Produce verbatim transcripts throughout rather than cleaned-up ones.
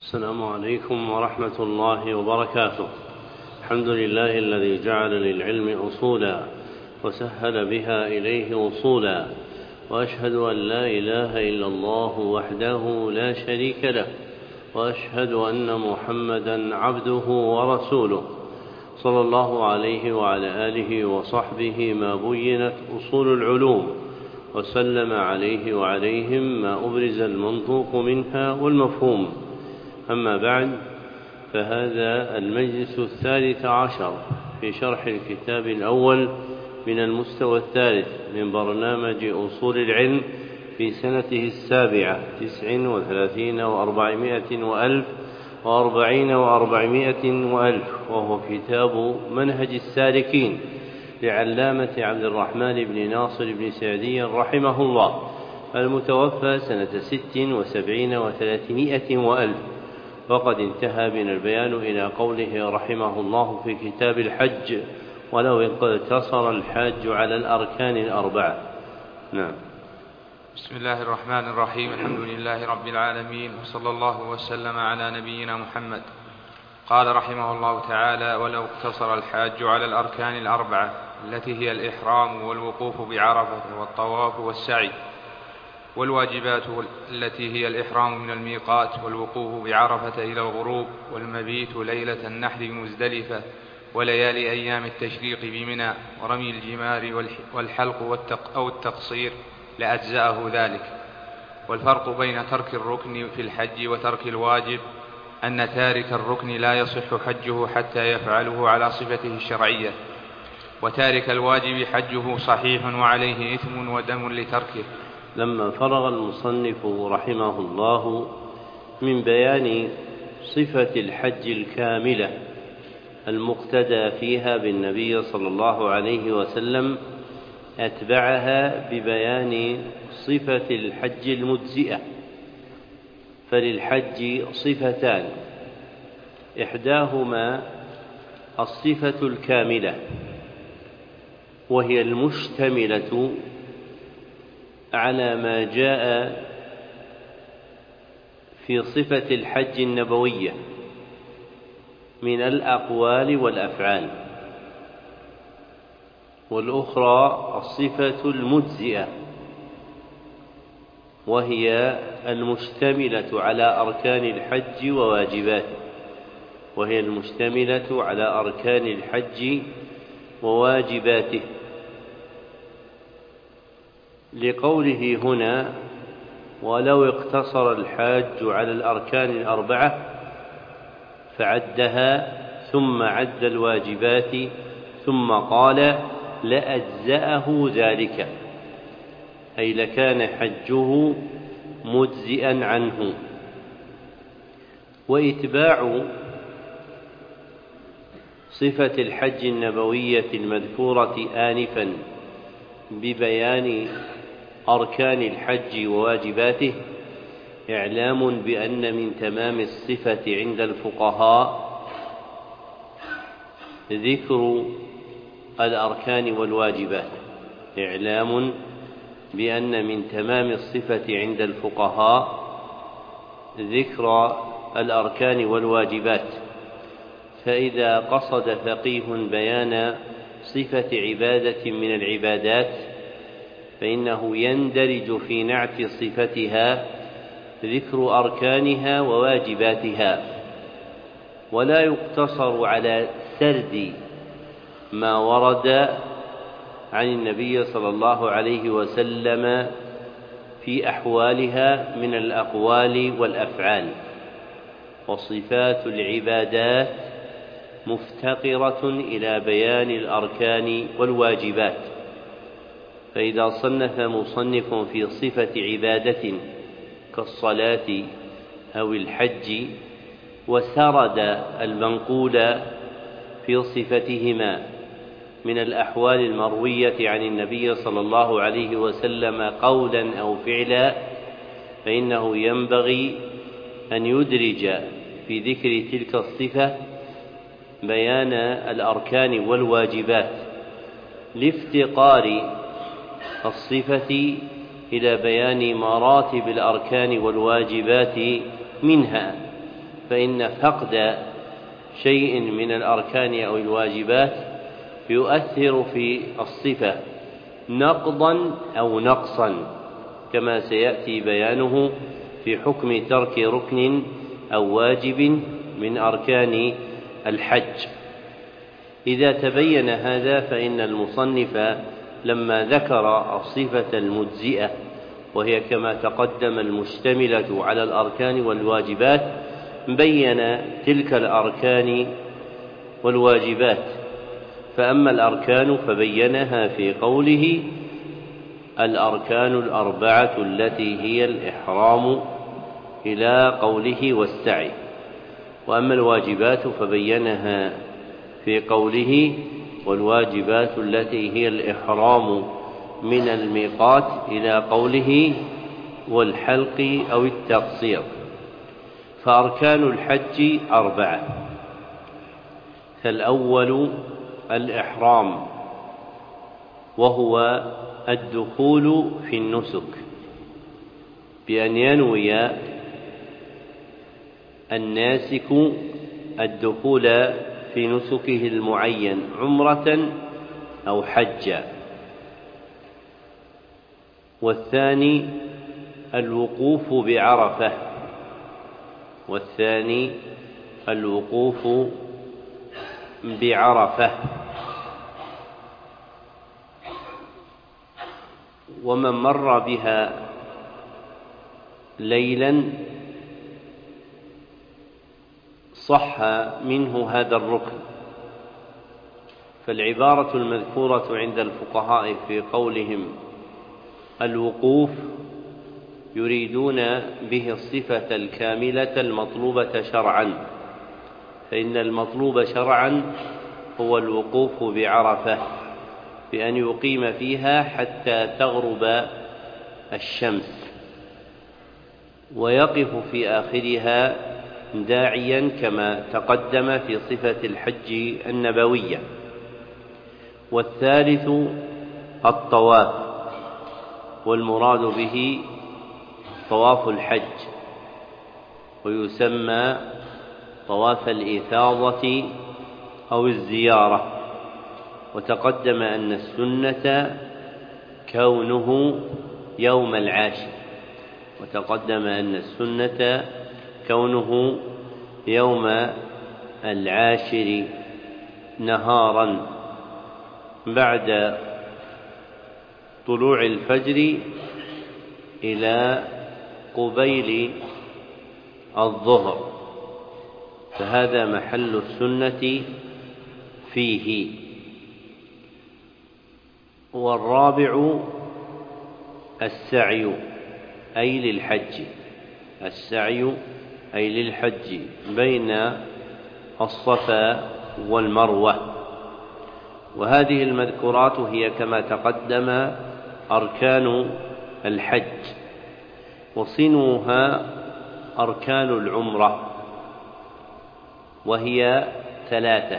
السلام عليكم ورحمة الله وبركاته. الحمد لله الذي جعل للعلم أصولا وسهل بها إليه وصولا، وأشهد أن لا إله إلا الله وحده لا شريك له، وأشهد أن محمدا عبده ورسوله صلى الله عليه وعلى آله وصحبه ما بينت أصول العلوم، وسلم عليه وعليهم ما أبرز المنطوق منها والمفهوم. أما بعد، فهذا المجلس الثالث عشر في شرح الكتاب الأول من المستوى الثالث من برنامج أصول العلم في سنته السابعة تسع وثلاثين وأربعمائة وألف وأربعين وأربعمائة وألف، وهو كتاب منهج السالكين لعلامة عبد الرحمن بن ناصر بن سعدي رحمه الله، المتوفى سنة ست وسبعين وثلاثمائة وألف. وقد انتهى بنا البيان إلى قوله رحمه الله في كتاب الحج: ولو اقتصر الحاج على الأركان الأربعة. نعم. بسم الله الرحمن الرحيم. الحمد لله رب العالمين، وصلى الله وسلم على نبينا محمد. قال رحمه الله تعالى: ولو اقتصر الحاج على الأركان الأربعة التي هي الإحرام والوقوف بعرفة والطواف والسعي، والواجبات التي هي الإحرام من الميقات والوقوف بعرفة إلى الغروب والمبيت ليلة النحر بمزدلفة وليالي أيام التشريق بمنى ورمي الجمار والحلق أو التقصير لأجزأه ذلك. والفرق بين ترك الركن في الحج وترك الواجب أن تارك الركن لا يصح حجه حتى يفعله على صفته الشرعية، وتارك الواجب حجه صحيح وعليه إثم ودم لتركه. لما فرغ المصنف رحمه الله من بيان صفة الحج الكاملة المقتدى فيها بالنبي صلى الله عليه وسلم، أتبعها ببيان صفة الحج المجزئة. فللحج صفتان: إحداهما الصفة الكاملة، وهي المشتملة على ما جاء في صفة الحج النبوية من الأقوال والأفعال، والأخرى الصفة المجزئة، وهي المشتملة على أركان الحج وواجباته وهي المشتملة على أركان الحج وواجباته لقوله هنا: ولو اقتصر الحاج على الأركان الأربعة، فعدها ثم عد الواجبات ثم قال: لأجزأه ذلك، أي لكان حجه مجزئا عنه. وإتباع صفة الحج النبوية المذكورة آنفا ببيان أركان الحج وواجباته إعلام بأن من تمام الصفة عند الفقهاء ذكر الأركان والواجبات إعلام بأن من تمام الصفة عند الفقهاء ذكر الأركان والواجبات. فإذا قصد فقيه بيان صفة عبادة من العبادات، فإنه يندرج في نعت صفتها ذكر أركانها وواجباتها، ولا يقتصر على سرد ما ورد عن النبي صلى الله عليه وسلم في أحوالها من الأقوال والأفعال. وصفات العبادات مفتقرة إلى بيان الأركان والواجبات. فإذا صنف مصنف في صفة عبادة كالصلاة أو الحج وسرد المنقول في صفتهما من الأحوال المروية عن النبي صلى الله عليه وسلم قولا أو فعلا، فإنه ينبغي أن يدرج في ذكر تلك الصفة بيان الأركان والواجبات لافتقار الصفة إلى بيان مراتب الأركان والواجبات منها، فإن فقد شيء من الأركان أو الواجبات يؤثر في الصفة نقضا أو نقصا، كما سيأتي بيانه في حكم ترك ركن أو واجب من أركان الحج. إذا تبين هذا فإن المصنف لما ذكر الصفة المجزئة، وهي كما تقدم المشتملة على الأركان والواجبات، بين تلك الأركان والواجبات. فأما الأركان فبينها في قوله: الأركان الأربعة التي هي الإحرام، إلى قوله: والسعي. وأما الواجبات فبينها في قوله: والواجبات التي هي الإحرام من الميقات، إلى قوله: والحلق أو التقصير. فأركان الحج أربعة: فالأول الإحرام، وهو الدخول في النسك بأن ينوي الناسك الدخول في نسكه المعين عمرة أو حجا. والثاني الوقوف بعرفة والثاني الوقوف بعرفة ومن مر بها ليلا صح منه هذا الركن. فالعبارة المذكورة عند الفقهاء في قولهم الوقوف يريدون به الصفة الكاملة المطلوبة شرعا، فإن المطلوب شرعا هو الوقوف بعرفة، بأن يقيم فيها حتى تغرب الشمس، ويقف في آخرها داعيا كما تقدم في صفة الحج النبوية. والثالث الطواف، والمراد به طواف الحج، ويسمى طواف الإفاضة أو الزيارة. وتقدم أن السنة كونه يوم العاشر وتقدم أن السنة كونه يوم العاشر نهارا بعد طلوع الفجر إلى قبيل الظهر، فهذا محل السنة فيه. والرابع السعي أي للحج السعي أي للحج بين الصفا والمروة. وهذه المذكورات هي كما تقدم أركان الحج، وصنوها أركان العمرة، وهي ثلاثة: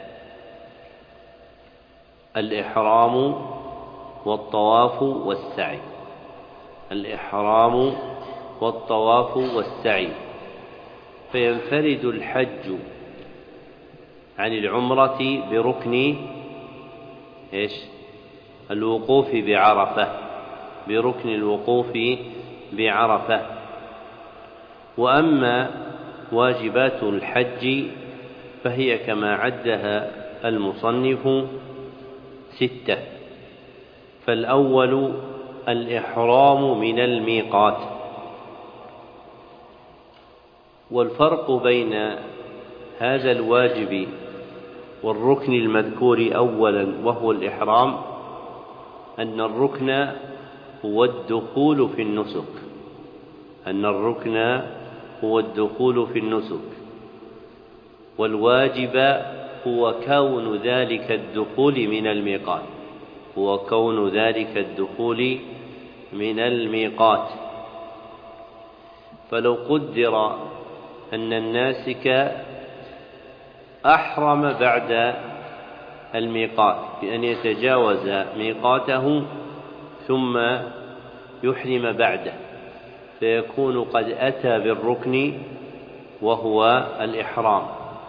الإحرام والطواف والسعي الإحرام والطواف والسعي. فينفرد الحج عن العمرة بركن إيش؟ الوقوف بعرفة بركن الوقوف بعرفة. وأما واجبات الحج فهي كما عدها المصنف ستة: فالأول الإحرام من الميقات. والفرق بين هذا الواجب والركن المذكور أولا وهو الإحرام أن الركن هو الدخول في النسك أن الركن هو الدخول في النسك والواجب هو كون ذلك الدخول من الميقات هو كون ذلك الدخول من الميقات. فلو قدر أن الناسك أحرم بعد الميقات بأن يتجاوز ميقاته ثم يحرم بعده، فيكون قد أتى بالركن وهو الإحرام،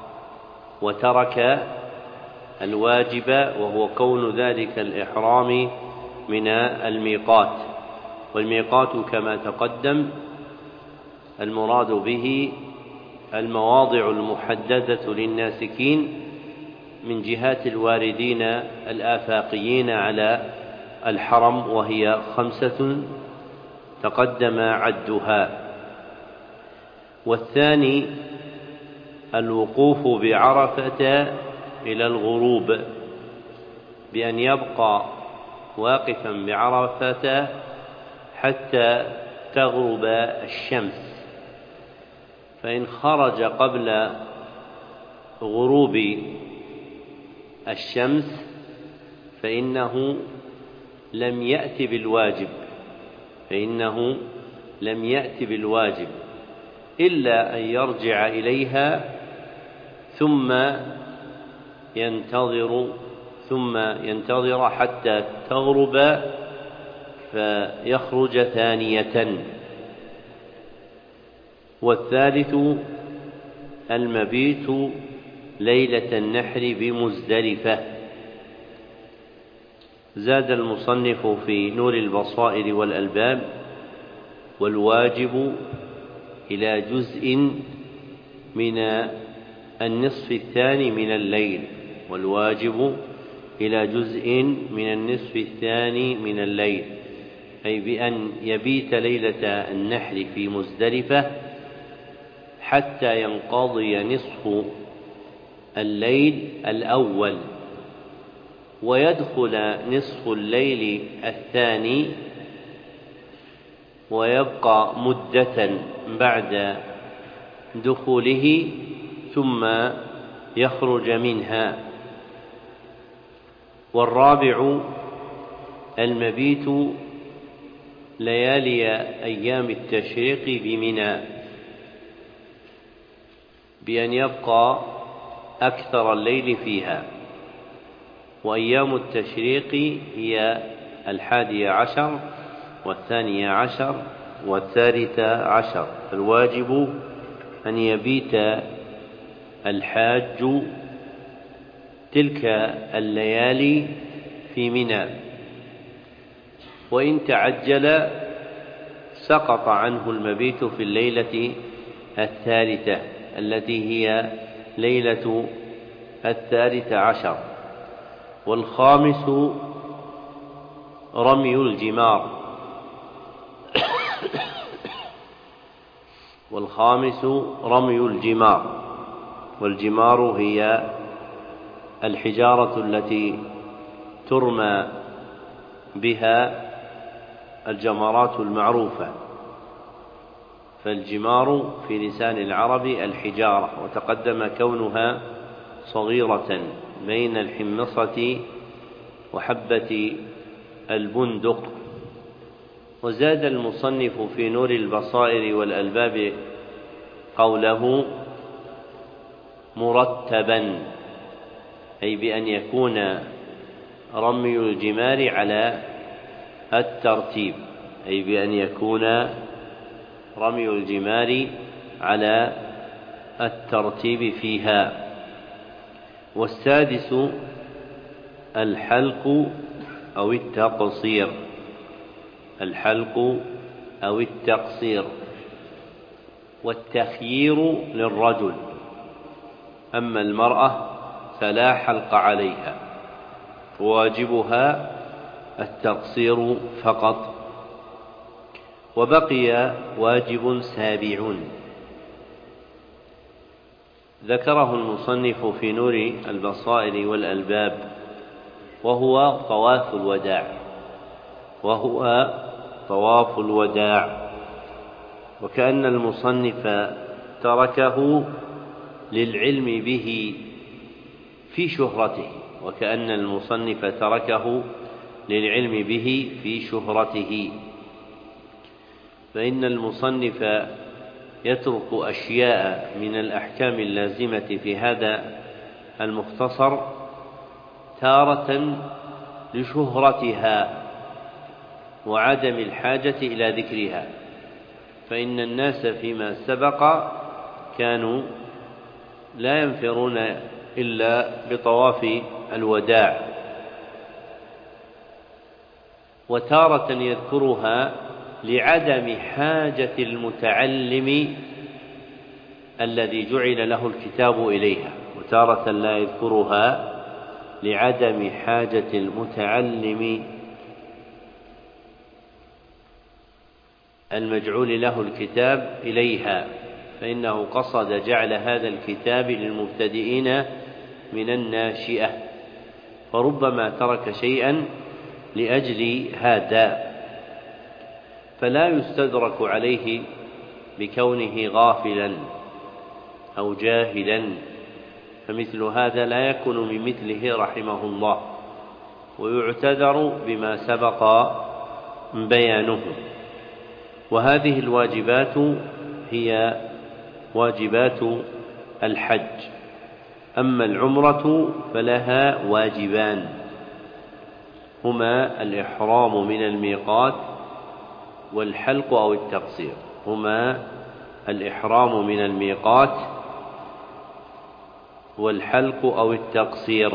وترك الواجب وهو كون ذلك الإحرام من الميقات. والميقات كما تقدم المراد به المواضع المحددة للناسكين من جهات الواردين الآفاقيين على الحرم، وهي خمسة تقدم عدها. والثاني الوقوف بعرفة إلى الغروب، بأن يبقى واقفا بعرفة حتى تغرب الشمس، فإن خرج قبل غروب الشمس فإنه لم يأت بالواجب فإنه لم يأت بالواجب إلا أن يرجع إليها ثم ينتظر ثم ينتظر حتى تغرب فيخرج ثانية. والثالث المبيت ليلة النحر بمزدلفة. زاد المصنف في نور البصائر والألباب: والواجب إلى جزء من النصف الثاني من الليل والواجب إلى جزء من النصف الثاني من الليل، أي بأن يبيت ليلة النحر في مزدلفة حتى ينقضي نصف الليل الأول، ويدخل نصف الليل الثاني ويبقى مدة بعد دخوله ثم يخرج منها. والرابع المبيت ليالي أيام التشريق بمنى، بأن يبقى أكثر الليل فيها. وأيام التشريق هي الحادية عشر والثانية عشر والثالثة عشر. الواجب أن يبيت الحاج تلك الليالي في منى، وإن تعجل سقط عنه المبيت في الليلة الثالثة التي هي ليلة الثالثة عشر. والخامس رمي الجمار والخامس رمي الجمار والجمار هي الحجارة التي ترمى بها الجمرات المعروفة. فالجمار في لسان العرب الحجارة، وتقدم كونها صغيرة بين الحمصة وحبة البندق. وزاد المصنف في نور البصائر والألباب قوله مرتبا، أي بأن يكون رمي الجمار على الترتيب أي بأن يكون رمي الجمار على الترتيب فيها. والسادس الحلق أو التقصير الحلق أو التقصير والتخيير للرجل، أما المرأة فلا حلق عليها، واجبها التقصير فقط. وبقي واجب سابع ذكره المصنف في نور البصائر والألباب، وهو طواف الوداع وهو طواف الوداع وكأن المصنف تركه للعلم به في شهرته وكأن المصنف تركه للعلم به في شهرته فإن المصنف يترك أشياء من الأحكام اللازمة في هذا المختصر تارة لشهرتها وعدم الحاجة إلى ذكرها، فإن الناس فيما سبق كانوا لا ينفرون إلا بطواف الوداع، وتارة يذكرها لعدم حاجة المتعلم الذي جعل له الكتاب إليها، وتارة لا يذكرها لعدم حاجة المتعلم المجعول له الكتاب إليها، فإنه قصد جعل هذا الكتاب للمبتدئين من الناشئة، فربما ترك شيئا لأجل هذا، فلا يستدرك عليه بكونه غافلا أو جاهلا، فمثل هذا لا يكون من مثله رحمه الله، ويعتذر بما سبق بيانه. وهذه الواجبات هي واجبات الحج. أما العمرة فلها واجبان، هما الإحرام من الميقات والحلق أو التقصير، هما الإحرام من الميقات والحلق أو التقصير.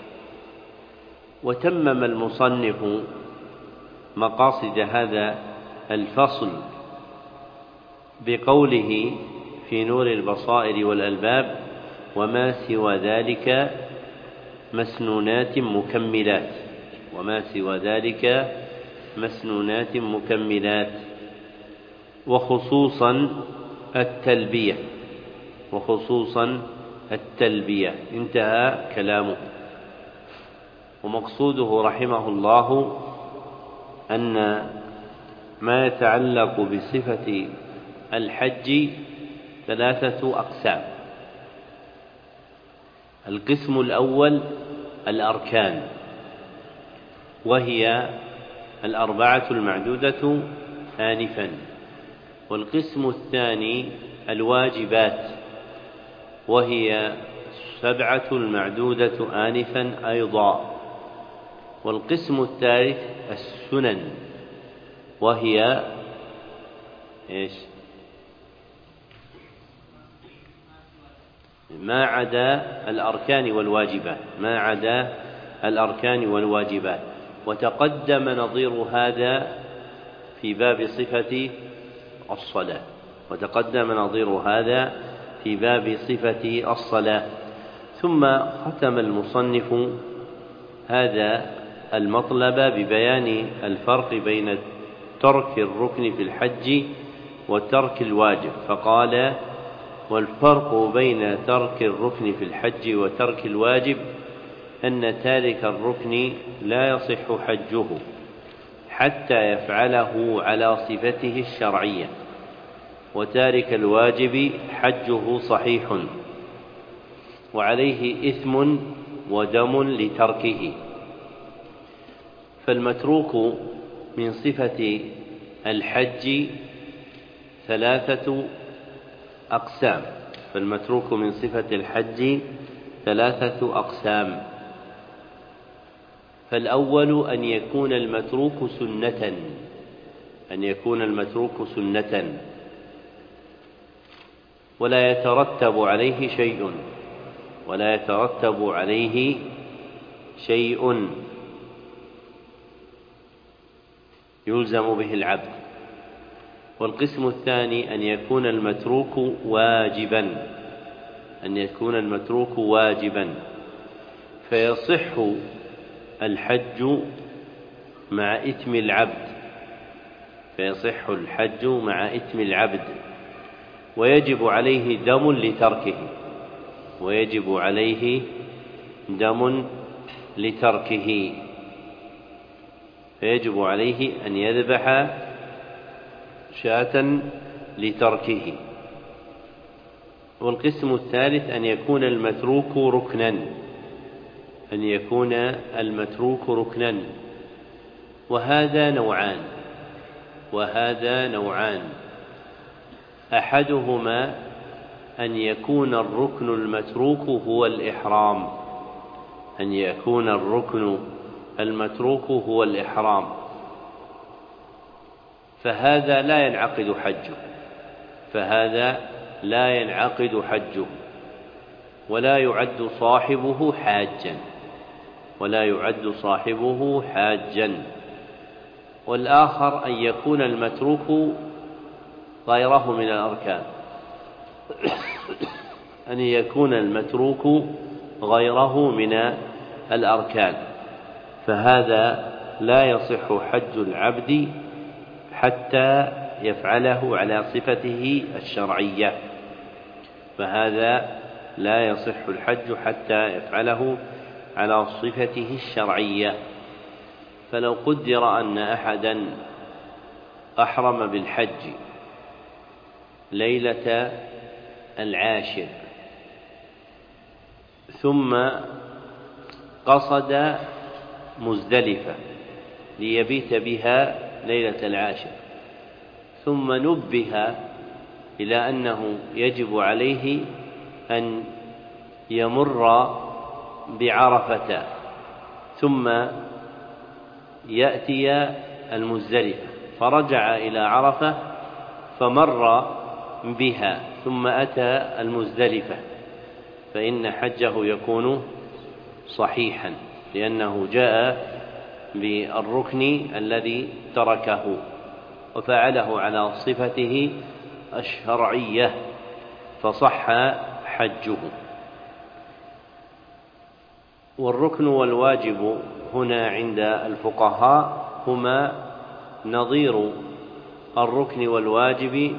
وتمم المصنف مقاصد هذا الفصل بقوله في نور البصائر والألباب: وما سوى ذلك مسنونات مكملات، وما سوى ذلك مسنونات مكملات، وخصوصا التلبية، وخصوصا التلبية. انتهى كلامه. ومقصوده رحمه الله أن ما يتعلق بصفة الحج ثلاثة أقسام. القسم الأول الأركان، وهي الأربعة المعدودة آنفا. والقسم الثاني الواجبات، وهي سبعة المعدودة آنفا أيضا. والقسم الثالث السنن، وهي إيش؟ ما عدا الأركان والواجبات، ما عدا الأركان والواجبات. وتقدم نظير هذا في باب صفة الصلاة، وتقدم نظير هذا في باب صفة الصلاة. ثم ختم المصنف هذا المطلب ببيان الفرق بين ترك الركن في الحج وترك الواجب، فقال: والفرق بين ترك الركن في الحج وترك الواجب أن تارك الركن لا يصح حجه حتى يفعله على صفته الشرعية، وتارك الواجب حجه صحيح وعليه إثم ودم لتركه. فالمتروك من صفة الحج ثلاثة أقسام، فالمتروك من صفة الحج ثلاثة أقسام. فالأول أن يكون المتروك سنة، أن يكون المتروك سنة ولا يترتب عليه شيء، ولا يترتب عليه شيء يلزم به العبد. والقسم الثاني أن يكون المتروك واجبا، أن يكون المتروك واجبا فيصح الحج مع إثم العبد، فيصح الحج مع إثم العبد، ويجب عليه دم لتركه، ويجب عليه دم لتركه، فيجب عليه أن يذبح شاة لتركه. والقسم الثالث أن يكون المتروك ركنا، أن يكون المتروك ركنا وهذا نوعان، وهذا نوعان أحدهما أن يكون الركن المتروك هو الإحرام، أن يكون الركن المتروك هو الإحرام، فهذا لا ينعقد حجه، فهذا لا ينعقد حجه، ولا يعد صاحبه حاجا ولا يعد صاحبه حاجا والآخر أن يكون المتروك غيره من الأركان أن يكون المتروك غيره من الأركان، فهذا لا يصح حج العبد حتى يفعله على صفته الشرعية فهذا لا يصح الحج حتى يفعله على صفته الشرعية. فلو قدر أن أحدا أحرم بالحج ليلة العاشر ثم قصد مزدلفة ليبيت بها ليلة العاشر، ثم نبه إلى أنه يجب عليه أن يمر بعرفة ثم يأتي المزدلفة، فرجع إلى عرفة فمر بها ثم أتى المزدلفة، فإن حجه يكون صحيحا لأنه جاء بالركن الذي تركه وفعله على صفته الشرعية فصح حجه. والركن والواجب هنا عند الفقهاء هما نظير الركن والواجب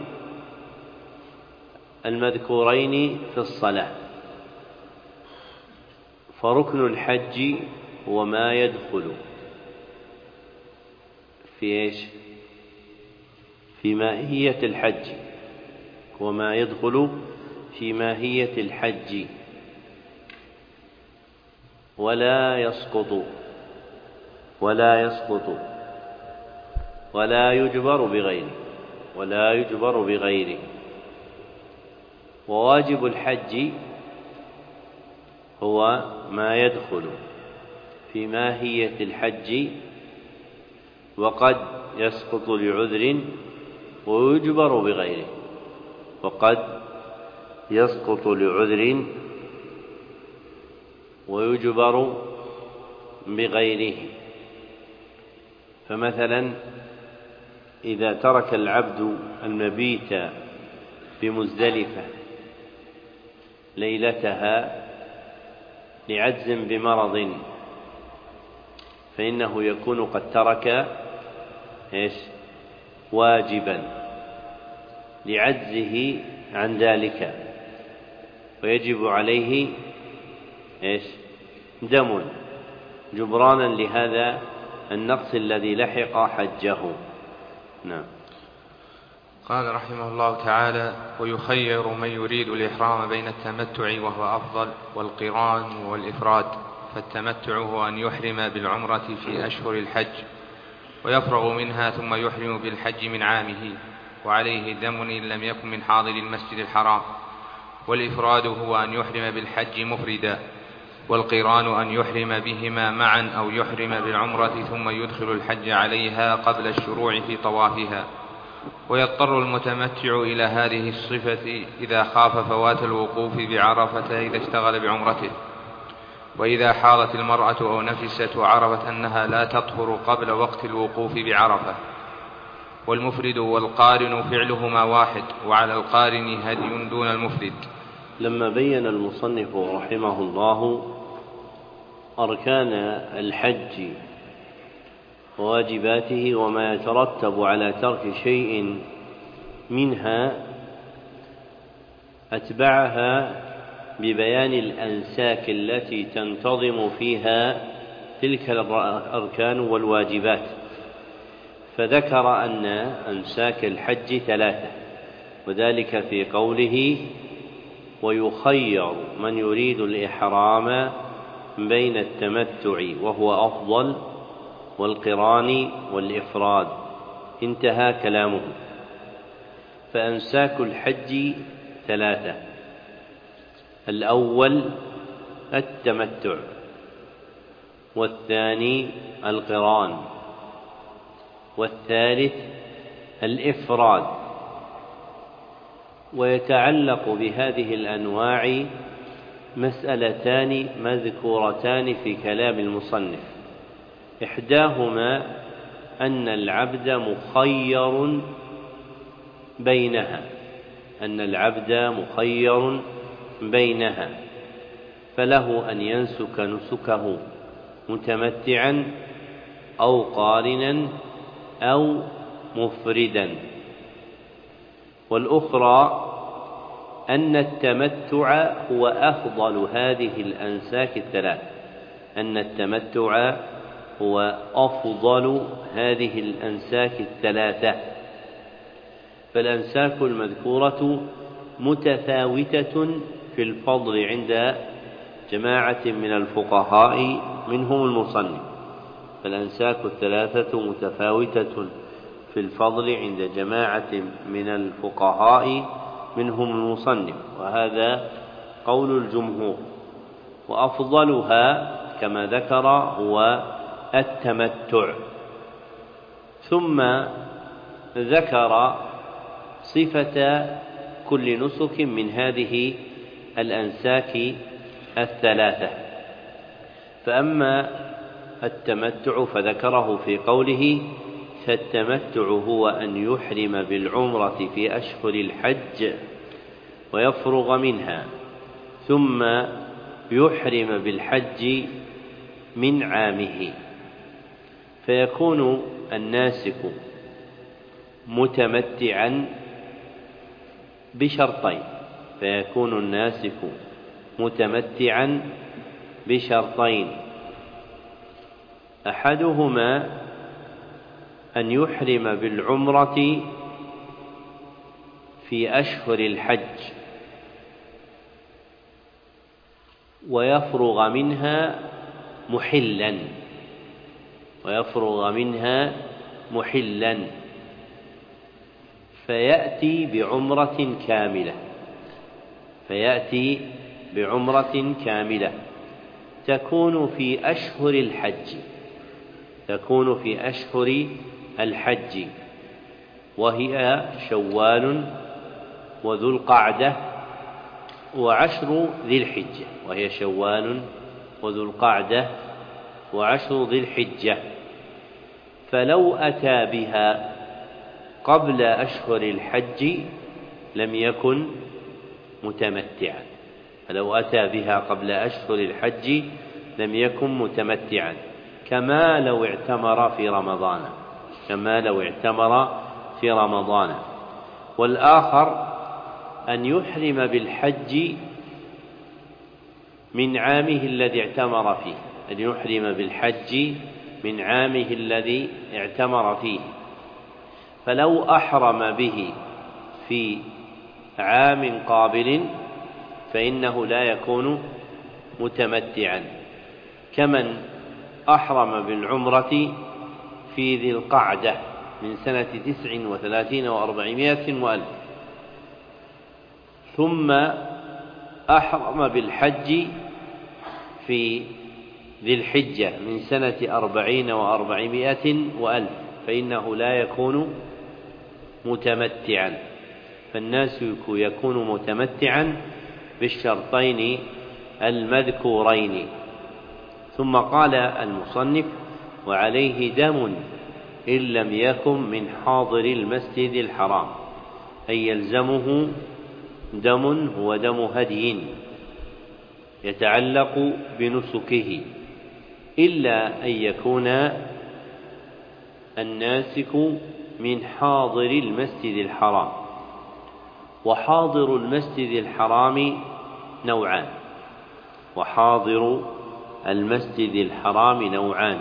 المذكورين في الصلاة. فركن الحج هو ما يدخل في إيش؟ في ماهية الحج، وما يدخل في ماهية الحج ولا يسقط ولا يسقط ولا يجبر بغيره ولا يجبر بغيره. وواجب الحج هو ما يدخل في ماهية الحج وقد يسقط لعذر ويجبر بغيره وقد يسقط لعذر ويجبر بغيره. فمثلا إذا ترك العبد المبيت بمزدلفة ليلتها لعجز بمرض فإنه يكون قد ترك إيش؟ واجبا لعجزه عن ذلك، ويجب عليه إيش؟ دم جبرانا لهذا النقص الذي لحق حجه. نعم. قال رحمه الله تعالى: ويخير من يريد الإحرام بين التمتع وهو أفضل والقران والإفراد، فالتمتع هو أن يحرم بالعمرة في أشهر الحج ويفرغ منها ثم يحرم بالحج من عامه وعليه دم إن لم يكن من حاضر المسجد الحرام. والإفراد هو أن يحرم بالحج مفردا، والقران أن يحرم بهما معا أو يحرم بالعمرة ثم يدخل الحج عليها قبل الشروع في طوافها. ويضطر المتمتع إلى هذه الصفة إذا خاف فوات الوقوف بعرفة إذا اشتغل بعمرته، وإذا حاضت المرأة أو نفست وعرفت أنها لا تطهر قبل وقت الوقوف بعرفة. والمفرد والقارن فعلهما واحد، وعلى القارن هدي دون المفرد. لما بين المصنف رحمه الله أركان الحج وواجباته وما يترتب على ترك شيء منها أتبعها ببيان الأنساك التي تنتظم فيها تلك الأركان والواجبات، فذكر أن أنساك الحج ثلاثة، وذلك في قوله: ويخير من يريد الإحرام بين التمتع وهو أفضل والقران والإفراد، انتهى كلامه. فأنساك الحج ثلاثة: الأول التمتع، والثاني القران، والثالث الإفراد. ويتعلق بهذه الأنواع مسألتان مذكورتان في كلام المصنف، إحداهما أن العبد مخير بينها أن العبد مخير بينها فله أن ينسك نسكه متمتعا أو قارنا أو مفردا. والأخرى أن التمتع هو أفضل هذه الأنساك الثلاث أن التمتع هو أفضل هذه الأنساك الثلاثة. فالأنساك المذكورة متفاوتة في الفضل عند جماعة من الفقهاء منهم المصنف، فالأنساك الثلاثة متفاوتة في الفضل عند جماعة من الفقهاء منهم المصنف، وهذا قول الجمهور. وأفضلها كما ذكر هو التمتع. ثم ذكر صفة كل نسك من هذه الأنساك الثلاثة. فأما التمتع فذكره في قوله: فالتمتع هو أن يحرم بالعمرة في أشهر الحج ويفرغ منها ثم يحرم بالحج من عامه، فيكون الناسك متمتعا بشرطين فيكون الناسك متمتعا بشرطين أحدهما أن يحرم بالعمرة في أشهر الحج ويفرغ منها محلا ويفرغ منها محلا فيأتي بعمرة كاملة فيأتي بعمرة كاملة تكون في أشهر الحج تكون في أشهر الحج وهي شوال وذو القعدة وعشر ذي الحجة وهي شوال وذو القعدة وعشر ذي الحجة. فلو أتى بها قبل أشهر الحج لم يكن متمتعا فلو أتى بها قبل أشهر الحج لم يكن متمتعا كما لو اعتمر في رمضان كما لو اعتمر في رمضان. والآخر أن يحرم بالحج من عامه الذي اعتمر فيه أن يحرم بالحج من عامه الذي اعتمر فيه فلو أحرم به في عام قابل فإنه لا يكون متمتعا كمن أحرم بالعمرة في ذي القعدة من سنة تسع وثلاثين وأربعمائة وألف ثم أحرم بالحج في ذي الحجة من سنة أربعين وأربعمائة وألف فإنه لا يكون متمتعا. فالناس يكون متمتعا بالشرطين المذكورين. ثم قال المصنف: وعليه دم إن لم يكن من حاضر المسجد الحرام أي يلزمه دم هو دم هدي يتعلق بنسكه إلا أن يكون الناسك من حاضر المسجد الحرام. وحاضر المسجد الحرام نوعان وحاضر المسجد الحرام نوعان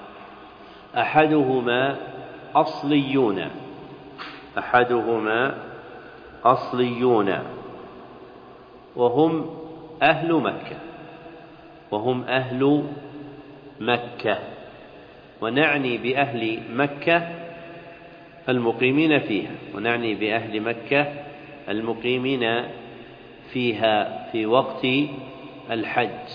أحدهما أصليون أحدهما أصليون وهم أهل مكة وهم أهل مكة ونعني بأهل مكة المقيمين فيها ونعني بأهل مكة المقيمين فيها في وقت الحج.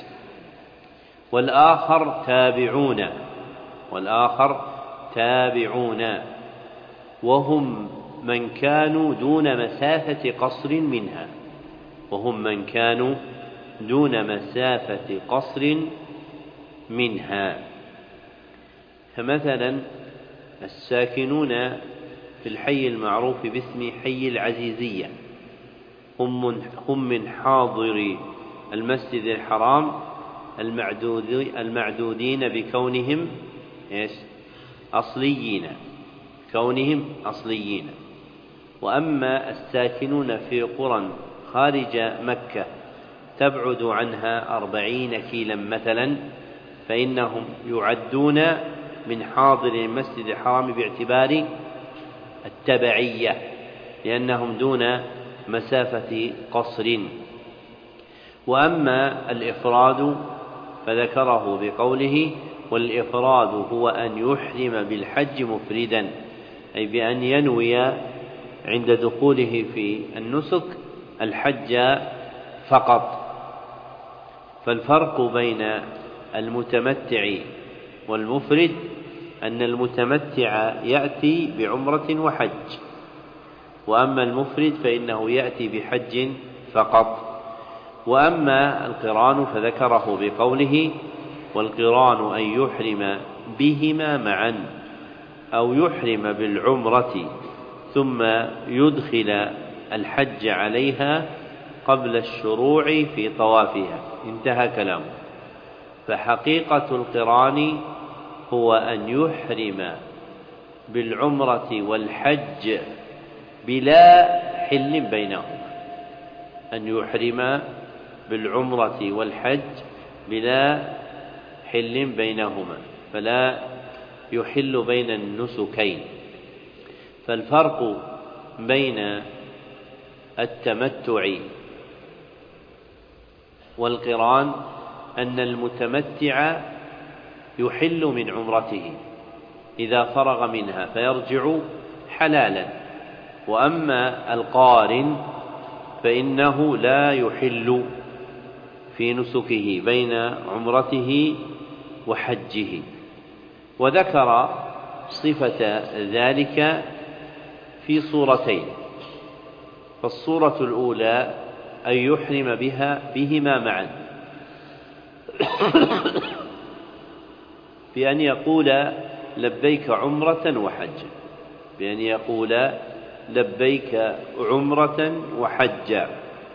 والآخر تابعون والآخر تابعون وهم من كانوا دون مسافة قصر منها وهم من كانوا دون مسافة قصر منها. فمثلا الساكنون في الحي المعروف باسم حي العزيزية هم من, هم من حاضر المسجد الحرام المعدود المعدودين بكونهم أصليين كونهم أصليين. وأما الساكنون في قرى خارج مكة تبعد عنها أربعين كيلا مثلا فإنهم يعدون من حاضر المسجد الحرام باعتبار التبعية لأنهم دون مسافة قصر. وأما الإفراد فذكره بقوله والإفراد هو أن يحرم بالحج مفردا أي بأن ينوي عند دخوله في النسك الحج فقط. فالفرق بين المتمتع والمفرد أن المتمتع يأتي بعمرة وحج وأما المفرد فإنه يأتي بحج فقط. وأما القران فذكره بقوله والقران أن يحرم بهما معا أو يحرم بالعمرة ثم يدخل الحج عليها قبل الشروع في طوافها. انتهى كلامه. فحقيقة القران هو أن يحرم بالعمرة والحج بلا حل بينهما أن يحرم بالعمرة والحج بلا حل بينهما فلا يحل بين النسكين. فالفرق بين التمتع والقران أن المتمتع يحل من عمرته إذا فرغ منها فيرجع حلالا وأما القارن فإنه لا يحل في نسكه بين عمرته وحجه. وذكر صفة ذلك في صورتين. فالصورة الأولى أن يحرم بها بهما معا بأن يقول لبيك عمرة وحجا بأن يقول لبيك عمرة وحجا.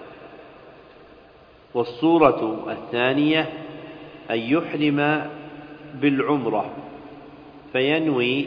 والصورة الثانية أن يحرم بالعمرة فينوي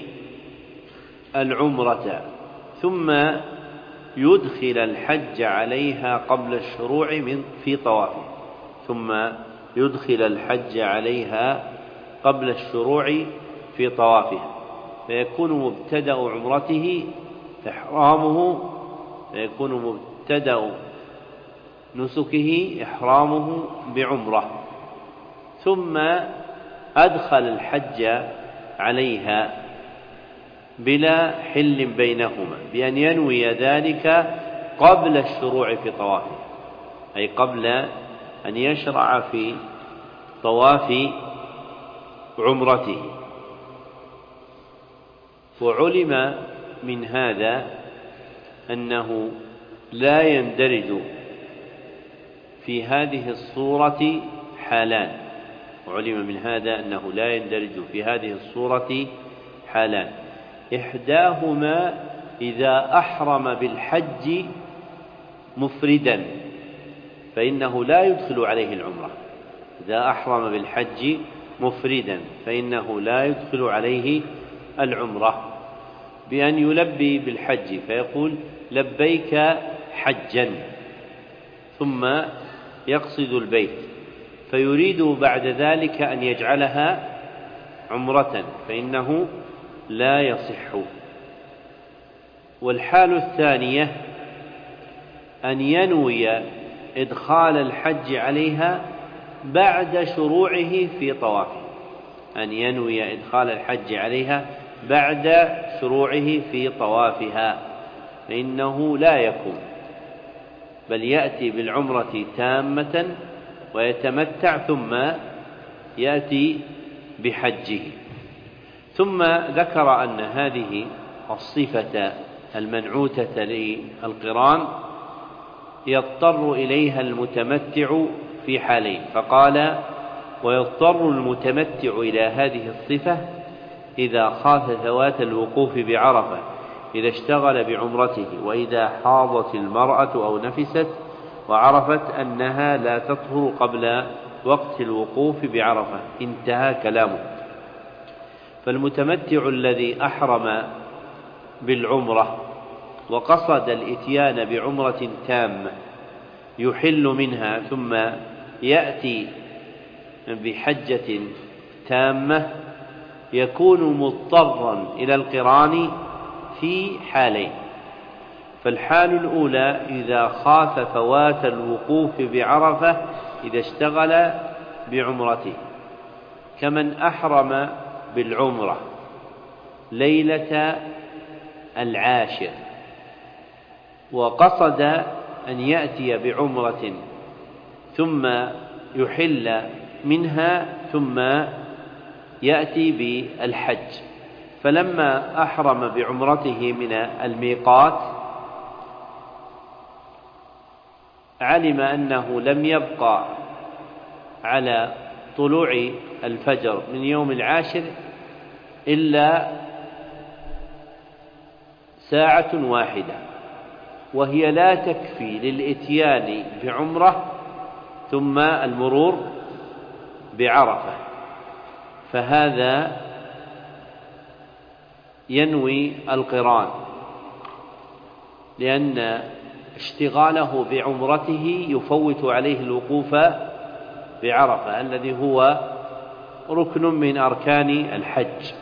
العمرة ثم يدخل الحج عليها قبل الشروع من في طوافه ثم يدخل الحج عليها قبل الشروع في طوافها فيكون مبتدأ عمرته إحرامه فيكون مبتدأ نسكه إحرامه بعمرة ثم أدخل الحج عليها بلا حل بينهما بأن ينوي ذلك قبل الشروع في طوافه أي قبل أن يشرع في طواف عمرته. وعلم من هذا أنه لا يندرج في هذه الصورة حالان وعلم من هذا أنه لا يندرج في هذه الصورة حالان. إحداهما إذا أحرم بالحج مفردا فإنه لا يدخل عليه العمرة إذا أحرم بالحج مفردا فإنه لا يدخل عليه العمرة بأن يلبي بالحج فيقول لبيك حجا ثم يقصد البيت فيريد بعد ذلك أن يجعلها عمرة فإنه لا يصح. والحال الثانية أن ينوي إدخال الحج عليها بعد شروعه في طوافه أن ينوي إدخال الحج عليها بعد شروعه في طوافها فإنه لا يكون بل يأتي بالعمرة تامة ويتمتع ثم يأتي بحجه. ثم ذكر أن هذه الصفة المنعوتة للقران يضطر إليها المتمتع في حالين، فقال: ويضطر المتمتع إلى هذه الصفة إذا خاف فوات الوقوف بعرفة إذا اشتغل بعمرته، وإذا حاضت المرأة أو نفست وعرفت أنها لا تطهر قبل وقت الوقوف بعرفة. انتهى كلامه. فالمتمتع الذي أحرم بالعمرة وقصد الإتيان بعمرة تامة يحل منها ثم يأتي بحجة تامة يكون مضطرا إلى القران في حالين. فالحال الأولى إذا خاف فوات الوقوف بعرفة إذا اشتغل بعمرته، كمن أحرم بالعمرة ليلة العاشر وقصد أن يأتي بعمرة ثم يحل منها ثم يأتي بالحج، فلما أحرم بعمرته من الميقات علم أنه لم يبقى على طلوع الفجر من يوم العاشر إلا ساعة واحدة، وهي لا تكفي للإتيان بعمرة ثم المرور بعرفة، فهذا ينوي القران، لأن اشتغاله بعمرته يفوت عليه الوقوف بعرفة الذي هو ركن من أركان الحج.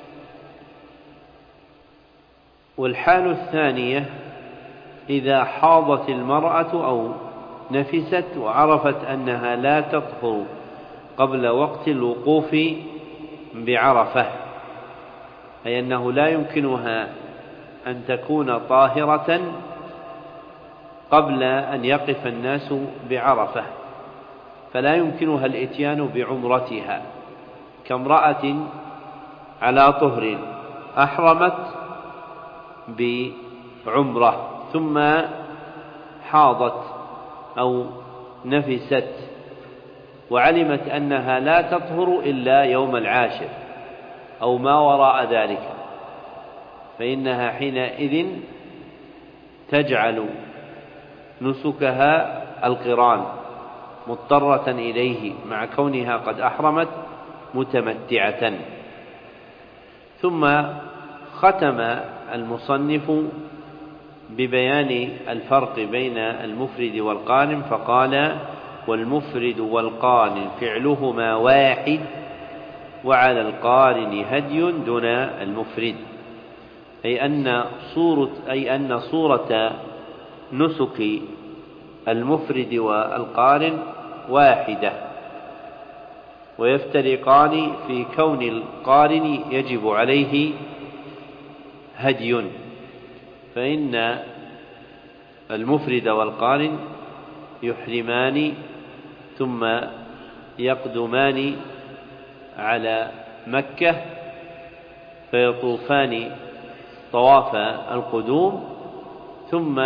والحال الثانية إذا حاضت المرأة أو نفست وعرفت أنها لا تطهر قبل وقت الوقوف بعرفة، أي أنه لا يمكنها أن تكون طاهرة قبل أن يقف الناس بعرفة، فلا يمكنها الإتيان بعمرتها، كامرأة على طهر أحرمت بعمرة ثم حاضت أو نفست وعلمت أنها لا تطهر إلا يوم العاشر أو ما وراء ذلك، فإنها حينئذ تجعل نسكها القران مضطرة إليه مع كونها قد أحرمت متمتعة. ثم ختم المصنف ببيان الفرق بين المفرد والقارن فقال: والمفرد والقارن فعلهما واحد، وعلى القارن هدي دون المفرد، أي أن صورة, أي أن صورة نسك المفرد والقارن واحدة، ويفترقان في كون القارن يجب عليه هدي، فإن المفرد والقارن يحرمان ثم يقدمان على مكة فيطوفان طواف القدوم ثم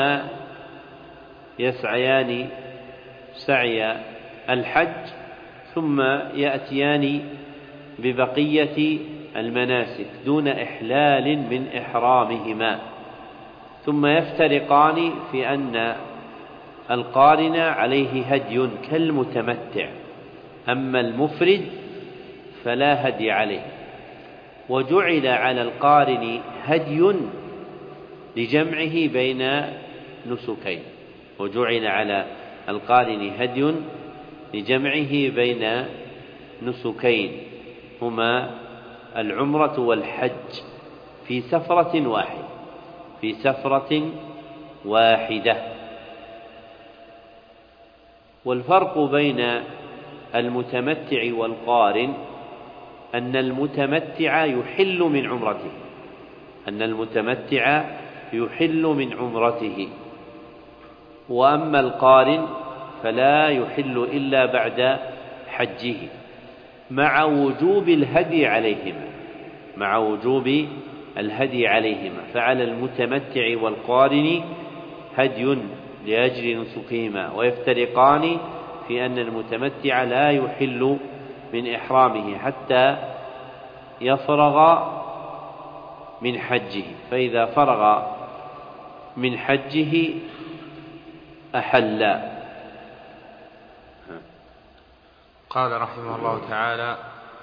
يسعيان سعي الحج ثم يأتيان ببقية المناسك دون إحلال من إحرامهما، ثم يفترقان في أن القارن عليه هدي كالمتمتع، أما المفرد فلا هدي عليه. وجعل على القارن هدي لجمعه بين نسكين، وجعل على القارن هدي لجمعه بين نسكين هما العمرة والحج في سفرة واحدة في سفرة واحدة. والفرق بين المتمتع والقارن أن المتمتع يحل من عمرته أن المتمتع يحل من عمرته وأما القارن فلا يحل إلا بعد حجه، مع وجوب الهدي عليهما مع وجوب الهدي عليهما، فعلى المتمتع والقارن هدي لأجل نسكهما، ويفترقان في أن المتمتع لا يحل من إحرامه حتى يفرغ من حجه، فإذا فرغ من حجه أحل. قال رحمه الله تعالى: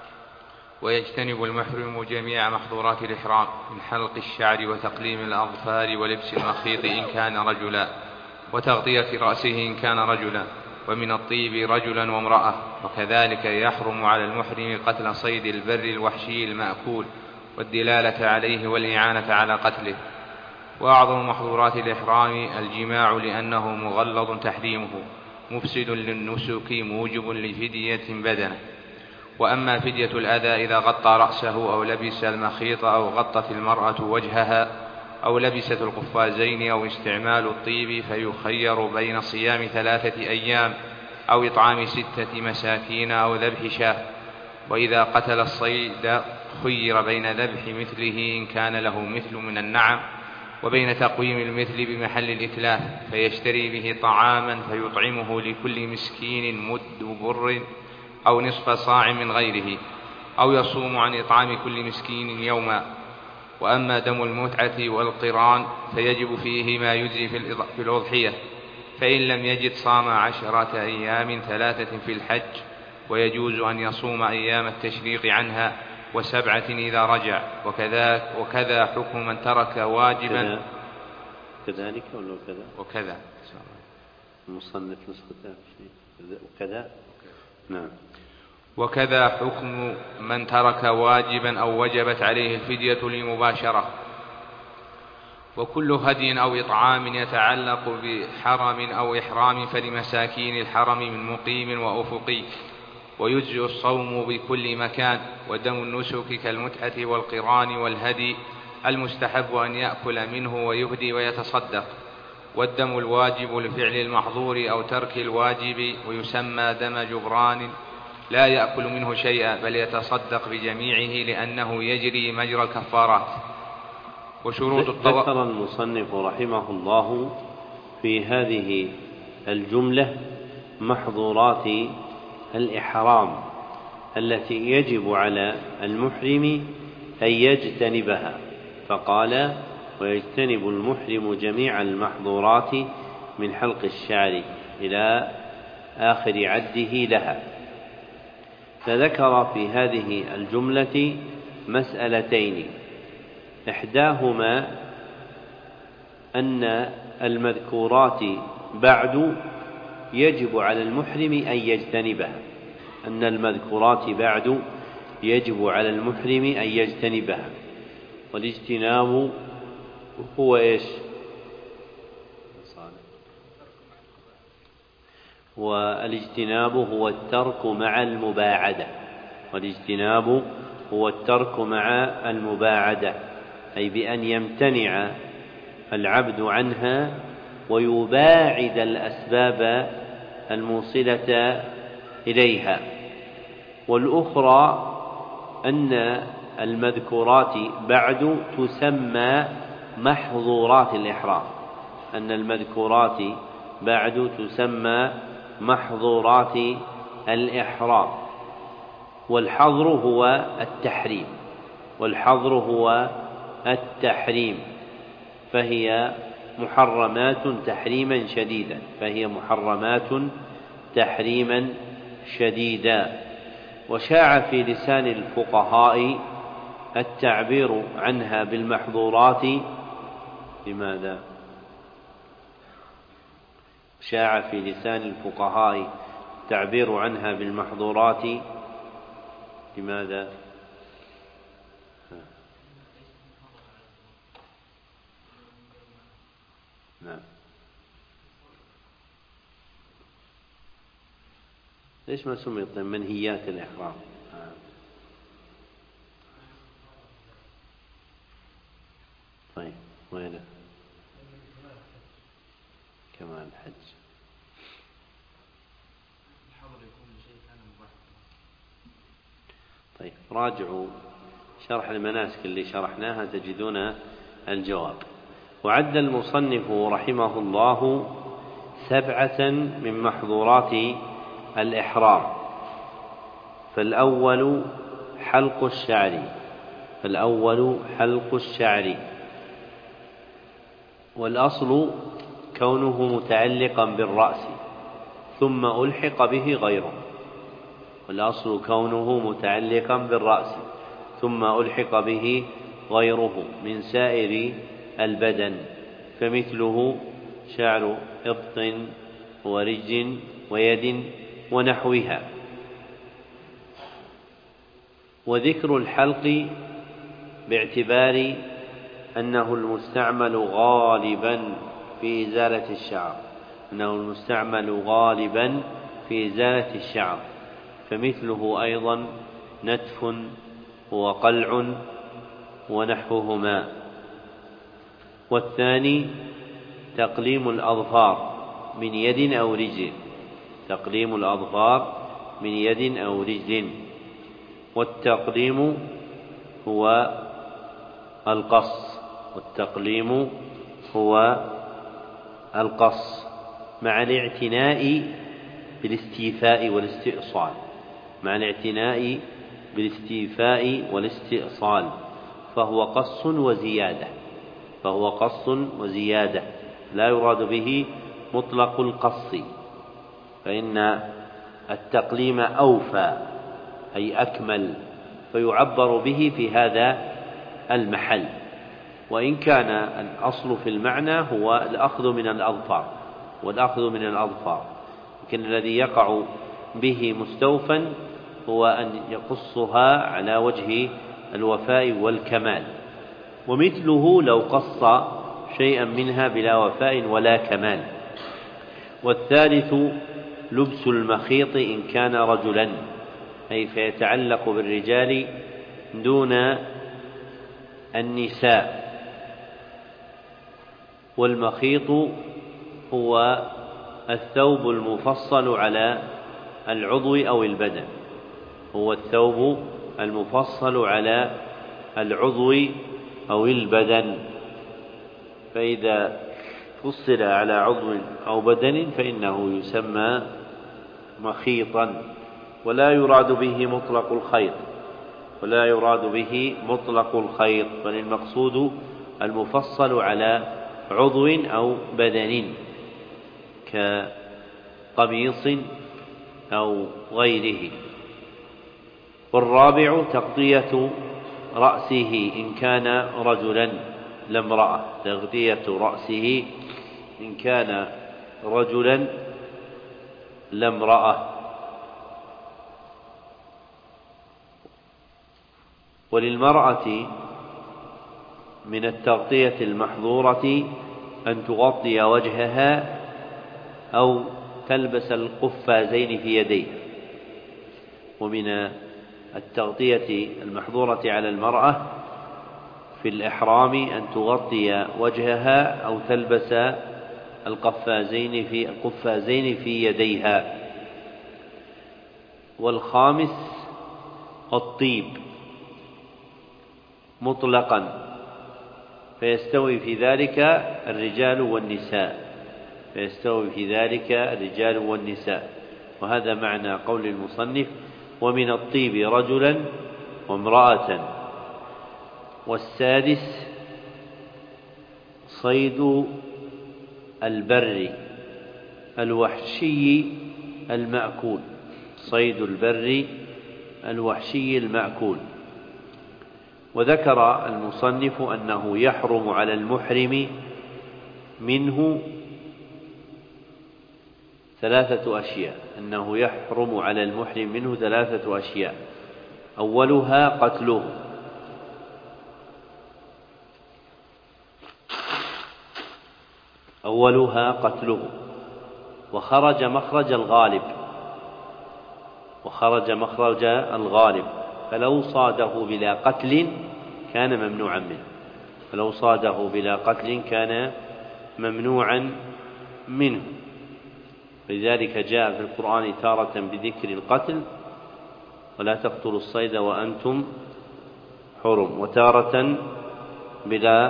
ويجتنب المحرم جميع محظورات الإحرام من حلق الشعر وتقليم الأظفار ولبس المخيط إن كان رجلا، وتغطية رأسه إن كان رجلا، ومن الطيب رجلا وامرأة. وكذلك يحرم على المحرم قتل صيد البر الوحشي المأكول والدلالة عليه والإعانة على قتله. وأعظم محظورات الإحرام الجماع، لأنه مغلظ تحريمه مفسد للنسك موجب لفدية بدنه. وأما فدية الأذى إذا غطى رأسه أو لبس المخيط أو غطت المرأة وجهها أو لبست القفازين أو استعمال الطيب، فيخير بين صيام ثلاثة أيام أو إطعام ستة مساكين أو ذبح شاة. وإذا قتل الصيد خير بين ذبح مثله إن كان له مثل من النعم، وبين تقويم المثل بمحل الإتلاف، فيشتري به طعاما فيطعمه لكل مسكين مد بر أو نصف صاع من غيره، أو يصوم عن إطعام كل مسكين يوما. وأما دم المتعة والقران فيجب فيه ما يجزي في الأضحية، فإن لم يجد صام عشرة أيام ثلاثة في الحج، ويجوز أن يصوم أيام التشريق عنها وسبعة إذا رجع. وكذا, وكذا حكم من ترك واجبا. كذلك ولا كذا؟ وكذا المصنف نسخته وكذا. نعم. وكذا حكم من ترك واجبا أو وجبت عليه الفدية لمباشرة. وكل هدي أو إطعام يتعلق بحرم أو إحرام فلمساكين الحرم من مقيم وأفقي، ويجزئ الصوم بكل مكان. ودم النسك كالمتعة والقران والهدي المستحب أن يأكل منه ويهدي ويتصدق. والدم الواجب لفعل المحظور أو ترك الواجب ويسمى دم جبران، لا يأكل منه شيئا بل يتصدق بجميعه لأنه يجري مجرى الكفارات. وشروط الطواف. ذكر المصنف رحمه الله في هذه الجملة محظورات الإحرام التي يجب على المحرم أن يجتنبها، فقال: ويجتنب المحرم جميع المحظورات من حلق الشعر إلى آخر عده لها. فذكر في هذه الجملة مسألتين، إحداهما أن المذكورات بعد يجب على المحرم أن يجتنبها، أن المذكورات بعد يجب على المحرم أن يجتنبها. والاجتناب هو إيش؟ والاجتناب هو الترك مع المباعدة. والاجتناب هو الترك مع المباعدة، أي بأن يمتنع العبد عنها ويباعد الأسباب الموصلة إليها. والأخرى أن المذكورات بعد تسمى محظورات الإحرام، أن المذكورات بعد تسمى محظورات الإحرام. والحظر هو التحريم، والحظر هو التحريم، فهي محرمات تحريما شديدا، فهي محرمات تحريما شديدا. وشاع في لسان الفقهاء التعبير عنها بالمحظورات. لماذا؟ شاع في لسان الفقهاء التعبير عنها بالمحظورات. لماذا؟ نعم. ليش ما سميت منهيات الإحرام؟ آه. طيب وين كمان الحج؟ طيب راجعوا شرح المناسك اللي شرحناها تجدون الجواب. وعد المصنف رحمه الله سبعة من محظورات الإحرام. فالأول حلق الشعر فالأول حلق الشعر والأصل كونه متعلقا بالرأس ثم ألحق به غيره والأصل كونه متعلقا بالرأس ثم ألحق به غيره من سائر البدن، فمثله شعر إبط ورج ويد ونحوها. وذكر الحلق باعتبار أنه المستعمل غالبا في إزالة الشعر أنه المستعمل غالبا في إزالة الشعر فمثله أيضا نتف وقلع ونحوهما. والثاني تقليم الأظفار من يد أو رجل تقليم الأظفار من يد أو رجل والتقليم هو القص والتقليم هو القص مع الاعتناء بالاستيفاء والاستئصال مع الاعتناء بالاستيفاء والاستئصال فهو قص وزيادة فهو قص وزيادة لا يراد به مطلق القص، فإن التقليم أوفى أي أكمل فيعبر به في هذا المحل، وإن كان الأصل في المعنى هو الأخذ من الأظفار والأخذ من الأظفار، لكن الذي يقع به مستوفا هو أن يقصها على وجه الوفاء والكمال. ومثله لو قص شيئا منها بلا وفاء ولا كمال. والثالث لبس المخيط إن كان رجلا أي فيتعلق بالرجال دون النساء. والمخيط هو الثوب المفصل على العضو أو البدن هو الثوب المفصل على العضو أو البدن فإذا فصل على عضو أو بدن فإنه يسمى مخيطا، ولا يراد به مطلق الخيط ولا يراد به مطلق الخيط بل المقصود المفصل على عضو أو بدن كقميص أو غيره. والرابع تغطية رأسه إن كان رجلا لا امرأة تغطية رأسه إن كان رجلا لا امرأة. وللمرأة من التغطية المحظورة أن تغطي وجهها أو تلبس القفازين في يديها. ومن التغطية المحظورة على المرأة في الإحرام أن تغطي وجهها أو تلبس القفازين في القفازين في يديها. والخامس الطيب مطلقا فيستوي في ذلك الرجال والنساء فيستوي في ذلك الرجال والنساء وهذا معنى قول المصنف ومن الطيب رجلا وامرأة. والسادس صيد البر الوحشي المأكول صيد البر الوحشي المأكول. وذكر المصنف أنه يحرم على المحرم منه ثلاثة أشياء أنه يحرم على المحرم منه ثلاثة أشياء أولها قتله أولها قتله وخرج مخرج الغالب وخرج مخرج الغالب فلو صاده بلا قتل كان ممنوعا منه فلو صاده بلا قتل كان ممنوعا منه. لذلك جاء في القرآن تارة بذكر القتل ولا تقتلوا الصيد وأنتم حرم، وتارة بلا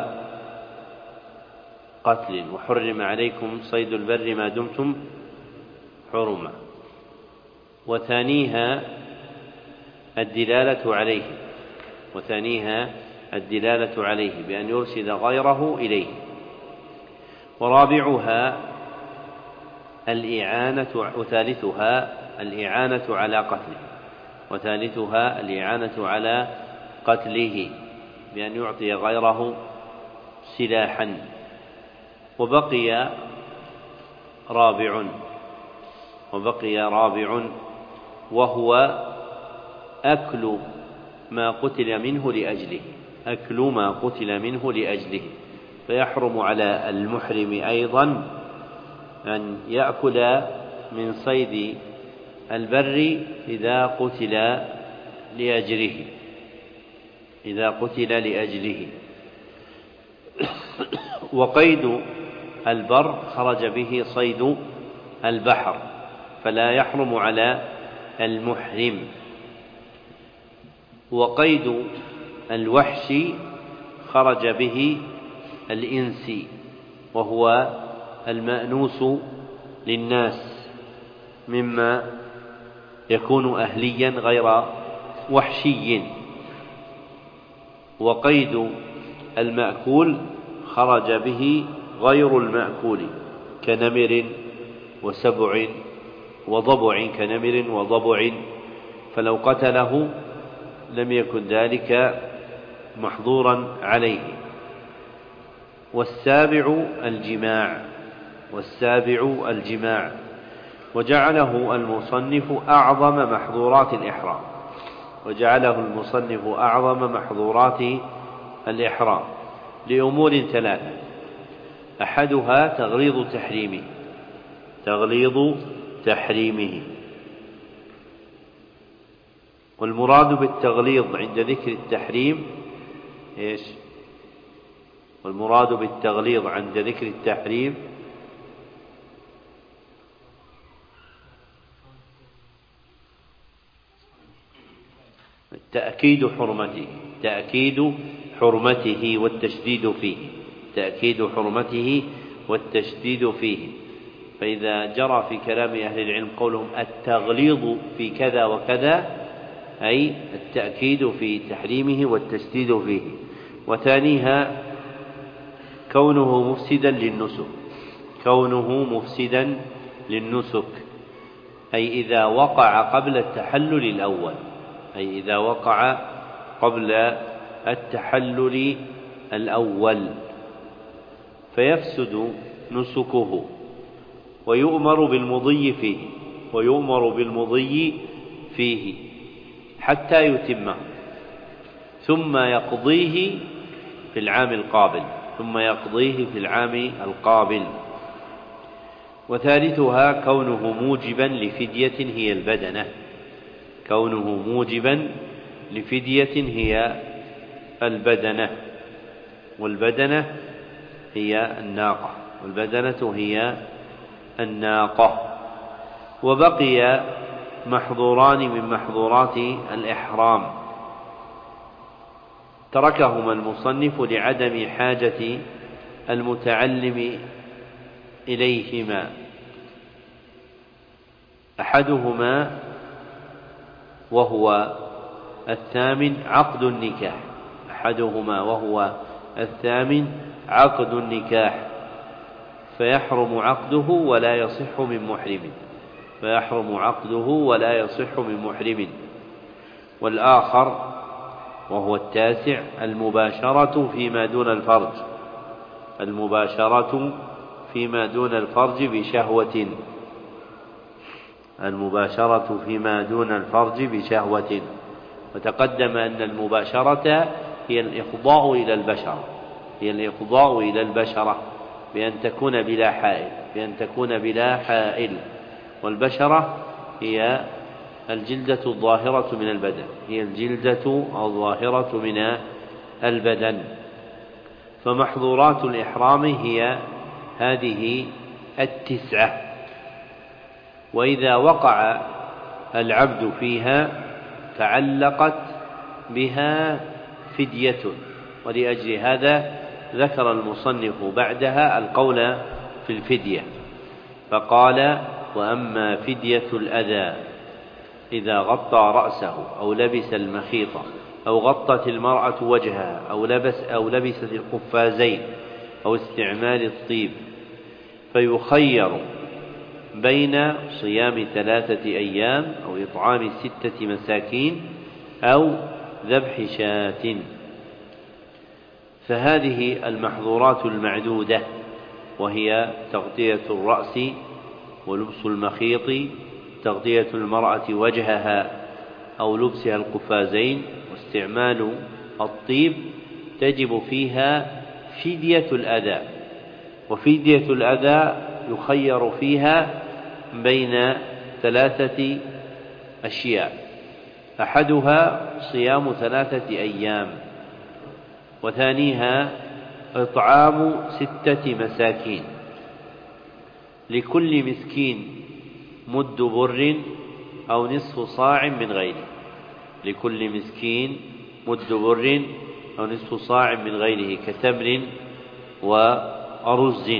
قتل. وحرم عليكم صيد البر ما دمتم حرما. وثانيها الدلالة عليه وثانيها الدلالة عليه بأن يرشد غيره إليه. ورابعها الإعانة وثالثها الإعانة على قتله وثالثها الإعانة على قتله بأن يعطي غيره سلاحا. وبقي رابع وبقي رابع وهو أكل ما قتل منه لأجله أكل ما قتل منه لأجله فيحرم على المحرم أيضا أن يأكل من صيد البر إذا قتل لأجله إذا قتل لأجله. وقيد البر خرج به صيد البحر فلا يحرم على المحرم. وقيد الوحش خرج به الإنس وهو المأنوس للناس مما يكون أهليا غير وحشي. وقيد المأكول خرج به غير المأكول كنمر وسبع وضبع كنمر وضبع فلو قتله لم يكن ذلك محظورا عليه. والسابع الجماع والسابع الجماع وجعله المصنف أعظم محظورات الإحرام وجعله المصنف أعظم محظورات الإحرام لأمور ثلاثة: أحدها تغليظ تحريمه تغليظ تحريمه والمراد بالتغليظ عند ذكر التحريم إيش؟ والمراد بالتغليظ عند ذكر التحريم تأكيد حرمته تأكيد حرمته والتشديد فيه تأكيد حرمته والتشديد فيه. فإذا جرى في كلام أهل العلم قولهم التغليظ في كذا وكذا أي التأكيد في تحريمه والتشديد فيه. وثانيها كونه مفسدا للنسك كونه مفسدا للنسك أي إذا وقع قبل التحلل الأول أي إذا وقع قبل التحلل الأول فيفسد نسكه ويؤمر بالمضي فيه ويؤمر بالمضي فيه حتى يتمه ثم يقضيه في العام القابل ثم يقضيه في العام القابل. وثالثها كونه موجبا لفدية هي البدنة كونه موجبا لفدية هي البدنة والبدنة هي الناقة والبدنة هي الناقة. وبقي محظوران من محظورات الإحرام تركهما المصنف لعدم حاجة المتعلم إليهما. أحدهما وهو الثامن عقد النكاح أحدهما وهو الثامن عقد النكاح فيحرم عقده ولا يصح من محرم فيحرم عقده ولا يصح من محرم. والآخر وهو التاسع المباشرة فيما دون الفرج المباشرة فيما دون الفرج بشهوة المباشرة فيما دون الفرج بشهوة. وتقدم أن المباشرة هي الإفضاء إلى البشرة هي الإفضاء إلى البشرة بأن تكون بلا حائل بأن تكون بلا حائل والبشرة هي الجلدة الظاهرة من البدن هي الجلدة الظاهرة من البدن. فمحظورات الإحرام هي هذه التسعة. وإذا وقع العبد فيها تعلقت بها فدية. ولأجل هذا ذكر المصنف بعدها القول في الفدية فقال: وأما فدية الأذى إذا غطى رأسه أو لبس المخيط أو غطت المرأة وجهها أو لبس أو لبست القفازين أو استعمال الطيب، فيخير بين صيام ثلاثة أيام أو إطعام ستة مساكين أو ذبح شاة. فهذه المحظورات المعدودة، وهي تغطية الرأس ولبس المخيط، تغطية المرأة وجهها أو لبسها القفازين، واستعمال الطيب، تجب فيها فدية الأذى. وفدية الأذى يخير فيها بين ثلاثة أشياء: أحدها صيام ثلاثة أيام، وثانيها إطعام ستة مساكين، لكل مسكين مد بر أو نصف صاع من غيره، لكل مسكين مد بر أو نصف صاع من غيره كتمر وأرز.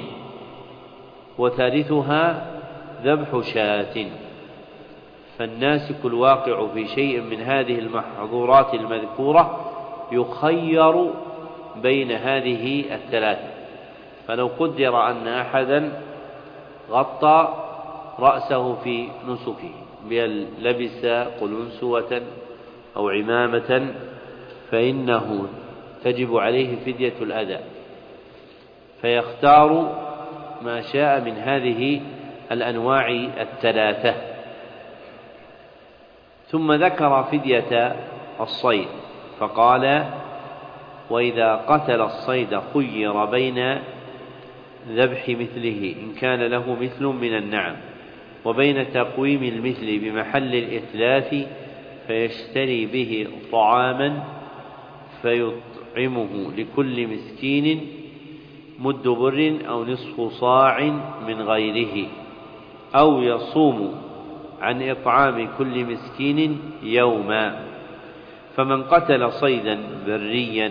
وثالثها ذبح شاة. فالناسك الواقع في شيء من هذه المحظورات المذكورة يخير بين هذه الثلاثة. فلو قدر أن أحدا غطى رأسه في نسكه بأن لبس قلنسوة أو عمامة، فإنه تجب عليه فدية الأذى، فيختار ما شاء من هذه الأنواع الثلاثة. ثم ذكر فدية الصيد فقال: وإذا قتل الصيد خير بين ذبح مثله إن كان له مثل من النعم، وبين تقويم المثل بمحل الإتلاف فيشتري به طعاما فيطعمه لكل مسكين مد بر أو نصف صاع من غيره، أو يصوم عن إطعام كل مسكين يوما. فمن قتل صيدا بريا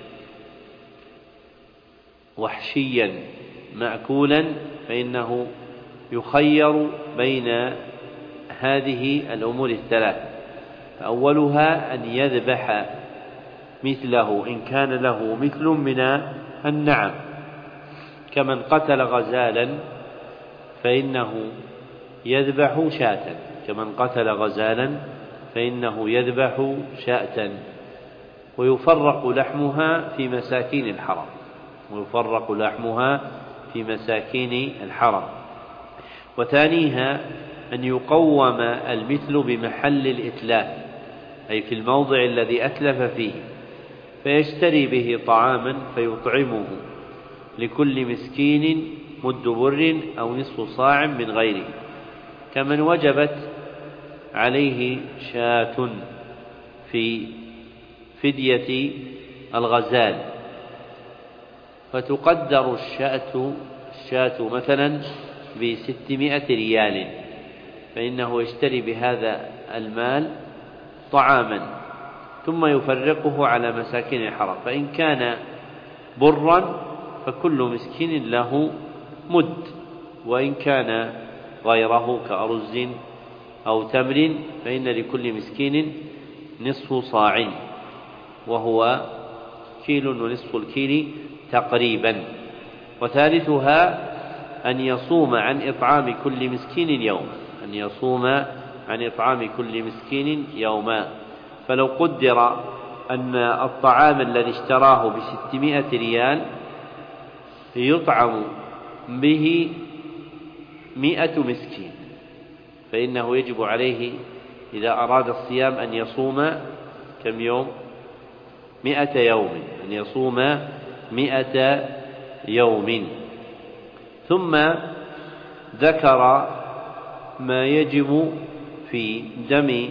وحشيا مأكولا فإنه يخير بين هذه الأمور الثلاث: أولها أن يذبح مثله إن كان له مثل من النعم، كمن قتل غزالا فإنه يذبح شاة، كمن قتل غزالا فإنه يذبح شاة، ويفرق لحمها في مساكين الحرم، ويفرق لحمها في مساكين الحرم. وثانيها أن يقوم المثل بمحل الإتلاف، أي في الموضع الذي أتلف فيه، فيشتري به طعاما فيطعمه لكل مسكين مد بر أو نصف صاع من غيره، كمن وجبت عليه شاة في فدية الغزال، فتقدر الشاة الشاة مثلا بستمائة ريال، فإنه يشتري بهذا المال طعاما ثم يفرقه على مساكين الحرم، فإن كان برا فكل مسكين له مد، وإن كان غيره كأرز أو تمر فإن لكل مسكين نصف صاع، وهو كيل ونصف الكيل تقريبا. وثالثها أن يصوم عن إطعام كل مسكين يوما، أن يصوم عن إطعام كل مسكين يوما. فلو قدر أن الطعام الذي اشتراه بستمائة ريال يطعم به مئة مسكين، فإنه يجب عليه إذا أراد الصيام أن يصوم كم يوم؟ مئة يوم، أن يصوم مئة يوم. ثم ذكر ما يجب في دم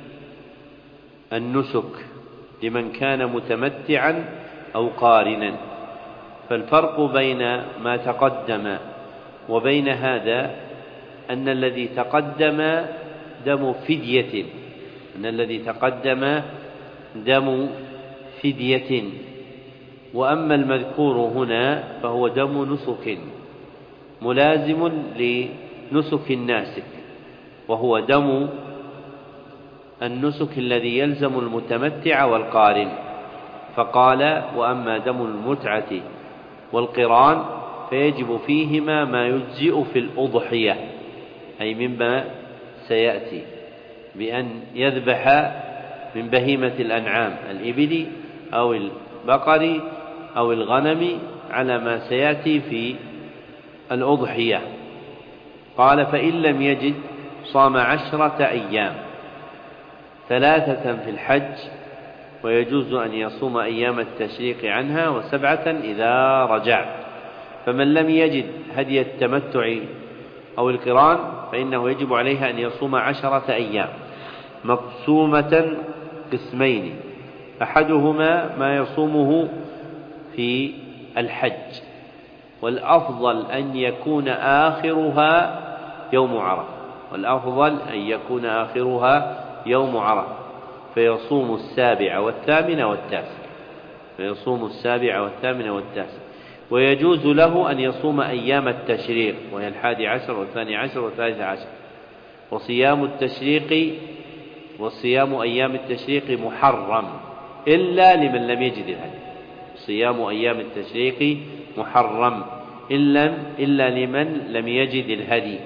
النسك لمن كان متمتعا أو قارنا. فالفرق بين ما تقدم وبين هذا أن الذي تقدم دم فدية، أن الذي تقدم دم فدية. وأما المذكور هنا فهو دم نسك ملازم لنسك الناسك، وهو دم النسك الذي يلزم المتمتع والقارن. فقال: وأما دم المتعة والقران فيجب فيهما ما يجزئ في الأضحية، أي مما سيأتي، بأن يذبح من بهيمة الأنعام الإبل أو البقر أو الغنم على ما سيأتي في الأضحية. قال: فإن لم يجد صام عشرة أيام، ثلاثة في الحج، ويجوز أن يصوم أيام التشريق عنها، وسبعة إذا رجع. فمن لم يجد هدي التمتع أو القران فإنه يجب عليه أن يصوم عشرة أيام مقسومة قسمين، أحدهما ما يصومه في الحج، والأفضل أن يكون آخرها يوم عرفة، والأفضل أن يكون آخرها يوم عرفة، فيصوم السابع والثامن والتاسع فيصوم السابع والثامن والتاسع ويجوز له أن يصوم أيام التشريق، وهي الحادي عشر والثاني عشر والثالث عشر. وصيام التشريق وصيام أيام التشريق محرم إلا لمن لم يجد الهدي. صيام أيام التشريق محرم إلا, إلا لمن لم يجد الهدي.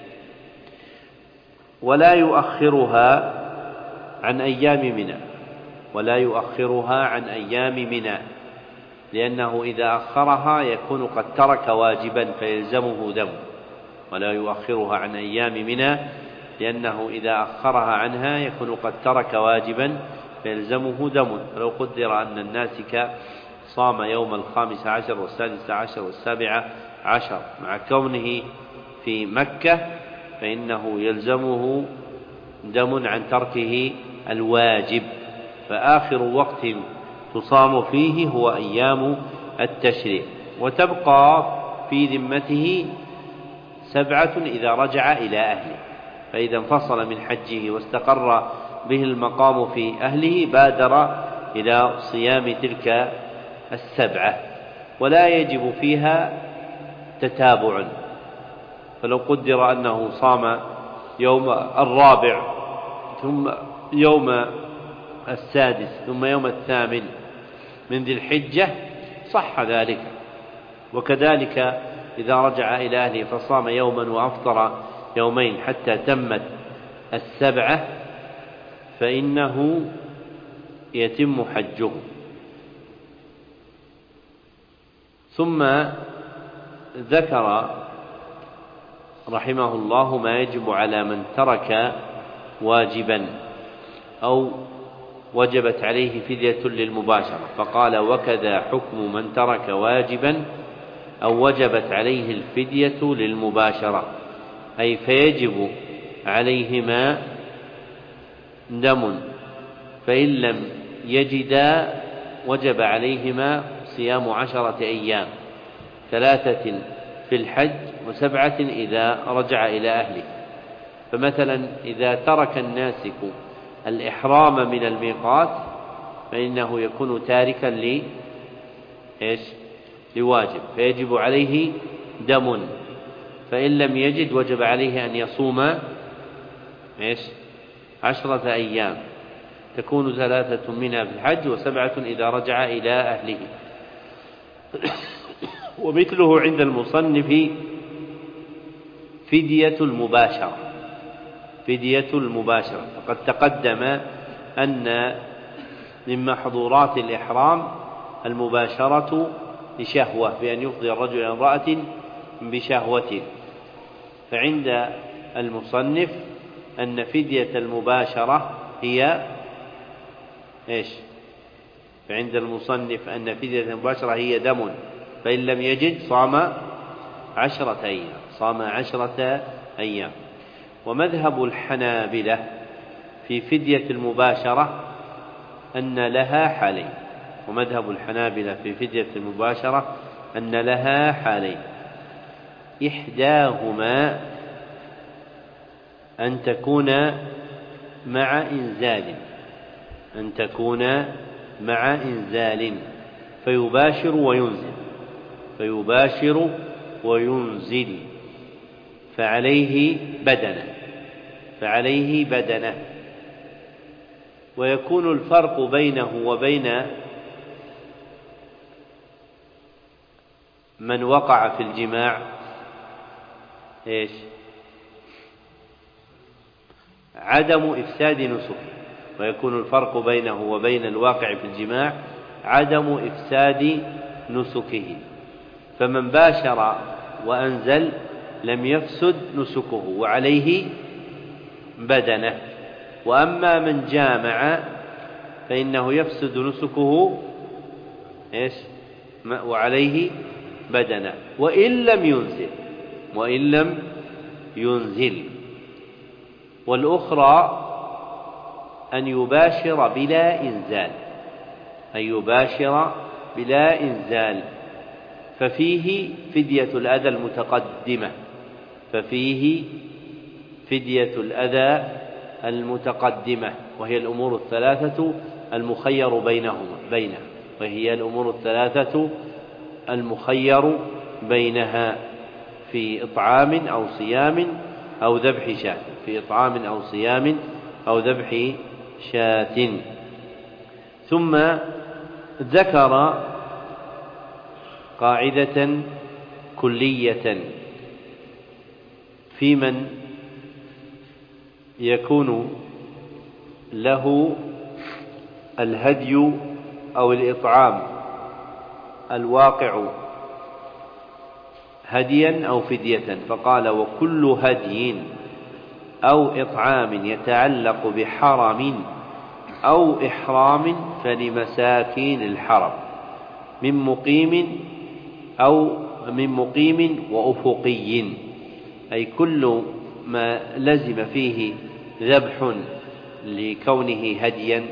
ولا يؤخرها عن أيام منى ولا يؤخرها عن أيام منى لأنه إذا أخرها يكون قد ترك واجبا فيلزمه دم. ولا يؤخرها عن أيام منى لأنه إذا أخرها عنها يكون قد ترك واجبا فيلزمه دم. فلو قدر أن الناسك صام يوم الخامس عشر والسادس عشر والسابع عشر مع كونه في مكة فإنه يلزمه دم عن تركه الواجب. فآخر وقت تصام فيه هو أيام التشريق، وتبقى في ذمته سبعة إذا رجع إلى أهله. فإذا انفصل من حجه واستقر به المقام في أهله بادر إلى صيام تلك السبعة، ولا يجب فيها تتابع. فلو قدر أنه صام يوم الرابع ثم يوم السادس ثم يوم الثامن من ذي الحجة صح ذلك. وكذلك إذا رجع إلى أهله فصام يوما وأفطر يومين حتى تمت السبعة فإنه يتم حجه. ثم ذكر رحمه الله ما يجب على من ترك واجبا أو وجبت عليه فدية للمباشرة، فقال: وكذا حكم من ترك واجبا أو وجبت عليه الفدية للمباشرة، أي فيجب عليهما دم، فإن لم يجدا وجب عليهما صيام عشرة أيام، ثلاثة في الحج وسبعة إذا رجع إلى أهله. فمثلا إذا ترك الناسك الإحرام من الميقات فإنه يكون تاركا ل إيش؟ لواجب، فيجب عليه دم، فإن لم يجد وجب عليه أن يصوم إيش؟ عشرة أيام، تكون ثلاثة منها في الحج وسبعة إذا رجع إلى أهله. ومثله عند المصنف فدية المباشرة فدية المباشرة فقد تقدم أن من محظورات الإحرام المباشرة لشهوة، بأن يفضي الرجل إلى امرأة بشهوته. فعند المصنف أن فدية المباشرة هي إيش؟ فعند المصنف أن فدية المباشرة هي دم، فإن لم يجد صام عشرة أيام صام عشرة أيام. ومذهب الحنابلة في فدية المباشرة أن لها حالين ومذهب الحنابلة في فدية المباشرة أن لها حالين إحداهما أن تكون مع إنزال أن تكون مع إنزال، فيباشر وينزل فيباشر وينزل فعليه بدنة فعليه بدنة ويكون الفرق بينه وبين من وقع في الجماع إيش؟ عدم إفساد نسكه. ويكون الفرق بينه وبين الواقع في الجماع عدم إفساد نسكه. فمن باشر وأنزل لم يفسد نسكه وعليه بدنة. وأما من جامع فإنه يفسد نسكه إيش؟ وعليه بدنة وإن لم ينزل وإن لم ينزل. والأخرى أن يباشر بلا إنزال أن يباشر بلا إنزال ففيه فدية الأذى المتقدمة ففيه فدية الأذى المتقدمة وهي الأمور الثلاثة المخير بينهما بينها وهي الأمور الثلاثة المخير بينها في إطعام أو صيام أو ذبح شاة في إطعام أو صيام أو ذبح شاة. ثم ذكر قاعدة كلية في من يكون له الهدي أو الإطعام الواقع هديا أو فدية، فقال وكل هدي أو إطعام يتعلق بحرم أو إحرام فلمساكين الحرم من مقيم أو من مقيم وأفقي، أي كل ما لزم فيه ذبح لكونه هديا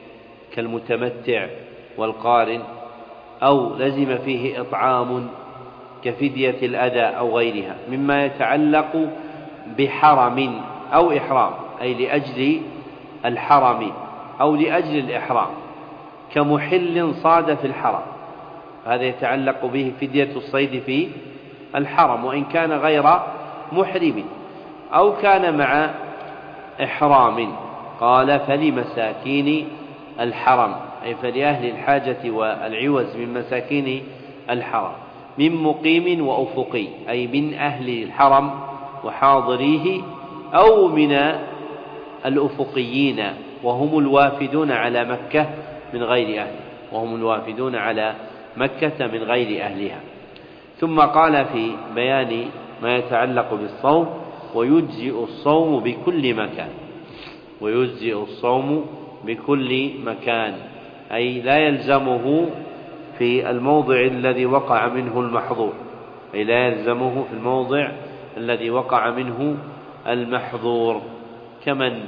كالمتمتع والقارن، أو لزم فيه إطعام كفدية الأذى أو غيرها مما يتعلق بحرم أو إحرام، أي لأجل الحرم أو لأجل الإحرام كمحل صاد في الحرم، هذا يتعلق به فدية الصيد في الحرم وإن كان غير محرم، أو كان مع إحرام. قال فلمساكين الحرم، أي فلأهل الحاجة والعوز من مساكين الحرم من مقيم وأفقي، أي من أهل الحرم وحاضريه أو من الأفقيين وهم الوافدون على مكة من غير أهله وهم الوافدون على مكة من غير أهلها. ثم قال في بيان ما يتعلق بالصوم ويجزئ الصوم بكل مكان ويجزئ الصوم بكل مكان، أي لا يلزمه في الموضع الذي وقع منه المحظور أي لا يلزمه في الموضع الذي وقع منه المحظور، كمن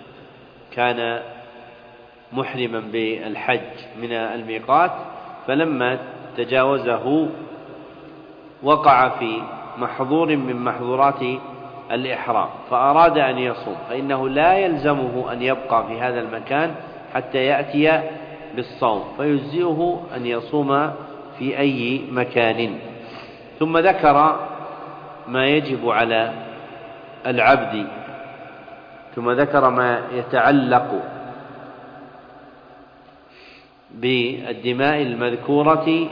كان محرما بالحج من الميقات فلما تجاوزه وقع في محظور من محظورات الإحرام فأراد أن يصوم، فإنه لا يلزمه أن يبقى في هذا المكان حتى يأتي بالصوم، فيجزئه أن يصوم في أي مكان. ثم ذكر ما يجب على العبد ثم ذكر ما يتعلق بالدماء المذكورة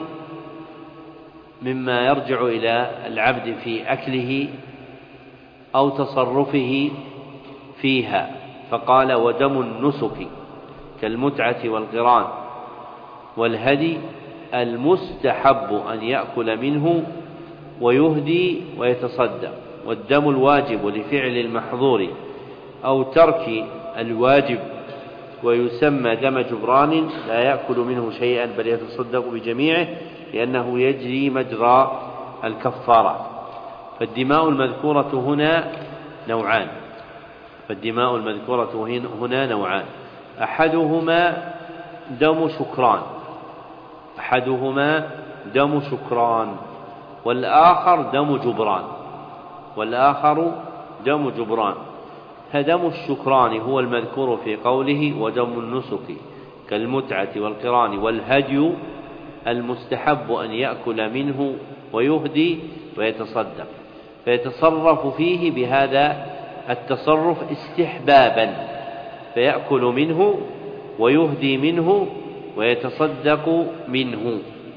مما يرجع إلى العبد في أكله أو تصرفه فيها، فقال ودم النسك كالمتعة والقران والهدي المستحب أن يأكل منه ويهدي ويتصدق، والدم الواجب لفعل المحظور أو ترك الواجب ويسمى دم جبران لا يأكل منه شيئا بل يتصدق بجميعه لأنه يجري مجرى الكفارة. فالدماء المذكورة هنا نوعان فالدماء المذكورة هنا نوعان أحدهما دم شكران أحدهما دم شكران والآخر دم جبران والآخر دم جبران. فدم الشكران هو المذكور في قوله ودم النسك كالمتعة والقران والهدي المستحب أن يأكل منه ويهدي ويتصدق، فيتصرف فيه بهذا التصرف استحبابا، فيأكل منه ويهدي منه ويتصدق منه.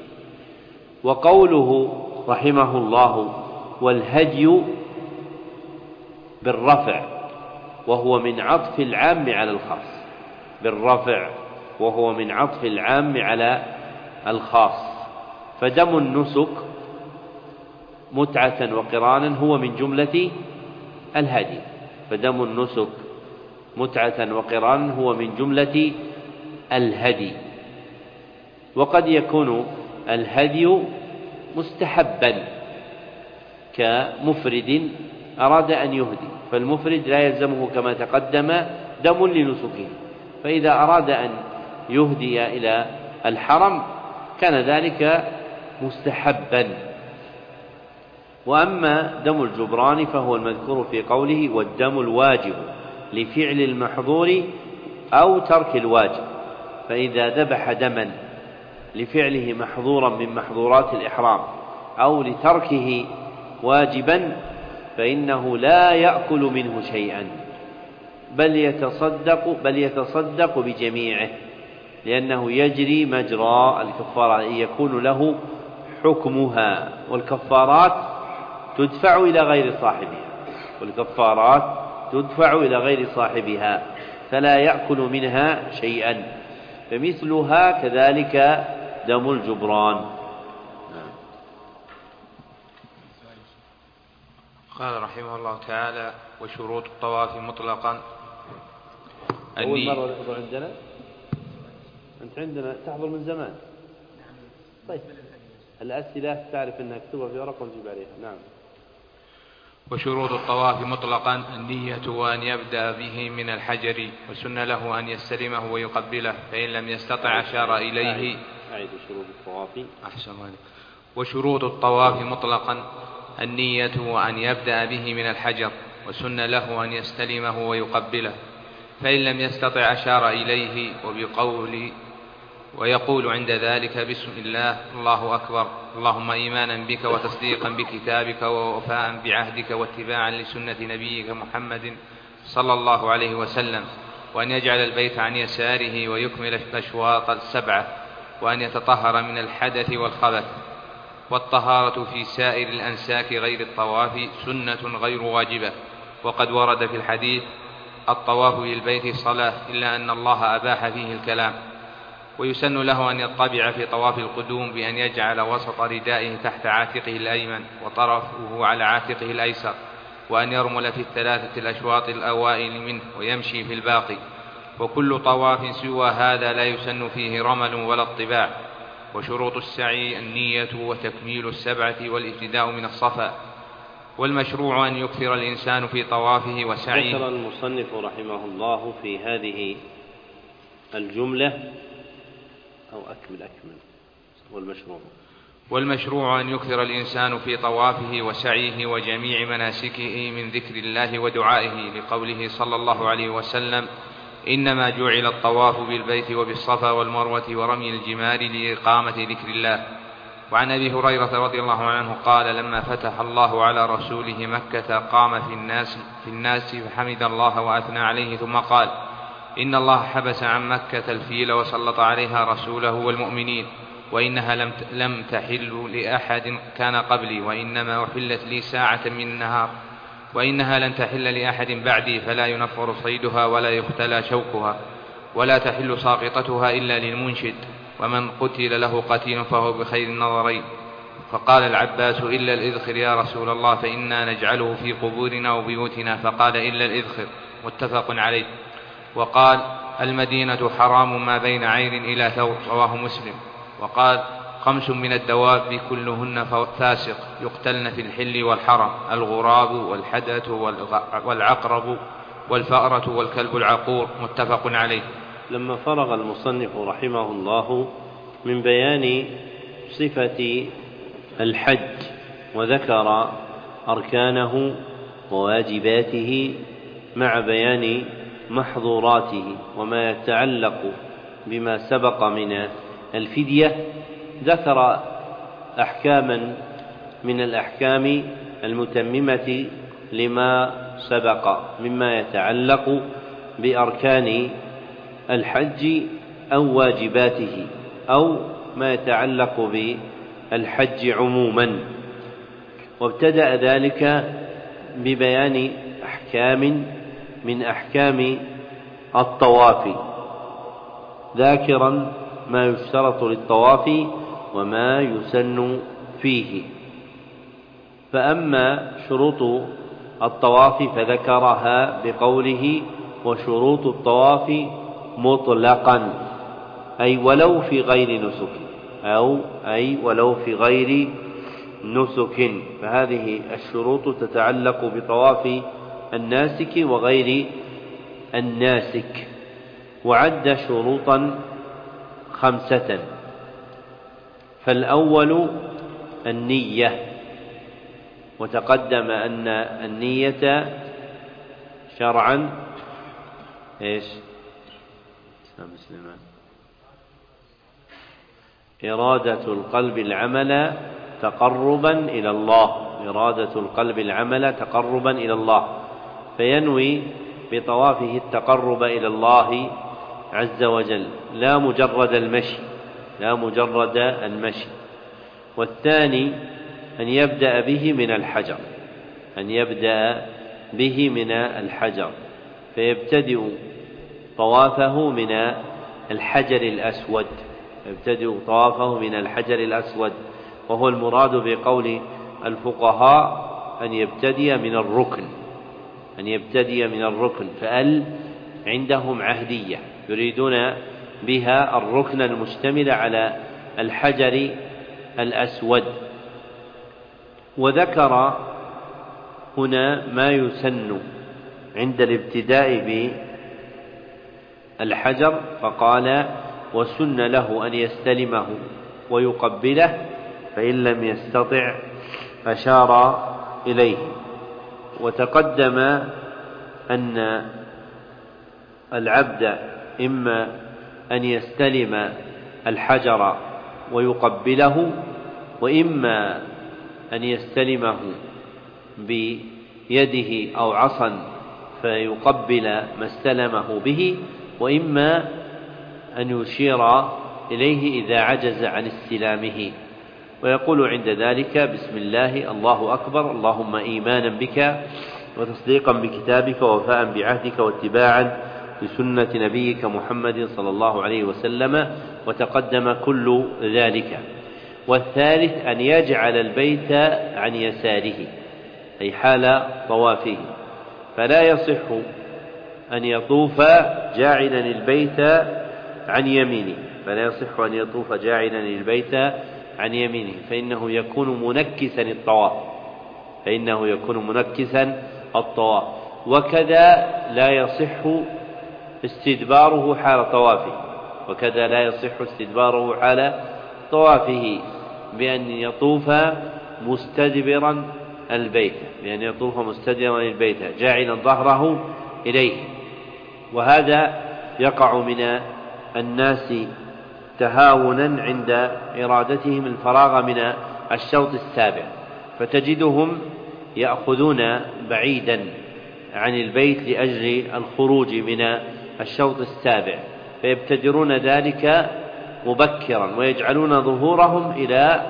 وقوله رحمه الله والهدي بالرفع وهو من عطف العام على الخاص، بالرفع وهو من عطف العام على الخاص، فدم النسك متعة وقرانا هو من جملة الهدي، فدم النسك متعة وقرانا هو من جملة الهدي. وقد يكون الهدي مستحبا كمفرد أراد أن يهدي، فالمفرد لا يلزمه كما تقدم دم لنسكه، فإذا أراد أن يهدي إلى الحرم كان ذلك مستحبا. وأما دم الجبران فهو المذكور في قوله والدم الواجب لفعل المحظور أو ترك الواجب، فإذا ذبح دما لفعله محظورا من محظورات الإحرام أو لتركه واجبا فإنه لا يأكل منه شيئا بل يتصدق بل يتصدق بجميعه، لأنه يجري مجرى الكفارة، يكون له حكمها، والكفارات تدفع إلى غير صاحبها والكفارات تدفع إلى غير صاحبها فلا يأكل منها شيئا، فمثلها كذلك دم الجبران. قال رحمه الله تعالى وشروط الطواف مطلقا. أول مرة تحضر عندنا؟ أنت عندنا تحضر من زمان. طيب الأسئلة تعرف أنها كتبها في ورقة ونجيب عليها. نعم. وشروط الطواف مطلقا النية وأن يبدأ به من الحجر، وسن له أن يستلمه ويقبله، فإن لم يستطع أشار إليه. أعيد شروط الطواف. أحسن عليك. وشروط الطواف مطلقا النية وأن يبدأ به من الحجر، وسن له أن يستلمه ويقبله، فإن لم يستطع أشار إليه وبقول ويقول عند ذلك بسم الله الله أكبر اللهم إيمانا بك وتصديقا بكتابك ووفاء بعهدك واتباعا لسنة نبيك محمد صلى الله عليه وسلم، وأن يجعل البيت عن يساره ويكمل الأشواط السبعة، وأن يتطهر من الحدث والخبث. والطهارة في سائر الأنساك غير الطواف سنة غير واجبة، وقد ورد في الحديث الطواف للبيت صلاة إلا أن الله أباح فيه الكلام. ويسن له أن يطبع في طواف القدوم بأن يجعل وسط ردائه تحت عاتقه الأيمن وطرفه على عاتقه الأيسر، وأن يرمل في الثلاثة الأشواط الأوائل منه ويمشي في الباقي. وكل طواف سوى هذا لا يسن فيه رمل ولا اطباع. وشروط السعي النية وتكميل السبعة والابتداء من الصفا. والمشروع أن يكثر الإنسان في طوافه وسعيه. ذكر المصنف رحمه الله في هذه الجملة أو أكمل أكمل والمشروع والمشروع أن يكثر الإنسان في طوافه وسعيه وجميع مناسكه من ذكر الله ودعائه، لقوله صلى الله عليه وسلم إنما جعل الطواف بالبيت وبالصفا والمروة ورمي الجمار لإقامة ذكر الله. وعن أبي هريرة رضي الله عنه قال لما فتح الله على رسوله مكة قام في الناس, في الناس فحمد الله وأثنى عليه ثم قال إن الله حبس عن مكة الفيل وسلط عليها رسوله والمؤمنين، وإنها لم لم تحل لأحد كان قبلي، وإنما أحلت لي ساعة من النهار، وإنها لن تحل لأحد بعدي، فلا ينفر صيدها ولا يختلى شوكها، ولا تحل ساقطتها إلا للمنشد، ومن قتل له قتيل فهو بخير النظرين. فقال العباس إلا الإذخر يا رسول الله فإنا نجعله في قبورنا وبيوتنا، فقال إلا الإذخر، متفق عليه. وقال المدينة حرام ما بين عير إلى ثور، رواه مسلم. وقال خمس من الدواب كلهن فاسق يقتلن في الحل والحرم: الغراب والحدث والعقرب والفأرة والكلب العقور، متفق عليه. لما فرغ المصنف رحمه الله من بيان صفة الحج وذكر أركانه وواجباته مع بيان محظوراته وما يتعلق بما سبق من الفدية ذكر أحكاما من الأحكام المتممة لما سبق مما يتعلق بأركان الحج أو واجباته أو ما يتعلق بالحج عموما، وابتدأ ذلك ببيان أحكام من أحكام الطواف، ذاكرا ما يشترط للطواف وما يسن فيه. فأما شروط الطواف فذكرها بقوله: وشروط الطواف مطلقا، أي ولو في غير نسك، أو أي ولو في غير نسك. فهذه الشروط تتعلق بطواف الناسك وغير الناسك. وعد شروطا خمسة، فالأول النية، وتقدم أن النية شرعا إيش؟ إرادة القلب العمل تقربا إلى الله، إرادة القلب العمل تقربا إلى الله، فينوي بطوافه التقرب إلى الله عز وجل، لا مجرد المشي، لا مجرد المشي. والثاني أن يبدأ به من الحجر، أن يبدأ به من الحجر، فيبتدئ طوافه من الحجر الأسود، يبتدئ طوافه من الحجر الأسود، وهو المراد بقول الفقهاء أن يبتدئ من الركن، أن يبتدئ من الركن، فأل عندهم عهدية يريدون بها الركن المشتمل على الحجر الأسود. وذكر هنا ما يسن عند الابتداء بالحجر، فقال: وسن له أن يستلمه ويقبله، فإن لم يستطع أشار إليه. وتقدم أن العبد إما أن يستلم الحجر ويقبله، وإما أن يستلمه بيده أو عصا فيقبل ما استلمه به، وإما أن يشير إليه إذا عجز عن استلامه، ويقول عند ذلك: بسم الله، الله أكبر، اللهم إيمانا بك وتصديقا بكتابك ووفاء بعهدك واتباعا لسنة نبيك محمد صلى الله عليه وسلم. وتقدم كل ذلك. والثالث أن يجعل البيت عن يساره، أي حال طوافه، فلا يصح أن يطوف جاعلا البيت عن يمينه، فلا يصح أن يطوف جاعلا البيت عن يمينه، فإنه يكون منكسا الطواف، فإنه يكون منكسا الطواف. وكذا لا يصح استدباره حال طوافه، وكذا لا يصح استدباره حال طوافه بأن يطوف مستدبرا البيت، بأن يطوف مستدبرا البيت جاعلا ظهره إليه. وهذا يقع من الناس تهاونا عند إرادتهم الفراغ من الشوط السابع، فتجدهم يأخذون بعيدا عن البيت لأجل الخروج من الشوط السابع، فيبتدرون ذلك مبكرا ويجعلون ظهورهم إلى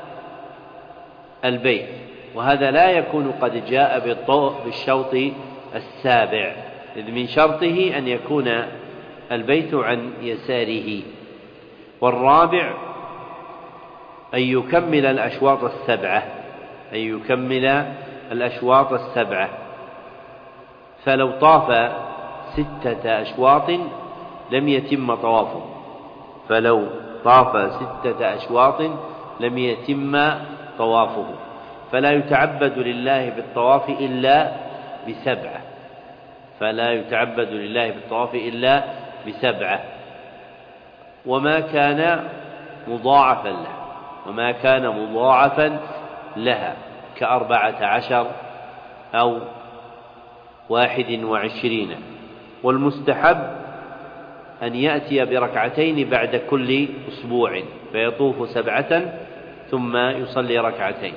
البيت، وهذا لا يكون قد جاء بالشوط السابع، إذ من شرطه أن يكون البيت عن يساره. والرابع أن يكمل الأشواط السبعة، أن يكمل الأشواط السبعة، فلو طاف ستة أشواط لم يتم طوافه، فلو طاف ستة أشواط لم يتم طوافه، فلا يتعبد لله بالطواف إلا بسبعة، فلا يتعبد لله بالطواف إلا بسبعة. وما كان مضاعفا له، وما كان مضاعفا لها كأربعة عشر أو واحد وعشرين. والمستحب أن يأتي بركعتين بعد كل أسبوع، فيطوف سبعة ثم يصلي ركعتين،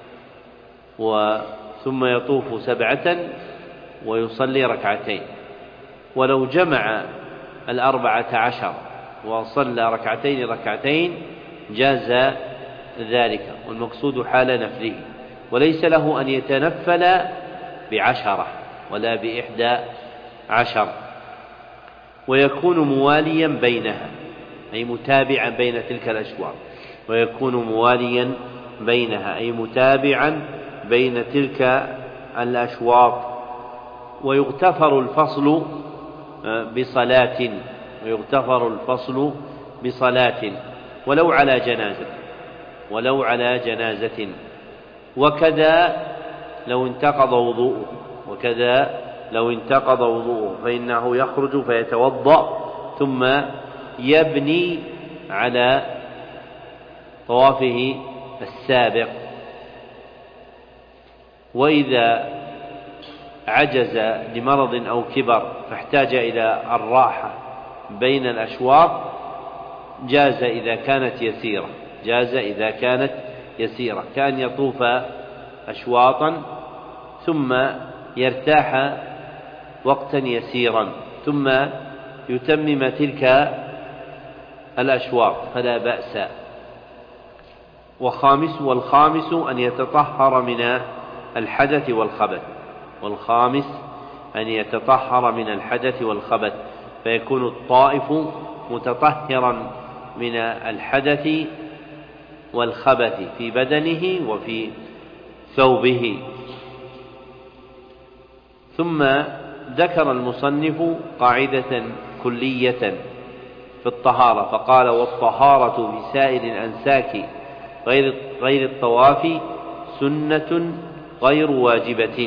ثم يطوف سبعة ويصلي ركعتين. ولو جمع الأربعة عشر وصلى ركعتين ركعتين جاز ذلك، والمقصود حال نفله، وليس له أن يتنفل بعشرة ولا بإحدى عشر. ويكون مواليا بينها، أي متابعا بين تلك الأشواط، ويكون مواليا بينها أي متابعا بين تلك الأشواط. ويغتفر الفصل بصلاة ويغتفر الفصل بصلاة ولو على جنازة ولو على جنازة وكذا لو انتقض وضوءه وكذا لو انتقض وضوءه فإنه يخرج فيتوضأ ثم يبني على طوافه السابق. وإذا عجز لمرض أو كبر فاحتاج إلى الراحة بين الأشواط جاز إذا كانت يسيرة جاز إذا كانت يسيرة كأن يطوف أشواطا ثم يرتاح وقتا يسيرا ثم يتمم تلك الأشواط فلا بأس. وخامس والخامس أن يتطهر من الحدث والخبث والخامس أن يتطهر من الحدث والخبث فيكون الطائف متطهرا من الحدث والخبث في بدنه وفي ثوبه. ثم ذكر المصنف قاعدة كلية في الطهارة فقال: والطهارة بسائر الأنساك غير غير الطواف سنة غير واجبة،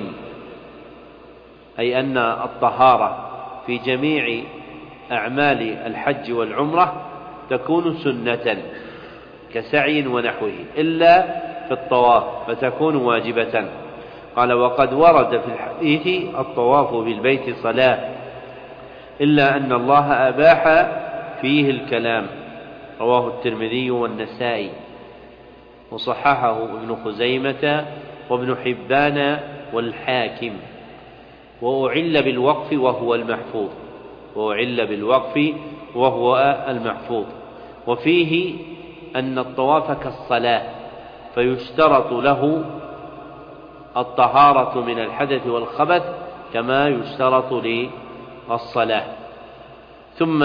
أي أن الطهارة في جميع أعمال الحج والعمرة تكون سنة كسعي ونحوه إلا في الطواف فتكون واجبة. قال: وقد ورد في الحديث الطواف بالبيت صلاة إلا أن الله أباح فيه الكلام، رواه الترمذي والنسائي وصححه ابن خزيمة وابن حبان والحاكم. وأعل بالوقف وهو المحفوظ وأعل بالوقف وهو المحفوظ. وفيه أن الطواف كالصلاة فيشترط له الطهارة من الحدث والخبث كما يشترط للصلاة. ثم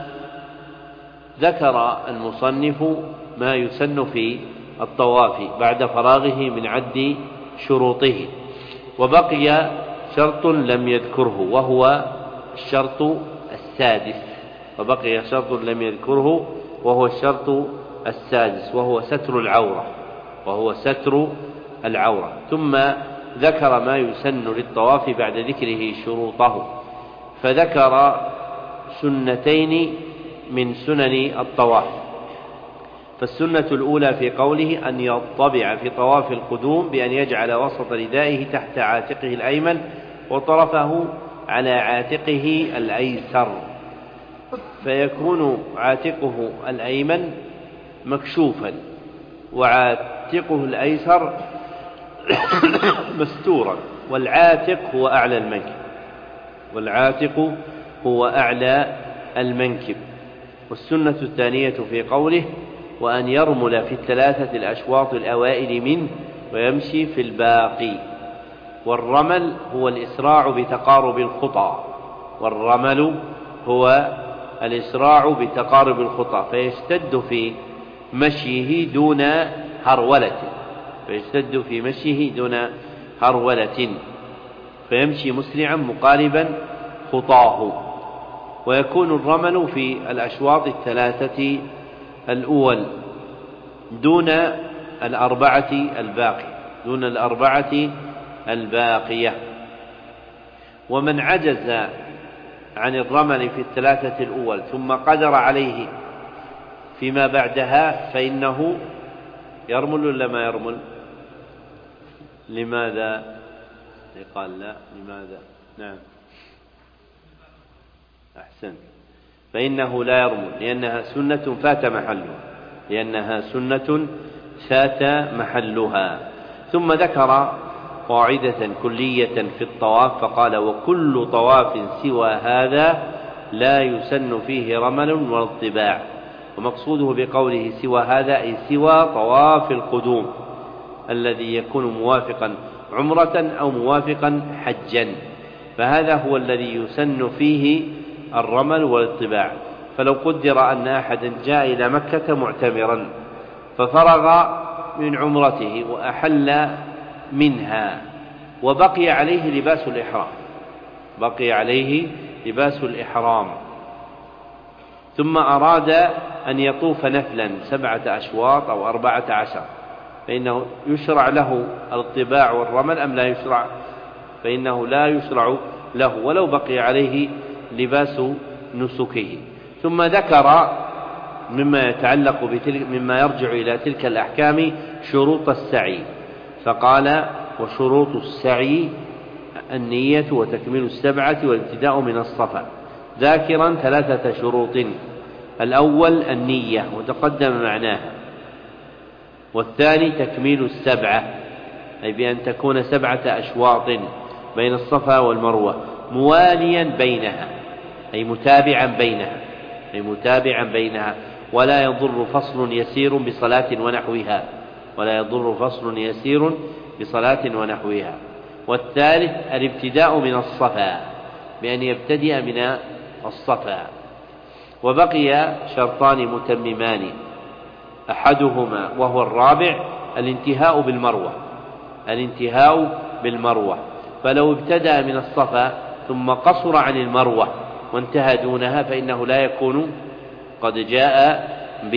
ذكر المصنف ما يسن في الطواف بعد فراغه من عد شروطه، وبقي شرط لم يذكره وهو الشرط السادس وبقي شرط لم يذكره وهو الشرط السادس وهو ستر العورة وهو ستر العورة. ثم ذكر ما يسن للطواف بعد ذكره شروطه، فذكر سنتين من سنن الطواف. فالسنة الأولى في قوله أن يطبع في طواف القدوم بأن يجعل وسط ردائه تحت عاتقه الأيمن وطرفه على عاتقه الأيسر، فيكون عاتقه الأيمن مكشوفا وعاتقه الأيسر مستورا، والعاتق هو أعلى المنكب والعاتق هو أعلى المنكب. والسنة الثانية في قوله وأن يرمل في الثلاثة الأشواط الأوائل منه ويمشي في الباقي. والرمل هو الإسراع بتقارب الخطى والرمل هو الإسراع بتقارب الخطى فيشتد في مشيه دون هرولة فيشتد في مشيه دون هرولة فيمشي مسرعا مقاربا خطاه. ويكون الرمل في الأشواط الثلاثة الأول دون الأربعة الباقية دون الأربعة الباقية. ومن عجز عن الرمل في الثلاثة الأول ثم قدر عليه فيما بعدها فإنه يرمل ولا ما يرمل؟ لماذا؟ قال لا. لماذا؟ نعم أحسن. فإنه لا يرمل، لأنها سنة فات محلها لأنها سنة فات محلها. ثم ذكر قاعدة كلية في الطواف فقال: وكل طواف سوى هذا لا يسن فيه رمل ولا اطباع. ومقصوده بقوله سوى هذا أي سوى طواف القدوم الذي يكون موافقا عمرة أو موافقا حجا، فهذا هو الذي يسن فيه الرمل والاطباع. فلو قدر أن أحدا جاء إلى مكة معتمرا ففرغ من عمرته وأحل منها وبقي عليه لباس الإحرام بقي عليه لباس الإحرام ثم أراد أن يطوف نفلا سبعة أشواط أو أربعة عشر، فإنه يشرع له الاطباع والرمل أم لا يشرع؟ فإنه لا يشرع له ولو بقي عليه لباس نسكه. ثم ذكر مما يتعلق بتلك مما يرجع إلى تلك الأحكام شروط السعي، فقال: وشروط السعي النية وتكميل السبعة والابتداء من الصفا، ذاكرا ثلاثة شروط: الأول النية وتقدم معناها، والثاني تكميل السبعة أي بأن تكون سبعة أشواط بين الصفا والمروة مواليا بينها أي متابعا بينها أي متابعا بينها ولا يضر فصل يسير بصلاة ونحوها ولا يضر فصل يسير بصلاة ونحوها. والثالث الابتداء من الصفا بأن يبتدئ من الصفا. وبقي شرطان متممان، أحدهما وهو الرابع الانتهاء بالمروة الانتهاء بالمروة فلو ابتدأ من الصفا ثم قصر عن المروة وانتهى دونها فإنه لا يكون قد جاء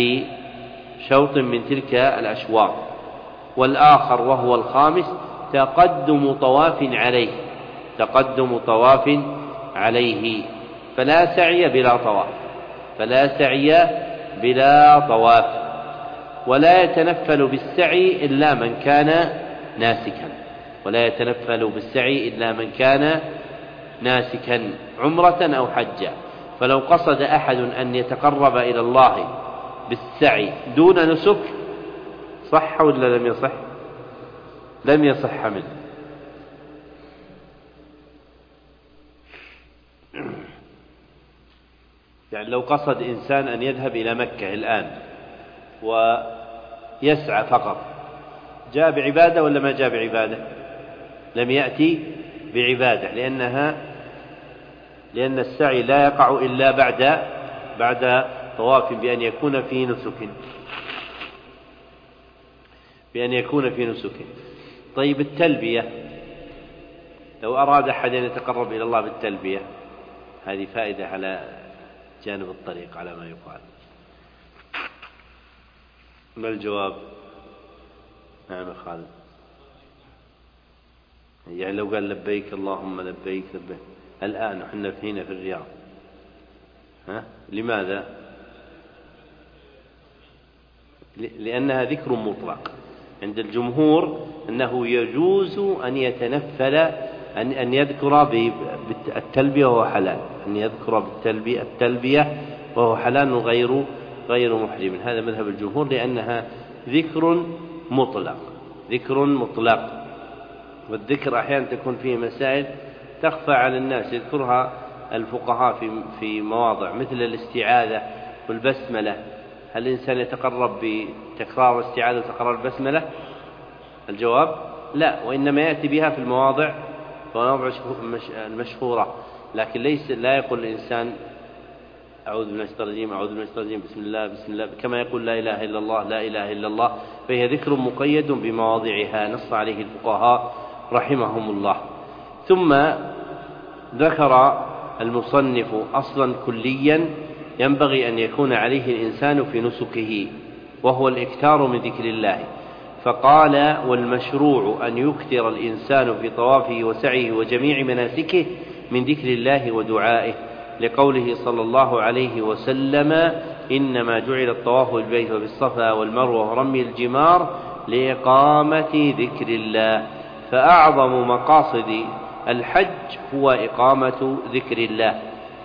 بشوط من تلك الأشواط. والآخر وهو الخامس تقدم طواف عليه تقدم طواف عليه فلا سعي بلا طواف فلا سعي بلا طواف ولا يتنفل بالسعي إلا من كان ناسكا ولا يتنفل بالسعي إلا من كان ناسكا عمرة أو حجا. فلو قصد أحد أن يتقرب إلى الله بالسعي دون نسك صح ولا لم يصح؟ لم يصح منه. يعني لو قصد إنسان أن يذهب إلى مكة الآن ويسعى فقط، جاء بعبادة ولا ما جاء بعبادة؟ لم يأتي بعبادة، لأنها لأن السعي لا يقع إلا بعد بعد طواف بأن يكون في نسك بأن يكون في نسك. طيب التلبية، لو أراد أحد أن يتقرب إلى الله بالتلبية، هذه فائدة على جانب الطريق على ما يقال. ما الجواب؟ نعم خالد. يعني لو قال لبيك اللهم لبيك لبيك الآن نحن هنا في الرياض، ها؟ لماذا؟ لأنها ذكر مطلق عند الجمهور، أنه يجوز أن يتنفل أن أن يذكر بالتلبية وهو حلال أن يذكر بالتلبية التلبية وهو حلال غير غير محرم. هذا مذهب الجمهور لأنها ذكر مطلق ذكر مطلق والذكر أحيانا تكون فيه مسائل تخفى على الناس، يذكرها الفقهاء في في مواضع مثل الاستعاذة والبسملة. هل الإنسان يتقرب بتكرار الاستعاذة وتكرار البسملة؟ الجواب لا، وإنما يأتي بها في المواضع المواضع المشهورة، لكن ليس لا يقول الإنسان أعوذ بالله من الشيطان الرجيم أعوذ بالله من الشيطان الرجيم بسم الله بسم الله كما يقول لا إله إلا الله لا إله إلا الله، فهي ذكر مقيد بمواضعها نص عليه الفقهاء رحمهم الله. ثم ذكر المصنف أصلا كليا ينبغي أن يكون عليه الإنسان في نسكه، وهو الإكثار من ذكر الله، فقال: والمشروع أن يكثر الإنسان في طوافه وسعيه وجميع مناسكه من ذكر الله ودعائه، لقوله صلى الله عليه وسلم: إنما جعل الطواف بالبيت وبالصفا والمروة ورمي الجمار لإقامة ذكر الله، فأعظم مقاصد الحج هو إقامة ذكر الله.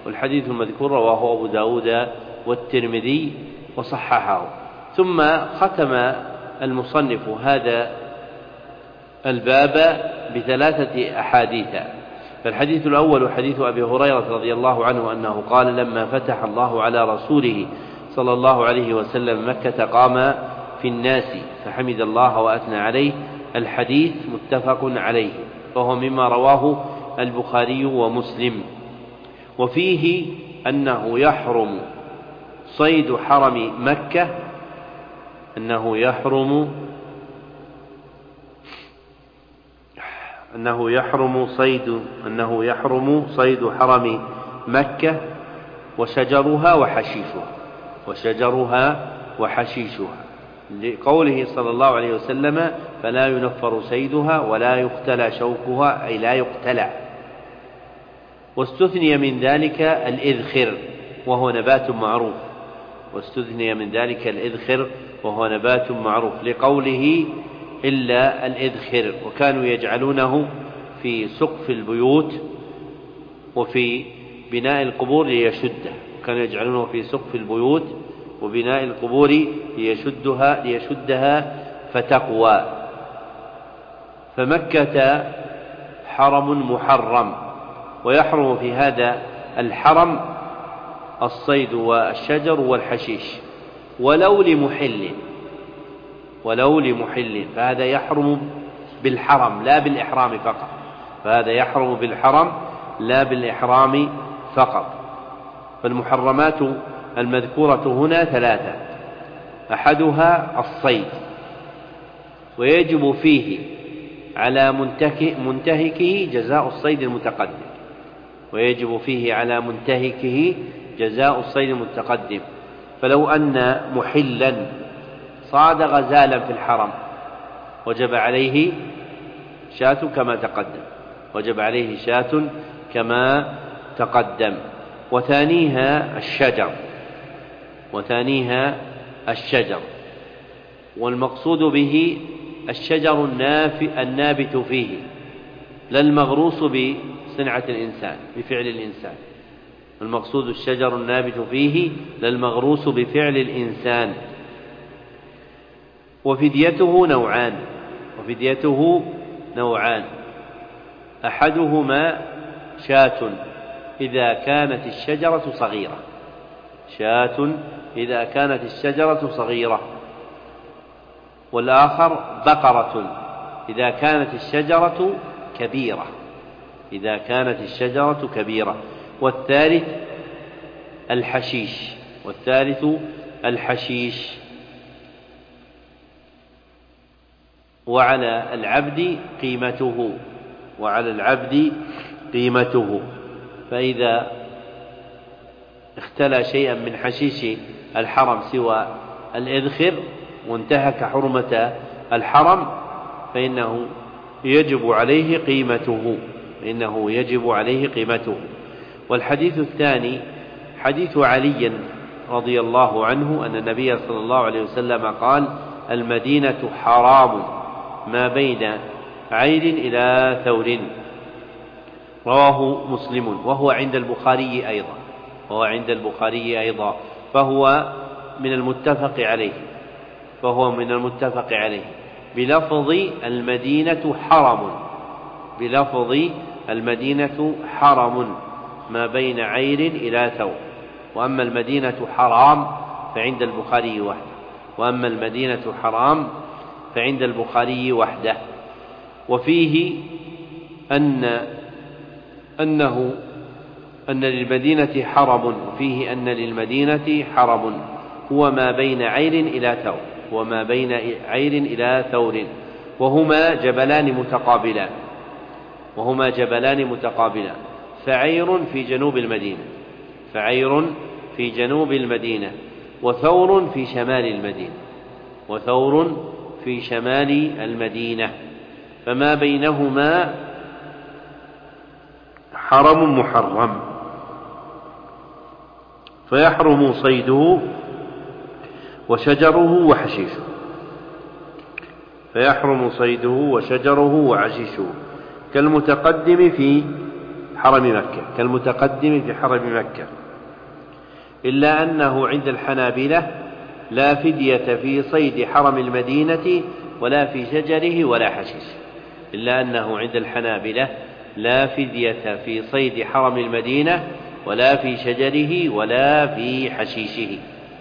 والحديث المذكور رواه أبو داود والترمذي وصححه. ثم ختم المصنف هذا الباب بثلاثة أحاديث. فالحديث الأول حديث أبي هريرة رضي الله عنه أنه قال لما فتح الله على رسوله صلى الله عليه وسلم مكة قام في الناس فحمد الله وأثنى عليه. الحديث متفق عليه، وهو مما رواه البخاري ومسلم. وفيه أنه يحرم صيد حرم مكة أنه يحرم أنه يحرم صيد أنه يحرم صيد حرم مكة وشجرها وحشيشها وشجرها وحشيشها لقوله صلى الله عليه وسلم فلا ينفر صيدها ولا يقتلى شوكها، أي لا يقتلى. واستثني من ذلك الإذخر وهو نبات معروف واستثني من ذلك الإذخر وهو نبات معروف لقوله إلا الإذخر، وكانوا يجعلونه في سقف البيوت وفي بناء القبور ليشده كانوا يجعلونه في سقف البيوت وبناء القبور ليشدها ليشدها فتقوى. فمكة حرم محرم، ويحرم في هذا الحرم الصيد والشجر والحشيش ولو لمحل ولو لمحل فهذا يحرم بالحرم لا بالإحرام فقط فهذا يحرم بالحرم لا بالإحرام فقط. فالمحرمات المذكورة هنا ثلاثة: أحدها الصيد، ويجب فيه على منتهكه جزاء الصيد المتقدم ويجب فيه على منتهكه جزاء الصيد المتقدم. فلو أن محلا صاد غزالا في الحرم وجب عليه شاة كما تقدم وجب عليه شاة كما تقدم. وثانيها الشجر وثانيها الشجر والمقصود به الشجر النابت فيه لا المغروس بصنعة الإنسان بفعل الإنسان. المقصود الشجر النابت فيه لا المغروس بفعل الإنسان. وفديته نوعان وفديته نوعان أحدهما شاة إذا كانت الشجرة صغيرة شاة إذا كانت الشجرة صغيرة والآخر بقرة إذا كانت الشجرة كبيرة إذا كانت الشجرة كبيرة. والثالث الحشيش والثالث الحشيش. وعلى العبد قيمته وعلى العبد قيمته فإذا اختلى شيئا من حشيش الحرم سوى الإذخر وانتهك حرمة الحرم فإنه يجب عليه قيمته فإنه يجب عليه قيمته. والحديث الثاني حديث علي رضي الله عنه أن النبي صلى الله عليه وسلم قال المدينة حرام ما بين عير إلى ثور، رواه مسلم، وهو عند البخاري أيضا وهو عند البخاري أيضا فهو من المتفق عليه فهو من المتفق عليه بلفظ المدينة حرم بلفظ المدينة حرم ما بين عير إلى ثور. وأما المدينة حرام فعند البخاري وحده وأما المدينة حرام فعند البخاري وحده. وفيه أن أنه أن للمدينة حرم وفيه أن للمدينة حرم هو ما بين عير إلى ثور وما بين عير إلى ثور وهما جبلان متقابلان وهما جبلان متقابلان فعير في جنوب المدينة فعير في جنوب المدينة وثور في شمال المدينة وثور في شمال المدينة فما بينهما حرم محرم فيحرم صيده وشجره وحشيشه فيحرم صيده وشجره وحشيشه كالمتقدم في حرم مكة كالمتقدم في حرم مكة، إلا أنه عند الحنابلة لا فدية في صيد حرم المدينة ولا في شجره ولا حشيشه، إلا أنه عند الحنابلة لا فدية في صيد حرم المدينة ولا في شجره ولا في حشيشه.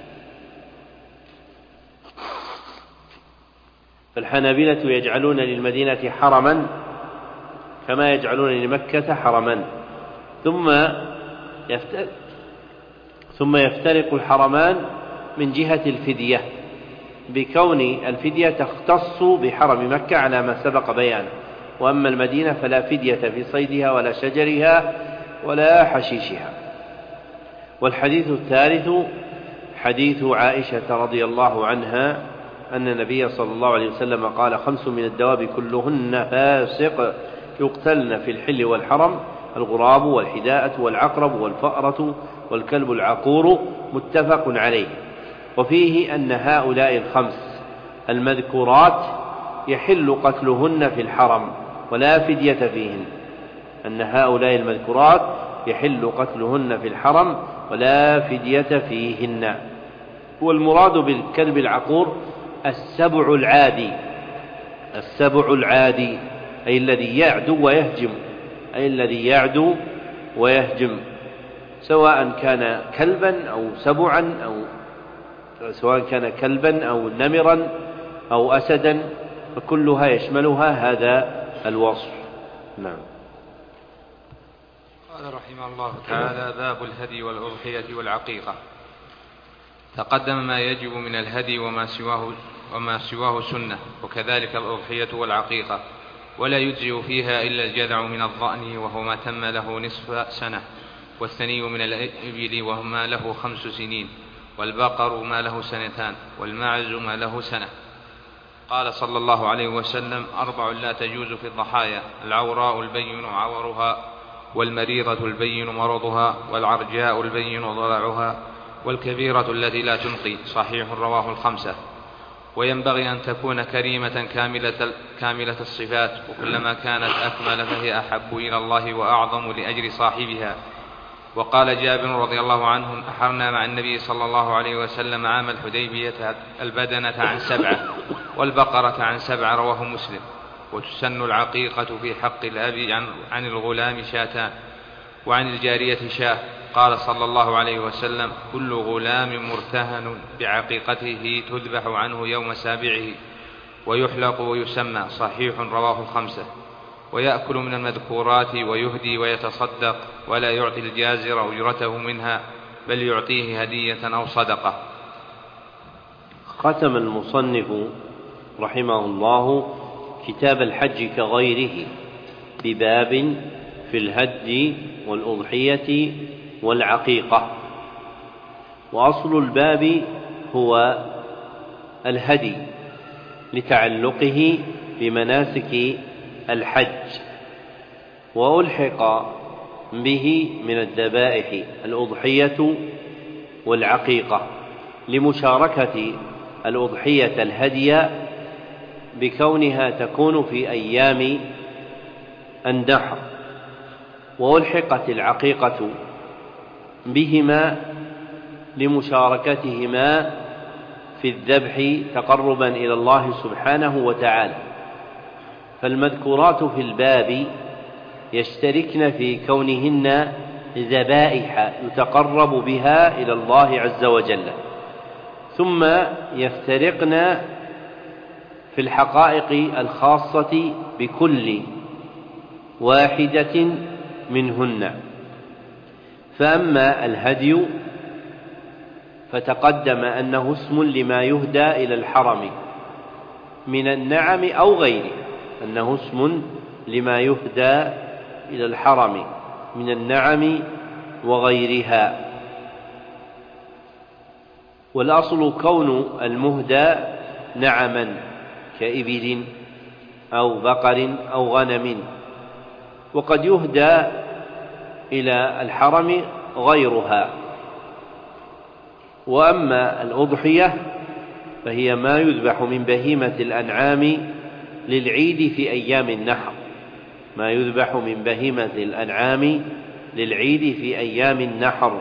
فالحنابلة يجعلون للمدينة حرما كما يجعلون لمكة حرما، ثم يفترق, ثم يفترق الحرمان من جهة الفدية، بكون الفدية تختص بحرم مكة على ما سبق بيانه، وأما المدينة فلا فدية في صيدها ولا شجرها ولا حشيشها. والحديث الثالث حديث عائشة رضي الله عنها أن النبي صلى الله عليه وسلم قال: خمس من الدواب كلهن فاسق يقتلن في الحل والحرم: الغراب والحداءة والعقرب والفأرة والكلب العقور، متفق عليه. وفيه أن هؤلاء الخمس المذكورات يحل قتلهن في الحرم ولا فدية فيهن، أن هؤلاء المذكورات يحل قتلهن في الحرم ولا فدية فيهن. والمراد بالكلب العقور السبع العادي، السبع العادي أي الذي يعدو ويهجم، أي الذي يعدو ويهجم، سواء كان كلبا أو سبعا أو سواء كان كلبا أو نمرا أو أسدا، فكلها يشملها هذا الوصف. نعم. قال رحمه الله تعالى: باب الهدي والأضحية والعقيقة. تقدم ما يجب من الهدي وما سواه, وما سواه سنة، وكذلك الأضحية والعقيقة، ولا يجزئ فيها إلا الجذع من الضأن وهو ما تم له نصف سنة، والثني من الإبل وما له خمس سنين، والبقر ما له سنتان، والماعز ما له سنة. قال صلى الله عليه وسلم: أربع لا تجوز في الضحايا: العوراء البين عورها، والمريضة البين مرضها، والعرجاء البين ضلعها، والكبيرة التي لا تنقي. صحيح رواه الخمسة. وينبغي أن تكون كريمة كاملة, كاملة الصفات، وكلما كانت أكمل فهي أحب إلى الله وأعظم لأجر صاحبها. وقال جابر رضي الله عنه: أحرنا مع النبي صلى الله عليه وسلم عام الحديبية البدنة عن سبعة، والبقرة عن سبعة. رواه مسلم. وتسن العقيقة في حق الأب عن, عن الغلام شاتان، وعن الجارية شاه. قال صلى الله عليه وسلم: كل غلام مرتهن بعقيقته تذبح عنه يوم سابعه، ويحلق ويسمى. صحيح رواه الخمسة. ويأكل من المذكورات ويهدي ويتصدق، ولا يعطي الجازر أجرته منها، بل يعطيه هدية أو صدقة. ختم المصنف رحمه الله كتاب الحج كغيره بباب في الهدي والأضحية والعقيقة. وأصل الباب هو الهدي لتعلقه بمناسك الحج، وألحق به من الذبائح الأضحية والعقيقة لمشاركة الأضحية الهدي بكونها تكون في أيام النحر، وألحقت العقيقة بهما لمشاركتهما في الذبح تقربا إلى الله سبحانه وتعالى. فالمذكورات في الباب يشتركن في كونهن ذبائح يتقرب بها إلى الله عز وجل، ثم يفترقن في الحقائق الخاصة بكل واحدة منهن. فأما الهدي فتقدم أنه اسم لما يهدى إلى الحرم من النعم أو غيره، أنه اسم لما يهدى إلى الحرم من النعم وغيرها. والأصل كون المهدى نعما كإبل أو بقر أو غنم، وقد يهدى إلى الحرم غيرها. وأما الأضحية فهي ما يذبح من بهيمة الأنعام للعيد في أيام النحر، ما يذبح من بهيمة الأنعام للعيد في أيام النحر.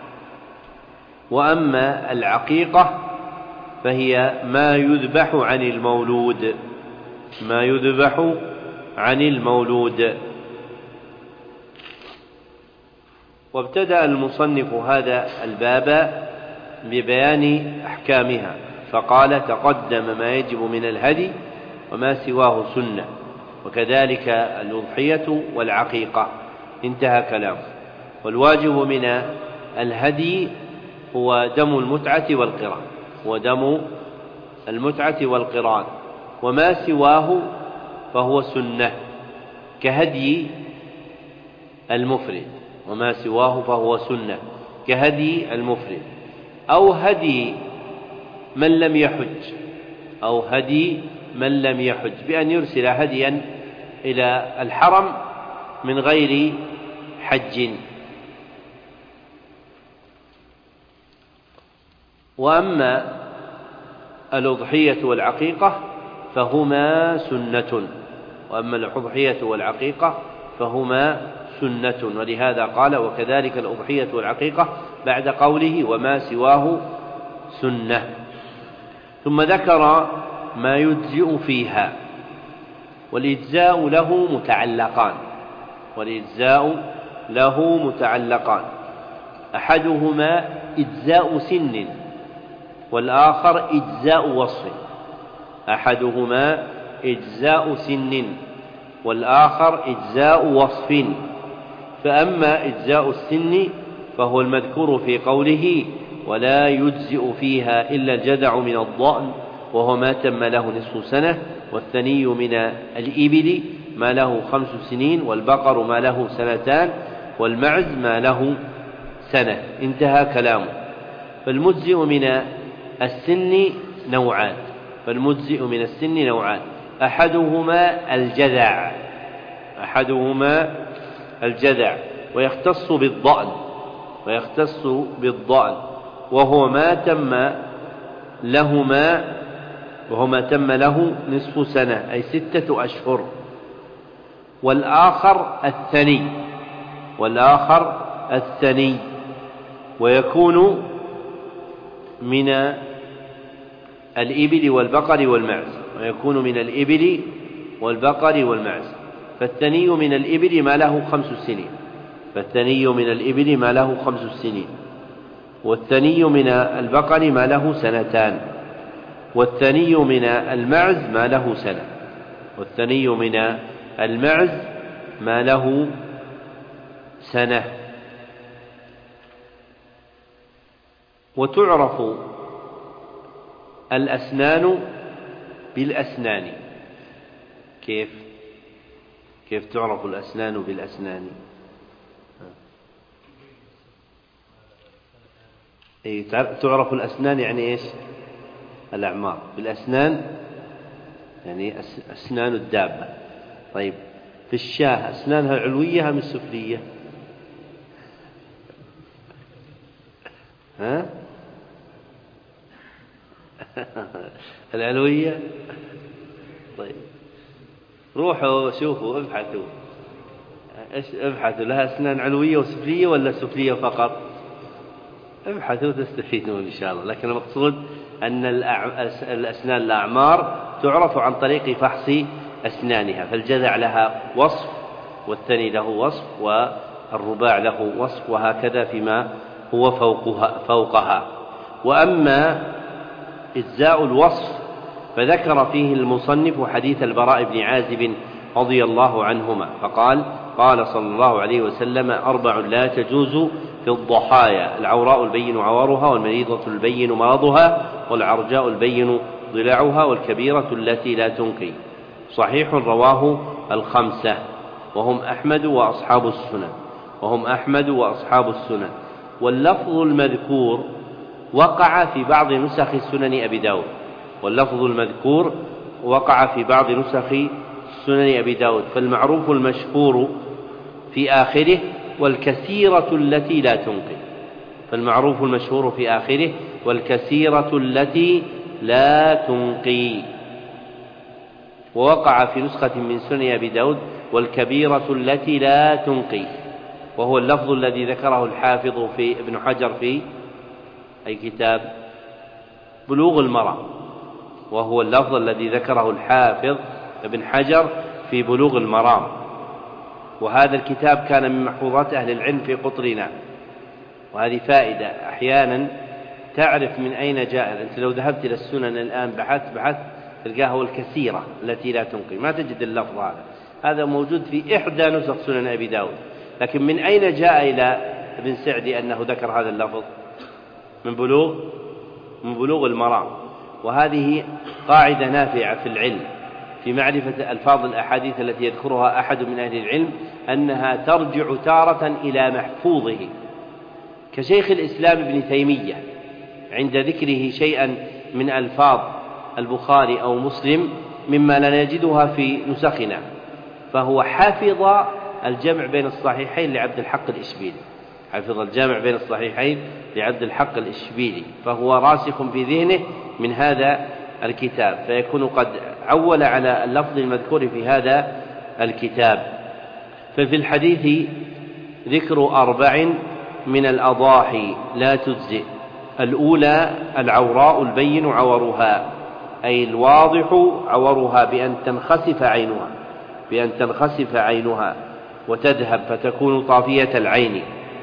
وأما العقيقة فهي ما يذبح عن المولود ما يذبح عن المولود. وابتدأ المصنف هذا الباب ببيان أحكامها، فقال: تقدم ما يجب من الهدي وما سواه سنة، وكذلك الأضحية والعقيقة. انتهى كلامه. والواجب من الهدي هو دم المتعة والقران هو دم المتعة والقران وما سواه فهو سنة كهدي المفرد وما سواه فهو سنة كهدي المفرد أو هدي من لم يحج أو هدي من لم يحج بأن يرسل هديا إلى الحرم من غير حج. وأما الأضحية والعقيقة فهما سنة وأما الأضحية والعقيقة فهما سنة ولهذا قال: وكذلك الأضحية والعقيقة بعد قوله: وما سواه سنة. ثم ذكر ما يجزئ فيها، والإجزاء له متعلقان والإجزاء له متعلقان أحدهما إجزاء سن والآخر إجزاء وصف أحدهما إجزاء سن والآخر إجزاء وصف. فأما إجزاء السن فهو المذكور في قوله: ولا يجزئ فيها إلا الجدع من الضأن وهو ما تم له نصف سنة، والثني من الإبل ما له خمس سنين، والبقر ما له سنتان، والمعز ما له سنة. انتهى كلامه. فالمجزئ من السن نوعان فالمجزئ من السن نوعان أحدهما الجذع أحدهما الجذع ويختص بالضأن ويختص بالضأن وهو ما تم لهما وهو ما تم له نصف سنة أي ستة أشهر. والآخر الثني والآخر الثني ويكون من الإبل والبقر والمعز ويكون من الإبل والبقر والمعز. فالثني من الإبل ما له خمس سنين فالثني من الإبل ما له خمس سنين والثني من البقر ما له سنتان والثني من المعز ما له سنة والثني من المعز ما له سنة. وتعرف الأسنان بالأسنان. كيف كيف تعرف الأسنان بالأسنان؟ أي تعرف الأسنان يعني إيش؟ الأعمار. بالأسنان يعني أسنان الدابة. طيب في الشاة أسنانها العلوية أم السفلية؟ ها؟ العلوية. طيب روحوا شوفوا ابحثوا ابحثوا لها أسنان علوية وسفلية ولا سفلية فقط؟ ابحثوا تستفيدون إن شاء الله. لكن المقصود أن الأسنان الأعمار تعرف عن طريق فحص أسنانها. فالجذع لها وصف والثني له وصف والرباع له وصف وهكذا فيما هو فوقها, فوقها. وأما إجزاء الوصف فذكر فيه المصنف حديث البراء بن عازب رضي الله عنهما فقال: قال صلى الله عليه وسلم: أربع لا تجوز في الضحايا: العوراء البين عورها، والمريضة البين مرضها، والعرجاء البين ضلعها، والكبيرة التي لا تنقي. صحيح رواه الخمسة وهم أحمد وأصحاب السنن وهم أحمد وأصحاب السنن. واللفظ المذكور وقع في بعض نسخ سنن أبي داود واللفظ المذكور وقع في بعض نسخ سنن أبي داود فالمعروف المشهور في آخره: والكثيرة التي لا تنقي. فالمعروف المشهور في آخره: والكثيرة التي لا تنقي. ووقع في نسخة من سنن أبي داود والكبيرة التي لا تنقي، وهو اللفظ الذي ذكره الحافظ في ابن حجر في أي كتاب بلوغ المرام، وهو اللفظ الذي ذكره الحافظ ابن حجر في بلوغ المرام. وهذا الكتاب كان من محفوظات أهل العلم في قطرنا، وهذه فائدة أحيانا تعرف من أين جاء. أنت لو ذهبت إلى السنن الآن بحثت بحثت تلقاها هو الكثيرة التي لا تنقي، ما تجد اللفظ هذا، هذا موجود في إحدى نسخ سنن أبي داود، لكن من أين جاء إلى ابن سعدي أنه ذكر هذا اللفظ؟ من بلوغ من بلوغ المرام. وهذه قاعدة نافعة في العلم في معرفة ألفاظ الأحاديث التي يذكرها أحد من أهل العلم، أنها ترجع تارة إلى محفوظه، كشيخ الإسلام ابن تيمية عند ذكره شيئا من ألفاظ البخاري أو مسلم مما لا نجدها في نسخنا، فهو حافظ الجمع بين الصحيحين لعبد الحق الإشبيلي، حافظ الجامع بين الصحيحين لعبد الحق الإشبيلي، فهو راسخ في ذهنه من هذا الكتاب، فيكون قد عول على اللفظ المذكور في هذا الكتاب. ففي الحديث ذكر أربع من الأضاحي لا تجزئ: الأولى العوراء البين عورها، أي الواضح عورها بأن تنخسف عينها بأن تنخسف عينها وتذهب فتكون طافية العين.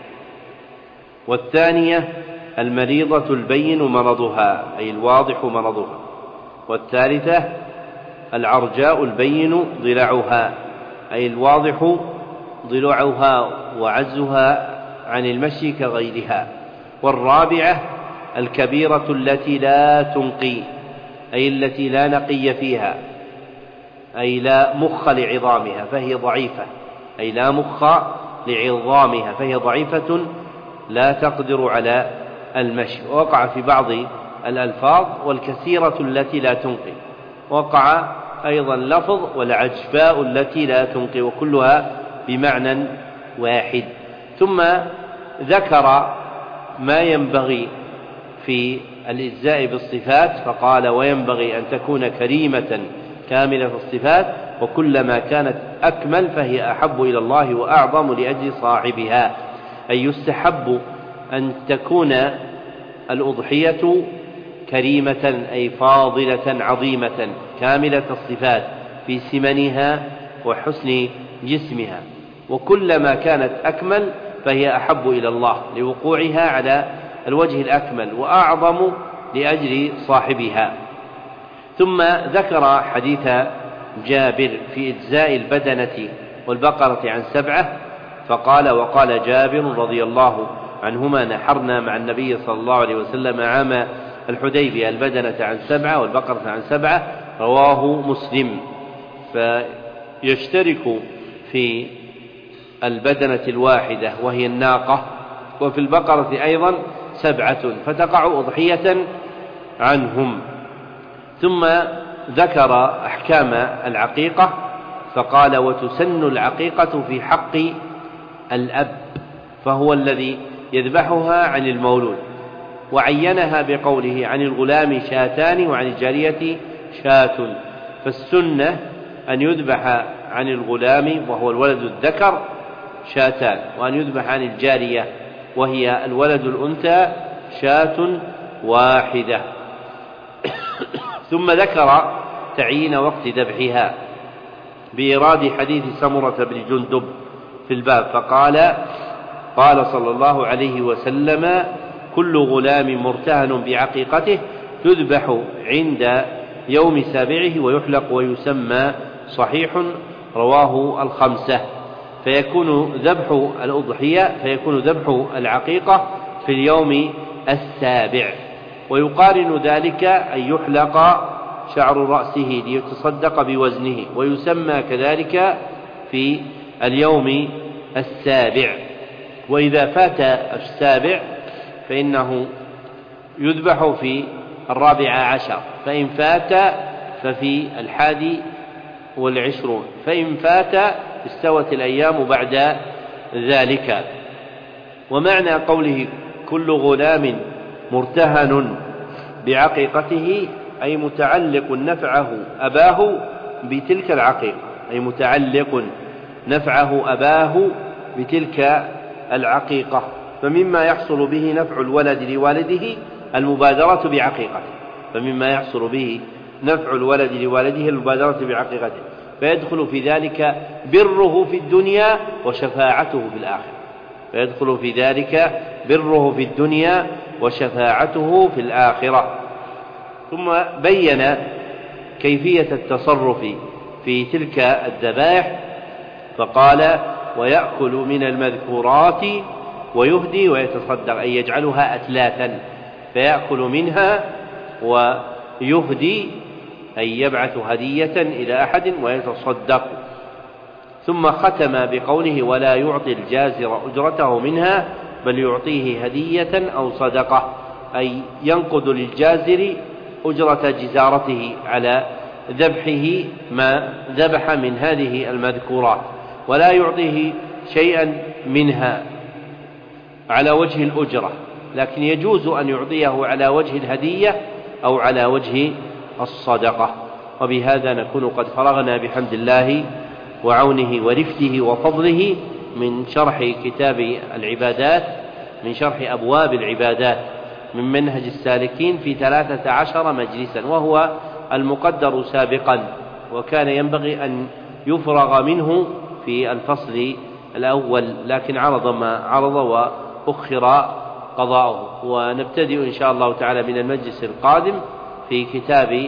والثانية المريضة البين مرضها، أي الواضح مرضها. والثالثة العرجاء البين ضلعها، أي الواضح ضلعها وعزها عن المشي كغيرها. والرابعة الكبيرة التي لا تنقي، أي التي لا نقي فيها، أي لا مخ لعظامها فهي ضعيفة أي لا مخ لعظامها فهي ضعيفة لا تقدر على المشي. وقع في بعض الألفاظ والكثيرة التي لا تنقي، وقع أيضا لفظ والعجفاء التي لا تنقي، وكلها بمعنى واحد. ثم ذكر ما ينبغي في الإجزاء بالصفات فقال: وينبغي أن تكون كريمة كاملة الصفات، وكلما كانت أكمل فهي أحب إلى الله وأعظم لأجل صاحبها، أي يستحب أن تكون الأضحية كريمة أي فاضلة عظيمة كاملة الصفات في سمنها وحسن جسمها، وكلما كانت أكمل فهي أحب إلى الله لوقوعها على الوجه الأكمل وأعظم لأجل صاحبها. ثم ذكر حديث جابر في إجزاء البدنة والبقرة عن سبعة فقال: وقال جابر رضي الله عنهما: نحرنا مع النبي صلى الله عليه وسلم عام الحديبية البدنة عن سبعة والبقرة عن سبعة، رواه مسلم. فيشترك في البدنة الواحدة وهي الناقة، وفي البقرة أيضا سبعة، فتقع أضحية عنهم. ثم ذكر أحكام العقيقة فقال: وتسن العقيقة في حق الأب، فهو الذي يذبحها عن المولود، وعينها بقوله: عن الغلام شاتان وعن الجارية شاة. فالسنة أن يذبح عن الغلام وهو الولد الذكر شاتان، وأن يذبح عن الجارية وهي الولد الأنثى شاة واحدة. ثم ذكر تعيين وقت ذبحها بإيراد حديث سمرة بن جندب في الباب فقال: قال صلى الله عليه وسلم: كل غلام مرتهن بعقيقته تذبح عند يوم سابعه ويحلق ويسمى صحيح، رواه الخمسة. فيكون ذبح الأضحية فيكون ذبح العقيقة في اليوم السابع، ويقارن ذلك أن يحلق شعر رأسه ليتصدق بوزنه، ويسمى كذلك في اليوم السابع. وإذا فات السابع فإنه يذبح في الرابع عشر، فإن فات ففي الحادي والعشرون، فإن فات استوت الأيام بعد ذلك. ومعنى قوله كل غلام مرتهن بعقيقته أي متعلق نفعه أباه بتلك العقيقة، أي متعلق نفعه أباه بتلك العقيقة. فمما يحصل به نفع الولد لوالده المبادرة بعقيقته فمما يحصل به نفع الولد لوالده المبادرة بعقيقته فيدخل في ذلك بره في الدنيا وشفاعته في الآخرة فيدخل في ذلك بره في الدنيا وشفاعته في الآخرة. ثم بين كيفية التصرف في تلك الذبائح فقال: ويأكل من المذكورات ويهدي ويتصدق، أي يجعلها أتلاتا فيأكل منها ويهدي، أي يبعث هدية إلى أحد ويتصدق. ثم ختم بقوله: ولا يعطي الجازر أجرته منها بل يعطيه هدية أو صدقة، أي ينقض للجازر أجرة جزارته على ذبحه ما ذبح من هذه المذكورات، ولا يعطيه شيئا منها على وجه الأجرة، لكن يجوز أن يعطيه على وجه الهدية أو على وجه الصدقة. وبهذا نكون قد فرغنا بحمد الله وعونه ورفته وفضله من شرح كتاب العبادات من شرح أبواب العبادات من منهج السالكين في ثلاثة عشر مجلسا، وهو المقدر سابقا، وكان ينبغي أن يفرغ منه في الفصل الأول، لكن عرض ما عرض وأخر قضاؤه. ونبتدئ إن شاء الله تعالى من المجلس القادم في كتاب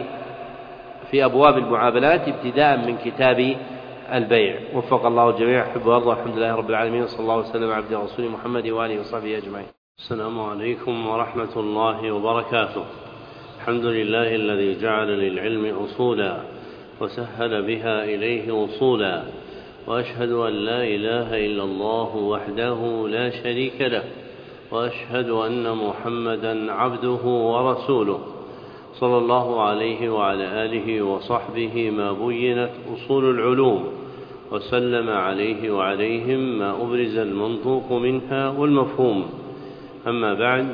في أبواب المعاملات ابتداء من كتاب البيع. وفق الله الجميع. أحب الله الحمد لله رب العالمين، صلى الله وسلم على عبده ورسوله محمد وآله وصحبه أجمعين. السلام عليكم ورحمة الله وبركاته. الحمد لله الذي جعل للعلم أصولا وسهل بها إليه وصولا، وأشهد أن لا إله إلا الله وحده لا شريك له، وأشهد أن محمدا عبده ورسوله صلى الله عليه وعلى آله وصحبه ما بينت أصول العلوم، وسلم عليه وعليهم ما أبرز المنطوق منها والمفهوم. أما بعد،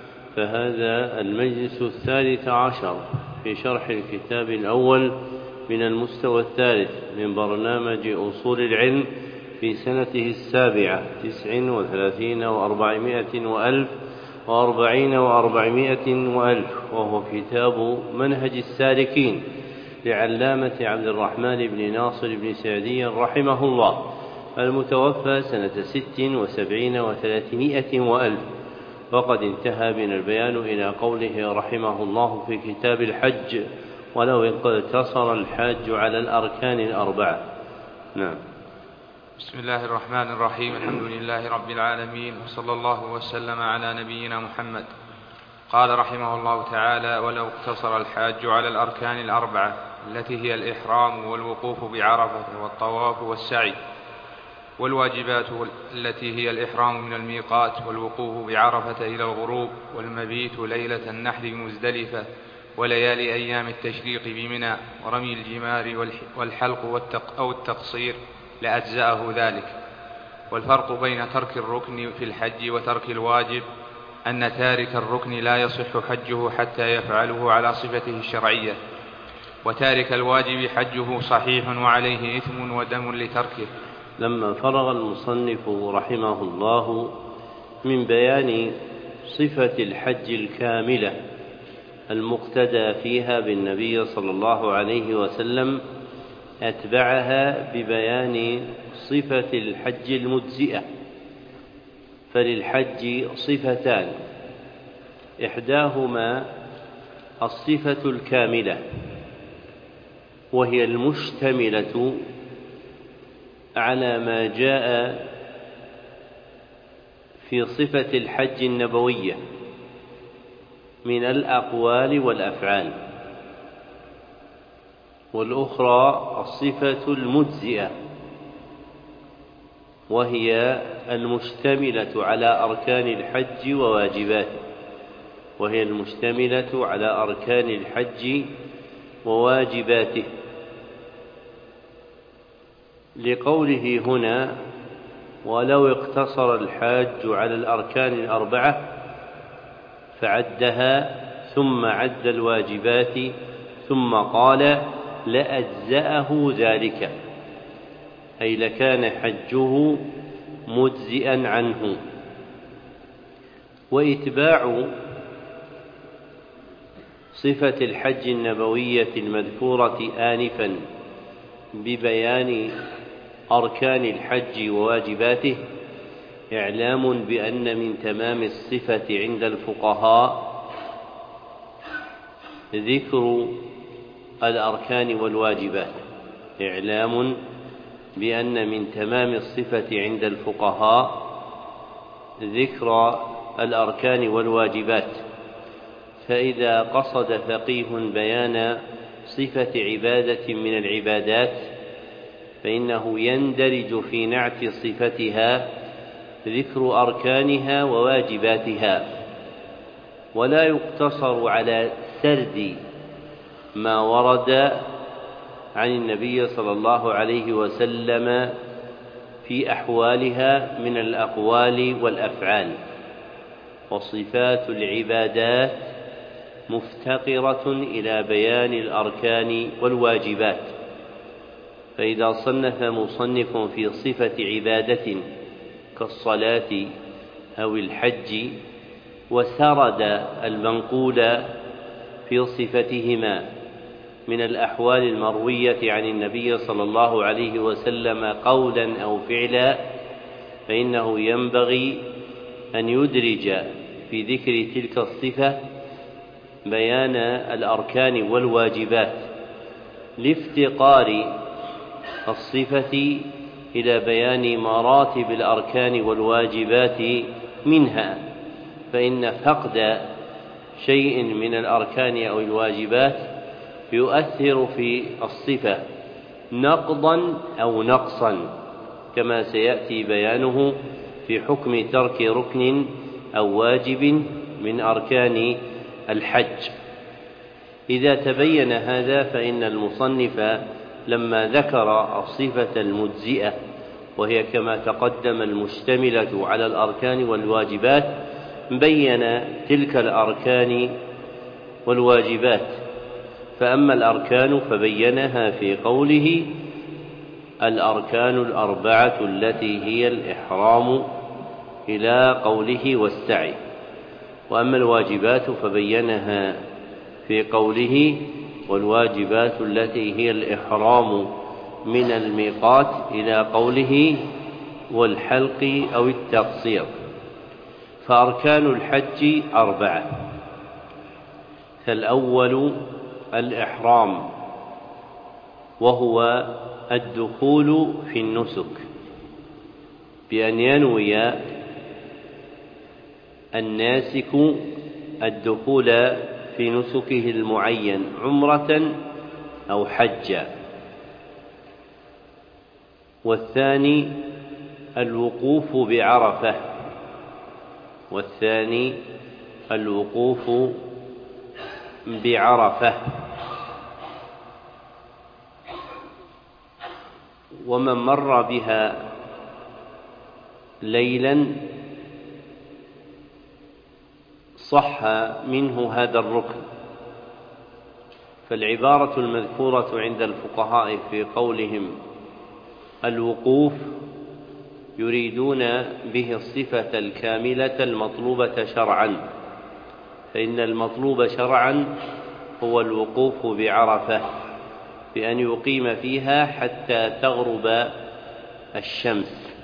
فهذا المجلس الثالث عشر في شرح الكتاب الأول من المستوى الثالث من برنامج أصول العلم في سنته السابعة تسع وثلاثين وأربعمائة وألف وأربعين وأربعمائة وألف، وهو كتاب منهج السالكين لعلامة عبد الرحمن بن ناصر بن سعدي رحمه الله، المتوفى سنة ست وسبعين وثلاثمائة وألف. وقد انتهى من البيان إلى قوله رحمه الله في كتاب الحج: ولو اقتصر الحاج على الأركان الأربعة. نعم. بسم الله الرحمن الرحيم. الحمد لله رب العالمين، وصلى الله وسلم على نبينا محمد. قال رحمه الله تعالى: ولو اقتصر الحاج على الأركان الأربعة التي هي الإحرام والوقوف بعرفة والطواف والسعي، والواجبات التي هي الإحرام من الميقات والوقوف بعرفة إلى الغروب والمبيت ليلة النحر بمزدلفة وليالي أيام التشريق بمنى ورمي الجمار والحلق أو التقصير لأجزأه ذلك. والفرق بين ترك الركن في الحج وترك الواجب أن تارك الركن لا يصح حجه حتى يفعله على صفته الشرعية، وتارك الواجب حجه صحيح وعليه إثم ودم لتركه. لما فرغ المصنف رحمه الله من بيان صفة الحج الكاملة المقتدى فيها بالنبي صلى الله عليه وسلم، أتبعها ببيان صفة الحج المجزئة. فللحج صفتان، إحداهما الصفة الكاملة، وهي المشتملة على ما جاء في صفة الحج النبوية من الأقوال والأفعال. والأخرى الصفة المجزئة، وهي المشتملة على أركان الحج وواجباته وهي المشتملة على أركان الحج وواجباته لقوله هنا: ولو اقتصر الحاج على الأركان الأربعة، فعدها ثم عد الواجبات ثم قال: لأجزأه ذلك، أي لكان حجه مجزئا عنه. وإتباع صفة الحج النبوية المذكورة آنفا ببيان أركان الحج وواجباته إعلام بأن من تمام الصفة عند الفقهاء ذكر الأركان والواجبات إعلام بأن من تمام الصفة عند الفقهاء ذكر الأركان والواجبات. فإذا قصد فقيه بيان صفة عبادة من العبادات فإنه يندرج في نعت صفتها ذكر أركانها وواجباتها، ولا يقتصر على سرد ما ورد عن النبي صلى الله عليه وسلم في أحوالها من الأقوال والأفعال. وصفات العبادات مفتقرة إلى بيان الأركان والواجبات، فإذا صنف مصنف في صفة عبادة كالصلاة أو الحج وسرد المنقول في صفتهما من الأحوال المروية عن النبي صلى الله عليه وسلم قولا أو فعلا، فإنه ينبغي أن يدرج في ذكر تلك الصفة بيان الأركان والواجبات لافتقار الصفة إلى بيان مراتب الأركان والواجبات منها، فإن فقد شيء من الأركان أو الواجبات يؤثر في الصفة نقضا أو نقصا، كما سيأتي بيانه في حكم ترك ركن أو واجب من أركان الحج. إذا تبين هذا فإن المصنف لما ذكر الصفة المجزئة وهي كما تقدم المشتملة على الأركان والواجبات بين تلك الأركان والواجبات. فأما الأركان فبينها في قوله الأركان الأربعة التي هي الإحرام إلى قوله والسعي، وأما الواجبات فبينها في قوله والواجبات التي هي الإحرام من الميقات إلى قوله والحلق أو التقصير. فأركان الحج أربعة، فالأول الإحرام وهو الدخول في النسك بأن ينوي الناسك الدخول في نسكه المعين عمرة أو حجا. والثاني الوقوف بعرفة والثاني الوقوف بعرفة ومن مر بها ليلا صح منه هذا الركن. فالعبارة المذكورة عند الفقهاء في قولهم الوقوف يريدون به الصفة الكاملة المطلوبة شرعا، فإن المطلوب شرعا هو الوقوف بعرفة بأن يقيم فيها حتى تغرب الشمس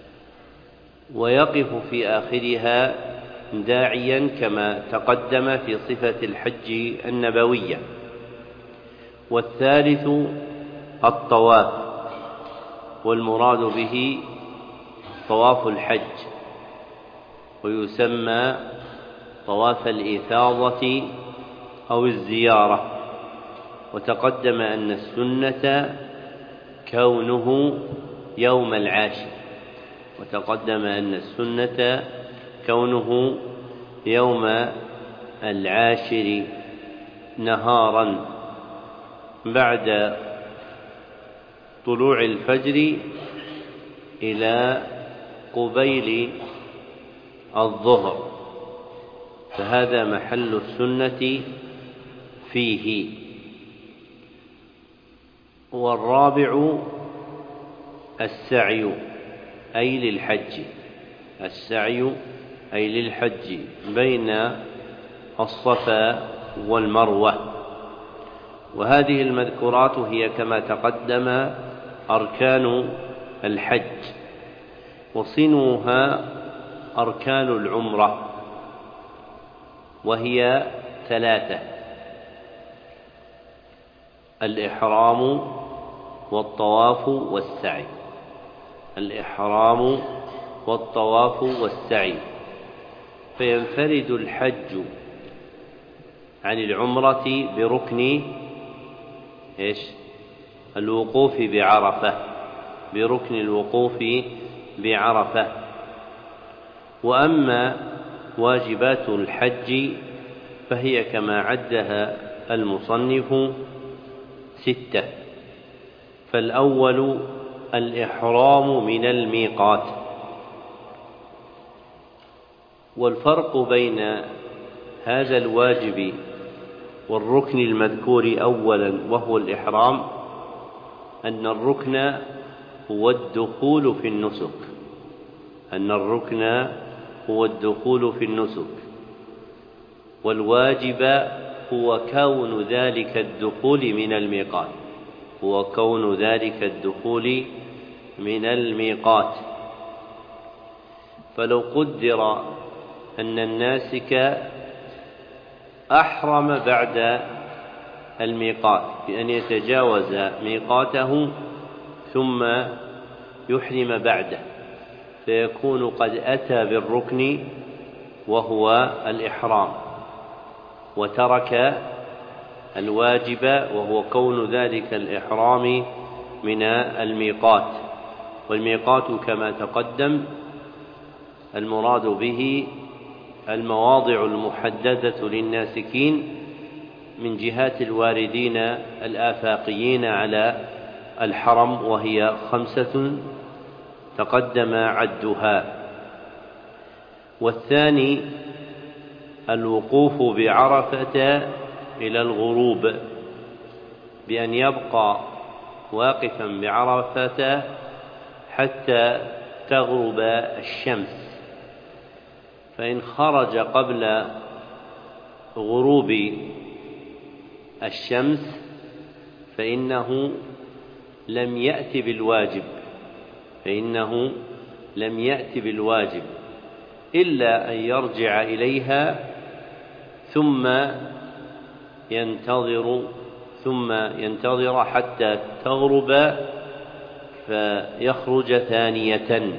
ويقف في آخرها داعيا كما تقدم في صفة الحج النبوية. والثالث الطواف، والمراد به طواف الحج، ويسمى طواف الإفاضة أو الزيارة. وتقدم أن السنة كونه يوم العاشر وتقدم أن السنة كونه يوم العاشر نهارا بعد طلوع الفجر إلى قبيل الظهر، فهذا محل السنة فيه. والرابع السعي أي للحج، السعي أي للحج بين الصفا والمروة. وهذه المذكورات هي كما تقدم أركان الحج، وصنوها أركان العمرة، وهي ثلاثة: الإحرام والطواف والسعي، الإحرام والطواف والسعي. فينفرد الحج عن العمرة بركن إيش؟ الوقوف بعرفة، بركن الوقوف بعرفة. وأما واجبات الحج فهي كما عدها المصنف ستة. فالأول الإحرام من الميقات. والفرق بين هذا الواجب والركن المذكور أولا وهو الإحرام أن الركن هو الدخول في النسك، أن الركن هو الدخول في النسك، والواجب هو كون ذلك الدخول من الميقات، هو كون ذلك الدخول من الميقات. فلو قدر أن الناسك أحرم بعد الميقات بأن يتجاوز ميقاته ثم يحرم بعده، فيكون قد أتى بالركن وهو الإحرام، وترك الواجب وهو كون ذلك الإحرام من الميقات. والميقات كما تقدم المراد به المواضع المحددة للناسكين من جهات الواردين الآفاقيين على الحرم، وهي خمسة تقدم عدها. والثاني الوقوف بعرفة إلى الغروب، بأن يبقى واقفا بعرفة حتى تغرب الشمس، فإن خرج قبل غروب الشمس فإنه لم يأت بالواجب، فإنه لم يأت بالواجب إلا أن يرجع إليها ثم ينتظر ثم ينتظر حتى تغرب فيخرج ثانية.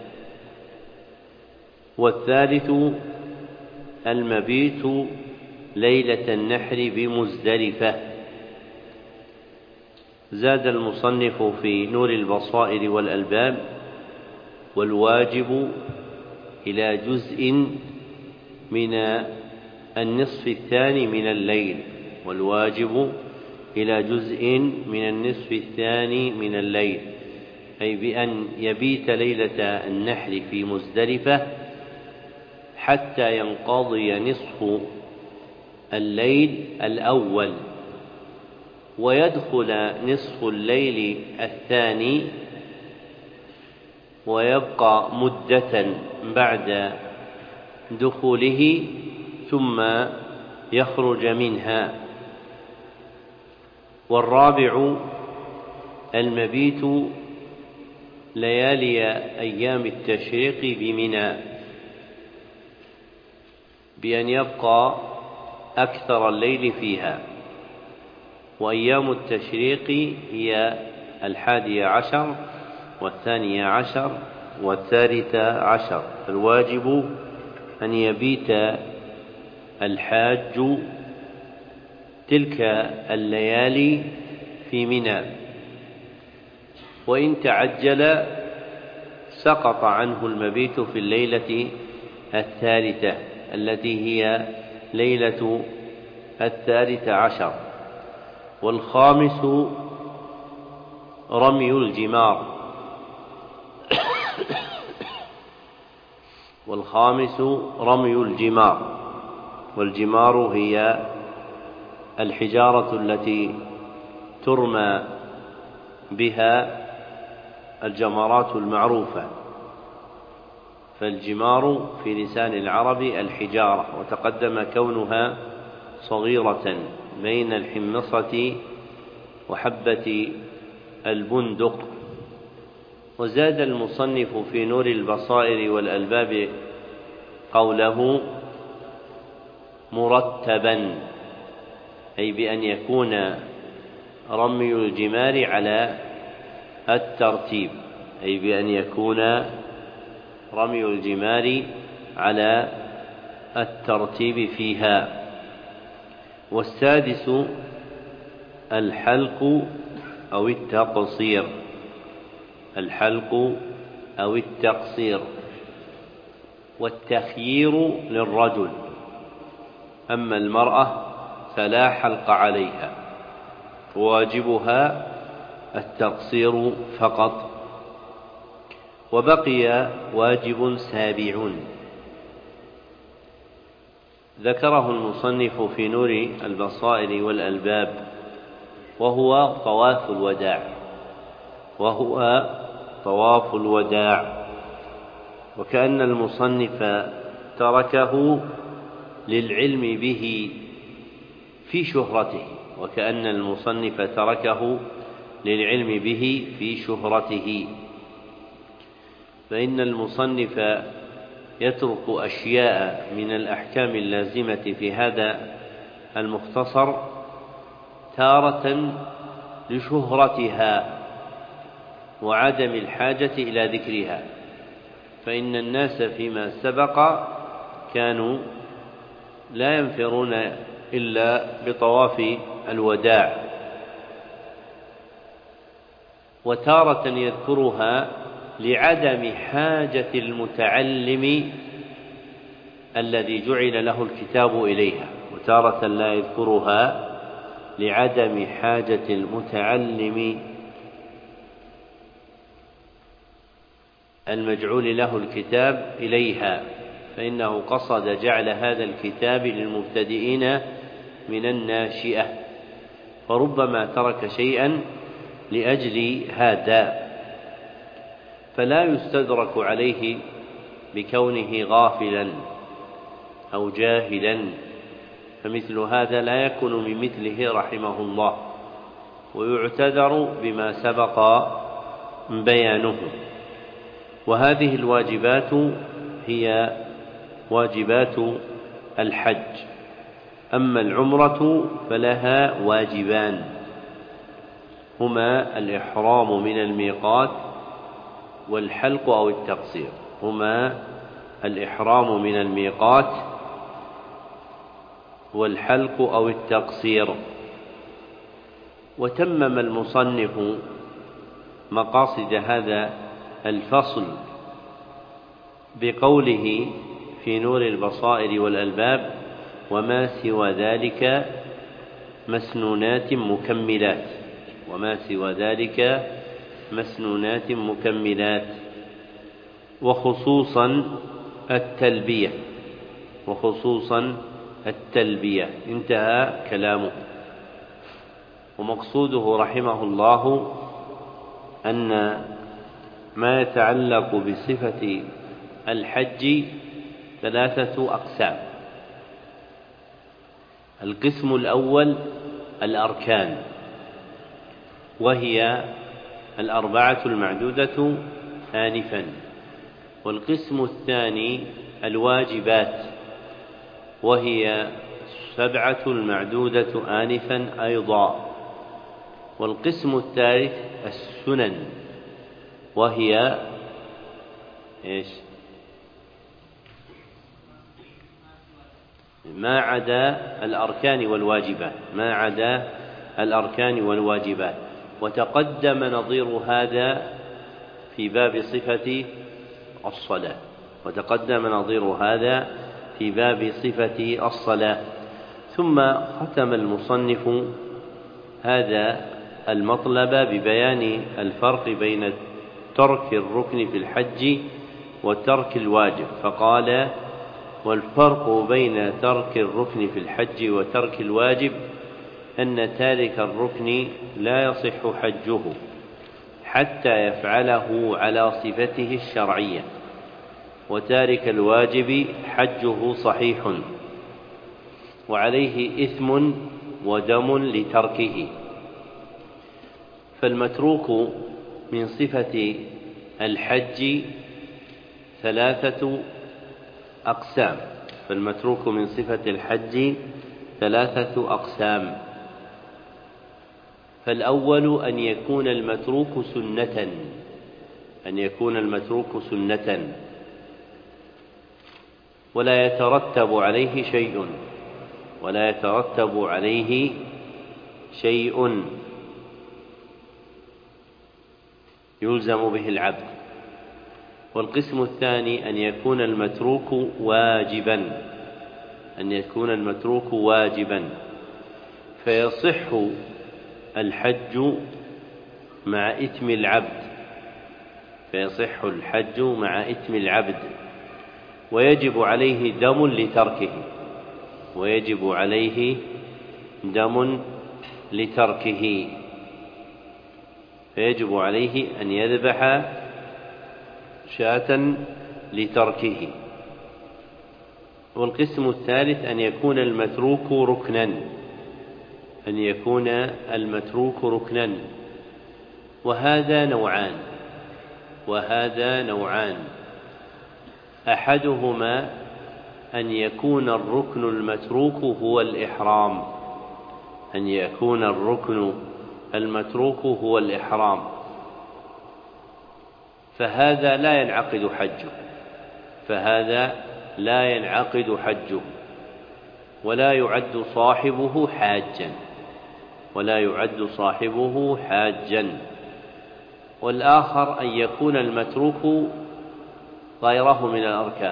والثالث المبيت ليلة النحر بمزدلفة. زاد المصنف في نور البصائر والألباب: والواجب إلى جزء من النصف الثاني من الليل، والواجب إلى جزء من النصف الثاني من الليل، أي بأن يبيت ليلة النحر في مزدلفة حتى ينقضي نصف الليل الأول، ويدخل نصف الليل الثاني ويبقى مدة بعد دخوله ثم يخرج منها. والرابع المبيت ليالي أيام التشريق بمنى، بأن يبقى أكثر الليل فيها. وأيام التشريق هي الحادية عشر والثانية عشر والثالثة عشر. الواجب أن يبيت الحاج تلك الليالي في منى، وإن تعجل سقط عنه المبيت في الليلة الثالثة التي هي ليلة الثالثة عشر. والخامس رمي الجمار والخامس رمي الجمار والجمار هي الحجارة التي ترمى بها الجمرات المعروفة، فالجمار في لسان العرب الحجارة، وتقدم كونها صغيرة بين الحمصة وحبة البندق. وزاد المصنف في نور البصائر والألباب قوله مرتبا، أي بأن يكون رمي الجمار على الترتيب، أي بأن يكون رمي الجمار على الترتيب فيها. والسادس الحلق أو التقصير، الحلق أو التقصير. والتخيير للرجل، أما المرأة فلا حلق عليها، واجبها التقصير فقط. وبقي واجب سابع ذكره المصنف في نور البصائر والألباب، وهو طواف الوداع، وهو طواف الوداع. وكأن المصنف تركه للعلم به في شهرته، وكأن المصنف تركه للعلم به في شهرته، فإن المصنف يترك أشياء من الأحكام اللازمة في هذا المختصر تارة لشهرتها وعدم الحاجة إلى ذكرها، فإن الناس فيما سبق كانوا لا ينفرون إلا بطواف الوداع، وتارة يذكرها لعدم حاجة المتعلم الذي جعل له الكتاب إليها، وتارة لا يذكرها لعدم حاجة المتعلم المجعول له الكتاب إليها، فإنه قصد جعل هذا الكتاب للمبتدئين من الناشئة، فربما ترك شيئا لأجل هذا، فلا يستدرك عليه بكونه غافلا أو جاهلا، فمثل هذا لا يكون من مثله رحمه الله، ويعتذر بما سبق بيانه. وهذه الواجبات هي واجبات الحج. أما العمرة فلها واجبان، هما الإحرام من الميقات والحلق أو التقصير، هما الإحرام من الميقات والحلق أو التقصير. وتمم المصنف مقاصد هذا الفصل بقوله في نور البصائر والألباب: وما سوى ذلك مسنونات مكملات، وما سوى ذلك مسنونات مكملات، وخصوصا التلبية، وخصوصا التلبية. انتهى كلامه. ومقصوده رحمه الله أن ما يتعلق بصفة الحج ثلاثة أقسام. القسم الأول الأركان، وهي الأربعة المعدودة آنفا. والقسم الثاني الواجبات، وهي سبعة المعدودة آنفا أيضا. والقسم الثالث السنن، وهي إيش؟ ما عدا الأركان والواجبات، ما عدا الأركان والواجبات. وتقدم نظير هذا في باب صفة الصلاة، وتقدم نظير هذا في باب صفة الصلاة. ثم ختم المصنف هذا المطلب ببيان الفرق بين ترك الركن في الحج وترك الواجب، فقال: والفرق بين ترك الركن في الحج وترك الواجب أن تارك الركن لا يصح حجه، حتى يفعله على صفته الشرعية، وتارك الواجب حجه صحيح وعليه إثم ودم لتركه. فالمتروك من صفة الحج ثلاثة أقسام فالمتروك من صفة الحج ثلاثة أقسام فالأول أن يكون المتروك سنة أن يكون المتروك سنة ولا يترتب عليه شيء ولا يترتب عليه شيء يلزم به العبد. والقسم الثاني أن يكون المتروك واجبا أن يكون المتروك واجبا فيصح الحج مع إثم العبد فيصح الحج مع إثم العبد ويجب عليه دم لتركه ويجب عليه دم لتركه فيجب عليه أن يذبح شاة لتركه. والقسم الثالث أن يكون المتروك ركنا أن يكون المتروك ركنا وهذا نوعان وهذا نوعان أحدهما أن يكون الركن المتروك هو الإحرام أن يكون الركن المتروك هو الإحرام فهذا لا ينعقد حجه فهذا لا ينعقد حجه ولا يعد صاحبه حاجا ولا يعد صاحبه حاجا. والآخر أن يكون المتروك غيره من الأركان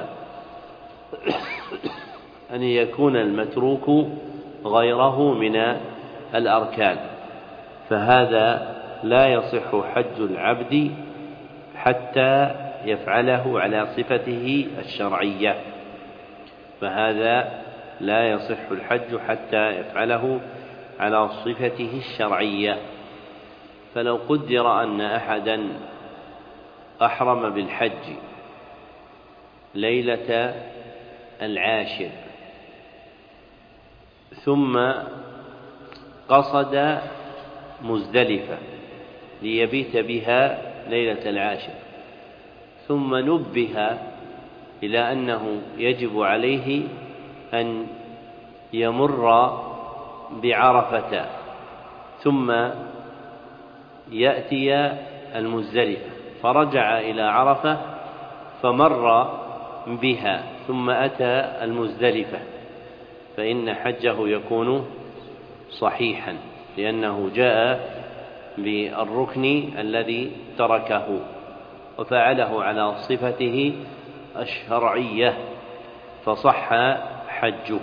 أن يكون المتروك غيره من الأركان فهذا لا يصح حج العبد حتى يفعله على صفته الشرعية فهذا لا يصح الحج حتى يفعله على صفته الشرعية. فلو قدر أن أحدا أحرم بالحج ليلة العاشر ثم قصد مزدلفة ليبيت بها ليلة العاشر ثم نبه إلى أنه يجب عليه أن يمر بعرفة ثم يأتي المزدلفة فرجع إلى عرفة فمر بها ثم أتى المزدلفة فإن حجه يكون صحيحا لأنه جاء بالركن الذي تركه وفعله على صفته الشرعية فصح حجه.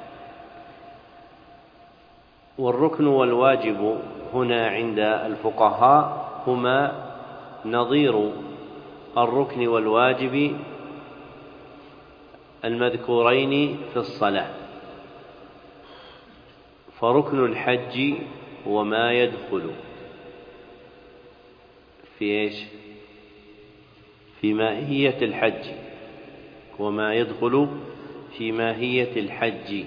والركن والواجب هنا عند الفقهاء هما نظير الركن والواجب المذكورين في الصلاة. فركن الحج هو ما يدخل في إيش؟ في ماهية الحج وما يدخل في ماهية الحج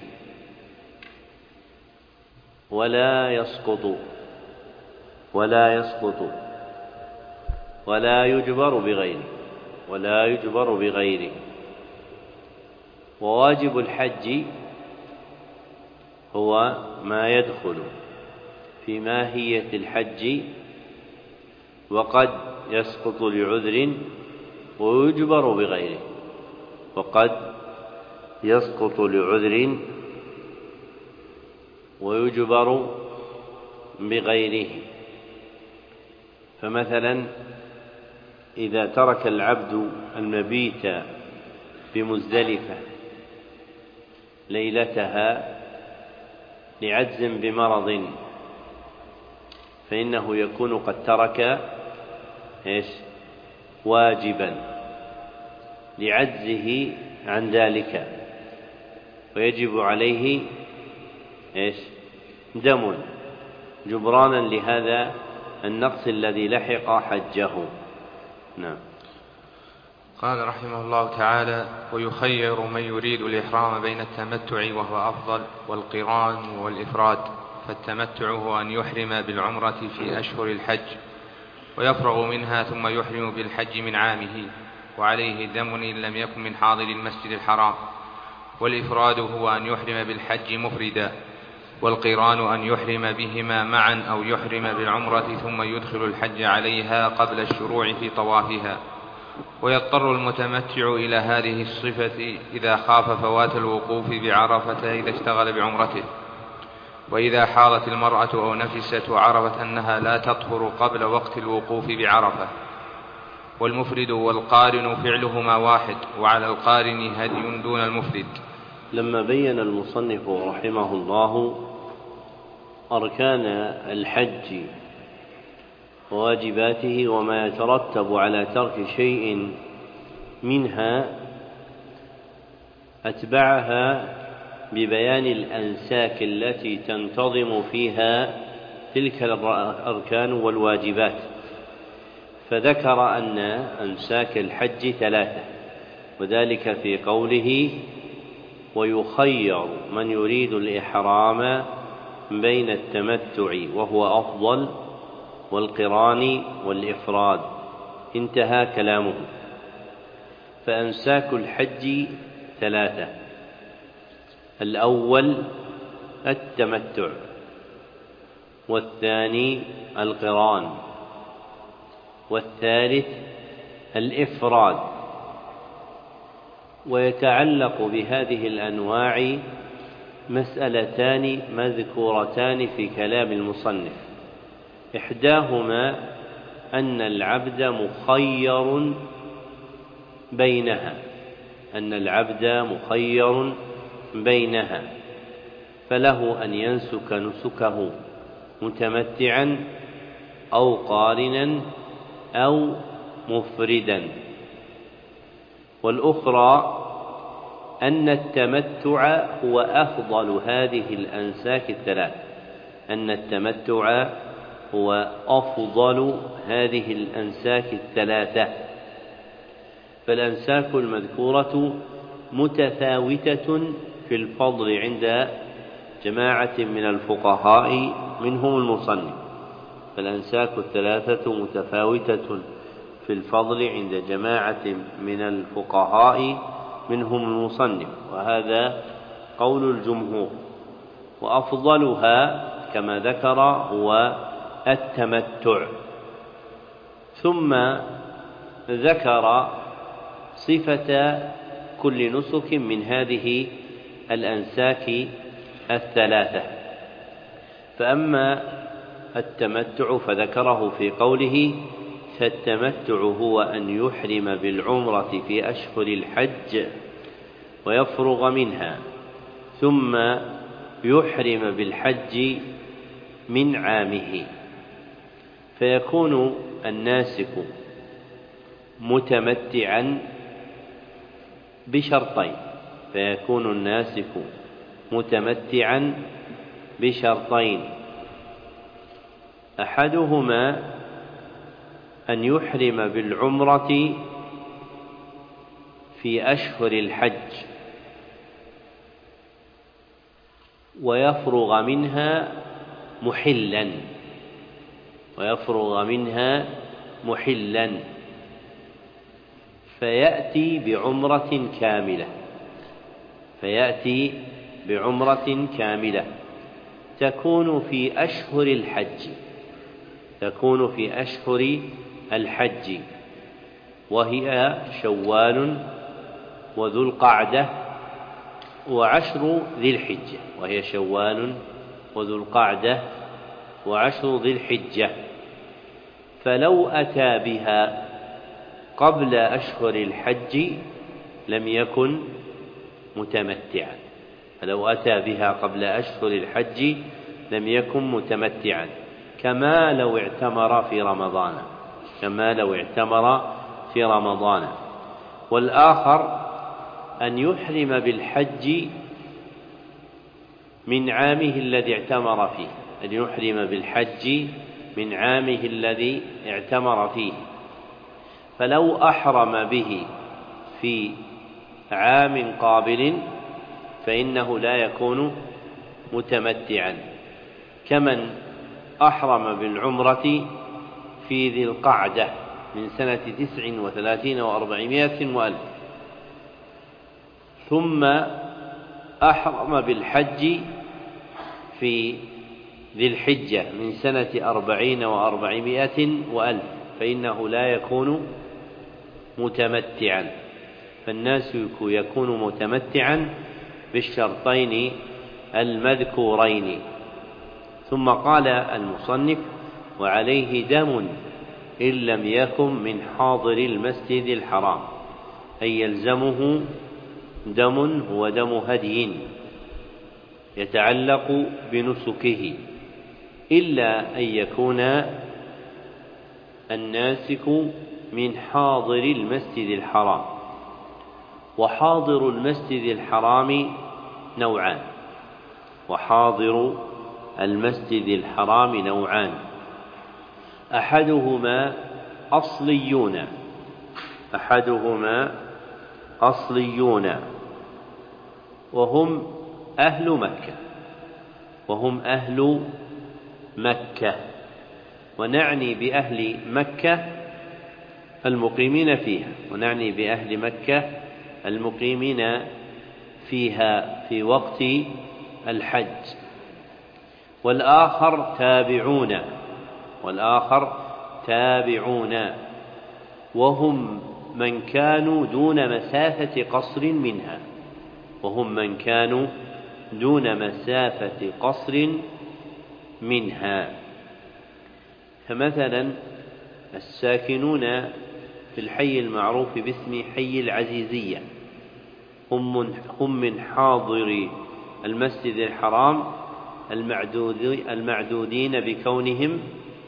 ولا يسقط ولا يسقط ولا يجبر بغيره ولا يجبر بغيره. وواجب الحج هو ما يدخل في ماهية الحج وقد يسقط لعذر ويجبر بغيره وقد يسقط لعذر ويجبر بغيره. فمثلا إذا ترك العبد المبيت بمزدلفة ليلتها لعجز بمرض فإنه يكون قد ترك إيش؟ واجبا لعجزه عن ذلك ويجب عليه إيش؟ دم جبرانا لهذا النقص الذي لحق حجه. نعم. قال رحمه الله تعالى: ويخير من يريد الإحرام بين التمتع وهو أفضل والقران والإفراد، فالتمتع هو أن يحرم بالعمرة في أشهر الحج ويفرغ منها ثم يحرم بالحج من عامه، وعليه دم إن لم يكن من حاضر المسجد الحرام. والإفراد هو أن يحرم بالحج مفردا، والقران أن يحرم بهما معا أو يحرم بالعمرة ثم يدخل الحج عليها قبل الشروع في طوافها. ويضطر المتمتع إلى هذه الصفة إذا خاف فوات الوقوف بعرفة إذا اشتغل بعمرته، وإذا حاضت المرأة أو نفست وعرفت أنها لا تطهر قبل وقت الوقوف بعرفة. والمفرد والقارن فعلهما واحد، وعلى القارن هدي دون المفرد. لما بين المصنف رحمه الله أركان الحج وواجباته وما يترتب على ترك شيء منها، أتبعها ببيان الأنساك التي تنتظم فيها تلك الأركان والواجبات، فذكر أن أنساك الحج ثلاثة، وذلك في قوله: ويخير من يريد الإحرام بين التمتع وهو أفضل والقران والإفراد، انتهى كلامه. فأنساك الحج ثلاثة: الأول التمتع، والثاني القران، والثالث الإفراد. ويتعلق بهذه الأنواع مسألتان مذكورتان في كلام المصنف، إحداهما أن العبد مخير بينها أن العبد مخير بينها فله أن ينسك نسكه متمتعا أو قارنا أو مفردا. والأخرى أن التمتع هو أفضل هذه الأنساك الثلاث أن التمتع هو أفضل هذه الأنساك الثلاثة. فالأنساك المذكورة متفاوتة في الفضل عند جماعة من الفقهاء منهم المصنف، فالأنساك الثلاثة متفاوتة في الفضل عند جماعة من الفقهاء منهم المصنف، وهذا قول الجمهور. وأفضلها كما ذكر هو التمتع. ثم ذكر صفة كل نسك من هذه الأنساك الثلاثة. فأما التمتع فذكره في قوله: فالتمتع هو أن يحرم بالعمرة في أشهر الحج ويفرغ منها ثم يحرم بالحج من عامه، فيكون الناسك متمتعا بشرطين فيكون الناسك متمتعا بشرطين أحدهما أن يحرم بالعمرة في أشهر الحج ويفرغ منها محلا ويفرغ منها محلا فيأتي بعمرة كاملة فيأتي بعمرة كاملة تكون في أشهر الحج تكون في أشهر الحج وهي شوال وذو القعدة وعشر ذي الحجة وهي شوال وذو القعدة وعشر ذي الحجة. فلو أتى بها قبل أشهر الحج لم يكن متمتعا فلو أتى بها قبل أشهر الحج لم يكن متمتعا كما لو اعتمر في رمضان كما لو اعتمر في رمضان. والآخر أن يحرم بالحج من عامه الذي اعتمر فيه أن يحرم بالحج من عامه الذي اعتمر فيه، فلو أحرم به في عام قابل فإنه لا يكون متمتعا، كمن أحرم بالعمرة في ذي القعدة من سنة تسع وثلاثين وأربعمائة وألف، ثم أحرم بالحج في ذي الحجة من سنة أربعين وأربعمائة وألف، فإنه لا يكون متمتعا. فالناسك يكون متمتعا بالشرطين المذكورين. ثم قال المصنف: وعليه دم إن لم يكن من حاضر المسجد الحرام، أي يلزمه دم هو دم هدي يتعلق بنسكه، إلا أن يكون الناسك من حاضر المسجد الحرام. وحاضر المسجد الحرام نوعان وحاضر المسجد الحرام نوعان أحدهما أصليون أحدهما أصليون وهم أهل مكة وهم أهل مكة ونعني بأهل مكة المقيمين فيها ونعني بأهل مكة المقيمين فيها في وقت الحج. والآخر تابعون والآخر تابعون وهم من كانوا دون مسافة قصر منها وهم من كانوا دون مسافة قصر منها. فمثلا الساكنون في الحي المعروف باسم حي العزيزية هم من حاضر المسجد الحرام المعدودين بكونهم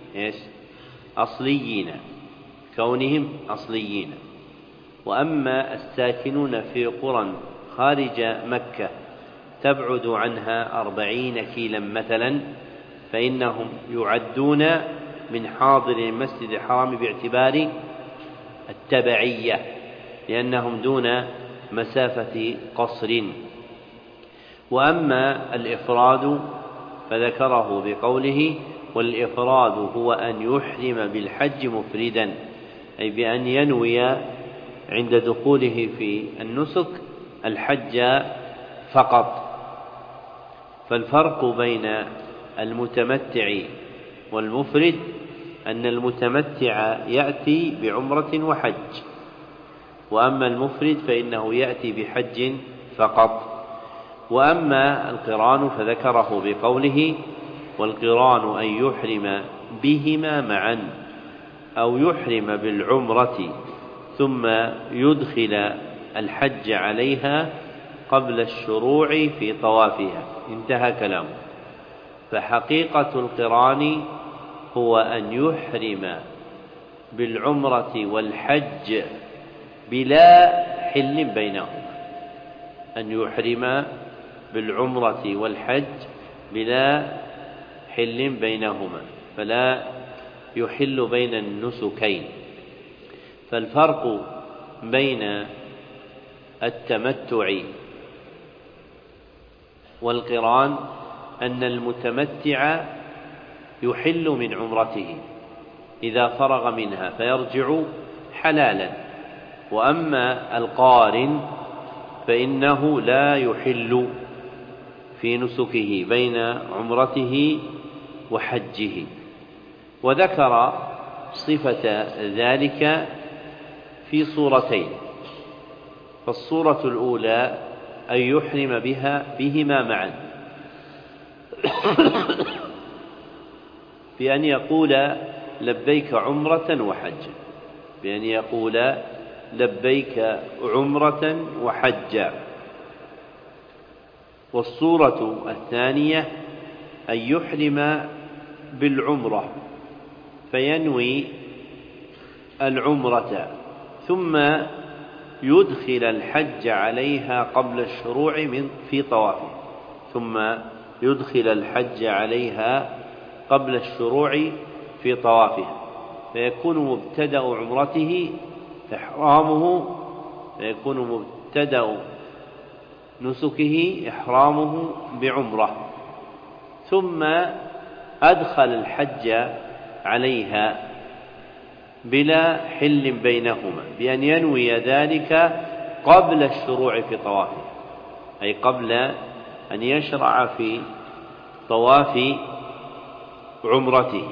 أصليين كونهم أصليين. وأما الساكنون في قرى خارج مكة تبعد عنها أربعين كيلا مثلا فإنهم يعدون من حاضر المسجد الحرام باعتبار التبعية لأنهم دون مسافة قصر. وأما الإفراد فذكره بقوله: والإفراد هو أن يحرم بالحج مفردا، أي بأن ينوي عند دخوله في النسك الحج فقط. فالفرق بين المتمتع والمفرد أن المتمتع يأتي بعمرة وحج، وأما المفرد فإنه يأتي بحج فقط. وأما القران فذكره بقوله: والقران أن يحرم بهما معا أو يحرم بالعمرة ثم يدخل الحج عليها قبل الشروع في طوافها. انتهى كلامه. فحقيقة القران هو أن يحرم بالعمرة والحج بلا حل بينهما أن يحرم بالعمرة والحج بلا حل بينهما فلا يحل بين النسكين. فالفرق بين التمتع والقران أن المتمتع يحل من عمرته إذا فرغ منها فيرجع حلالا، وأما القارن فإنه لا يحل في نسكه بين عمرته وحجه. وذكر صفة ذلك في صورتين. فالصورة الأولى أن يحرم بها بهما معا بأن يقول لبيك عمرة وحجا بأن يقول لبيك عمرة وحجا. والصورة الثانية أن يحرم بالعمرة فينوي العمرة ثم يدخل الحج عليها قبل الشروع من في طوافه ثم يدخل الحج عليها قبل الشروع في طوافها، فيكون مبتدأ عمرته إحرامه فيكون مبتدأ نسكه إحرامه بعمرة، ثم أدخل الحج عليها بلا حل بينهما بأن ينوي ذلك قبل الشروع في طوافه، أي قبل أن يشرع في طواف عمرته.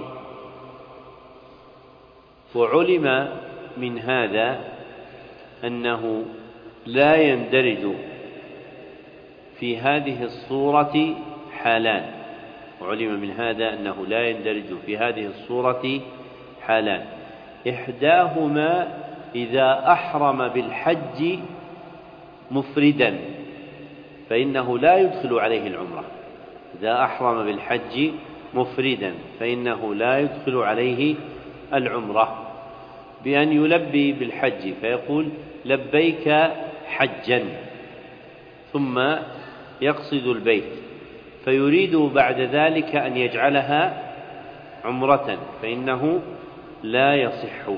وعلم من هذا أنه لا يندرج في هذه الصورة حالان وعلم من هذا أنه لا يندرج في هذه الصورة حالان إحداهما إذا أحرم بالحج مفردا فإنه لا يدخل عليه العمرة، إذا أحرم بالحج مفردا فإنه لا يدخل عليه العمرة بأن يلبي بالحج فيقول لبيك حجا ثم يقصد البيت، فيريد بعد ذلك أن يجعلها عمرة فإنه لا يصح.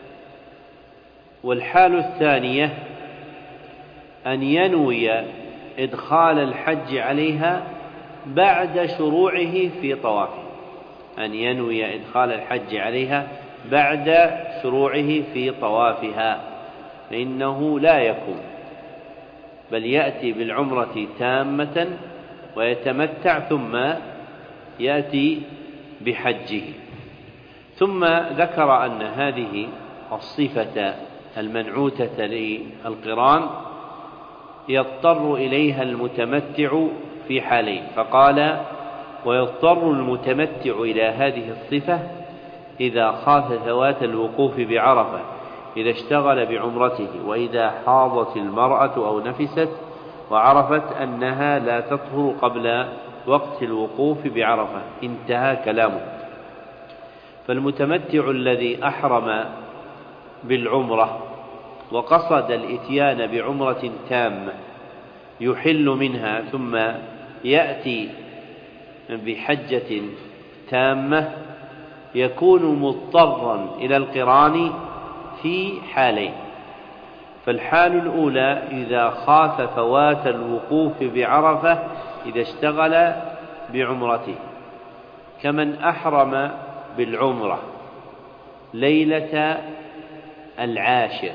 والحال الثانية أن ينوي إدخال الحج عليها بعد شروعه في طوافه، أن ينوي إدخال الحج عليها بعد شروعه في طوافها فإنه لا يكون، بل يأتي بالعمرة تامة ويتمتع ثم يأتي بحجه. ثم ذكر أن هذه الصفة المنعوتة للقران يضطر إليها المتمتع في حالين، فقال ويضطر المتمتع إلى هذه الصفة إذا خاف فوات الوقوف بعرفة إذا اشتغل بعمرته، وإذا حاضت المرأة أو نفست وعرفت أنها لا تطهر قبل وقت الوقوف بعرفة. انتهى كلامه. فالمتمتع الذي أحرم بالعمرة وقصد الإتيان بعمرة تامة يحل منها ثم يأتي بحجة تامة يكون مضطرا إلى القران في حالين. فالحال الأولى إذا خاف فوات الوقوف بعرفة إذا اشتغل بعمرته، كمن أحرم بالعمرة ليلة العاشر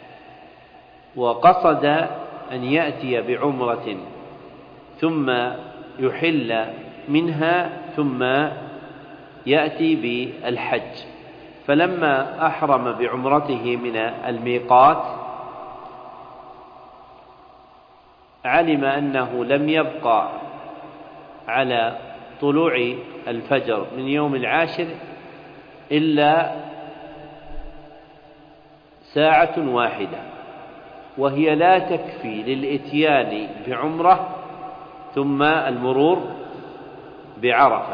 وقصد أن يأتي بعمرة ثم يحل منها ثم يأتي بالحج، فلما أحرم بعمرته من الميقات علم أنه لم يبقى على طلوع الفجر من يوم العاشر إلا ساعة واحدة، وهي لا تكفي للإتيان بعمرة ثم المرور بعرفة،